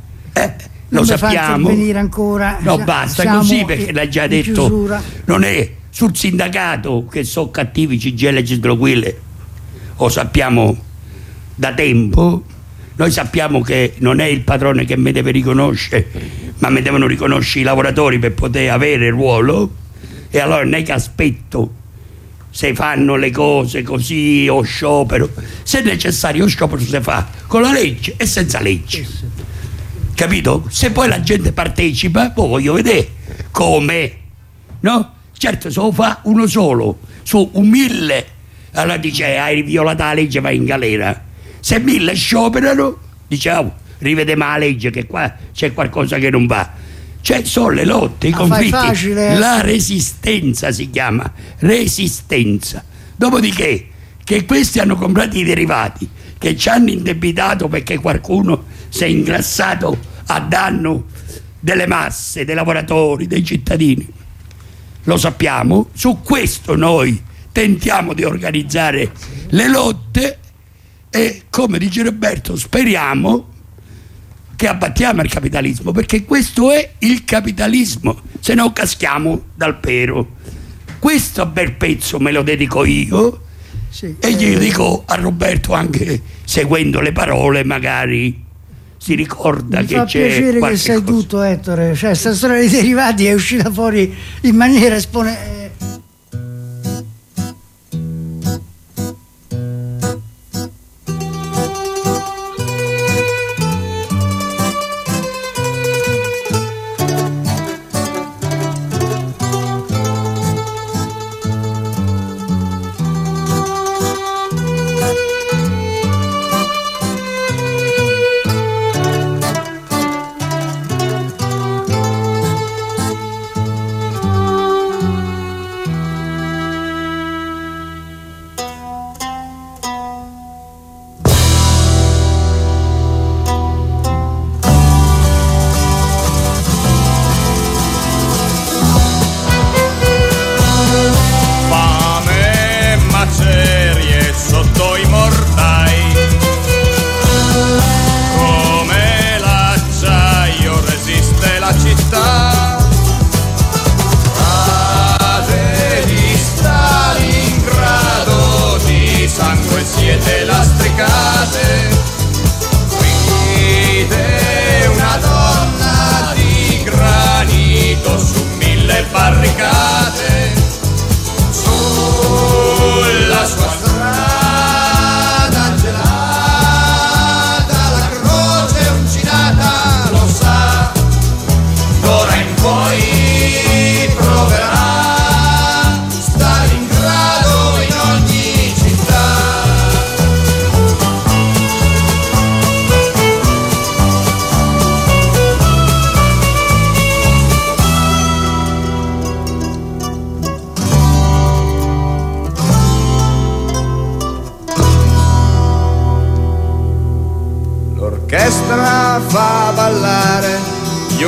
lo sappiamo. Venire ancora, no, basta così, perché l'ha già detto chiusura. Non è sul sindacato che sono cattivi CGIL e CISL, lo sappiamo da tempo. Noi sappiamo che non è il padrone che mi deve riconoscere, ma mi devono riconoscere i lavoratori per poter avere il ruolo. E allora non è che aspetto se fanno le cose così o sciopero. Se è necessario sciopero si fa con la legge e senza legge, capito? Se poi la gente partecipa, poi voglio vedere come, no? Certo, se lo fa uno solo su 1000, allora dice hai violato la legge, vai in galera. Se 1000 scioperano, diciamo rivediamo la legge, che qua c'è qualcosa che non va. Cioè sono le lotte, i conflitti, la resistenza si chiama, resistenza. Dopodiché che questi hanno comprato i derivati, che ci hanno indebitato perché qualcuno si è ingrassato a danno delle masse, dei lavoratori, dei cittadini, lo sappiamo. Su questo noi tentiamo di organizzare le lotte e, come dice Roberto, speriamo che abbattiamo il capitalismo, perché questo è il capitalismo, se no caschiamo dal pero. Questo bel pezzo me lo dedico io, sì, e gli dico a Roberto, anche seguendo le parole, magari si ricorda che c'è. Mi fa piacere che sai cosa. Tutto, Ettore, cioè sta storia dei derivati è uscita fuori in maniera esponenziale.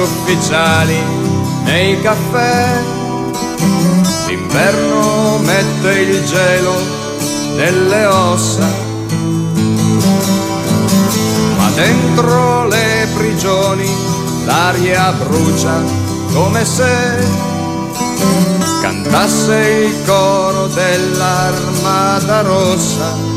ufficiali nei caffè. L'inverno mette il gelo nelle ossa, ma dentro le prigioni l'aria brucia come se cantasse il coro dell'Armata Rossa.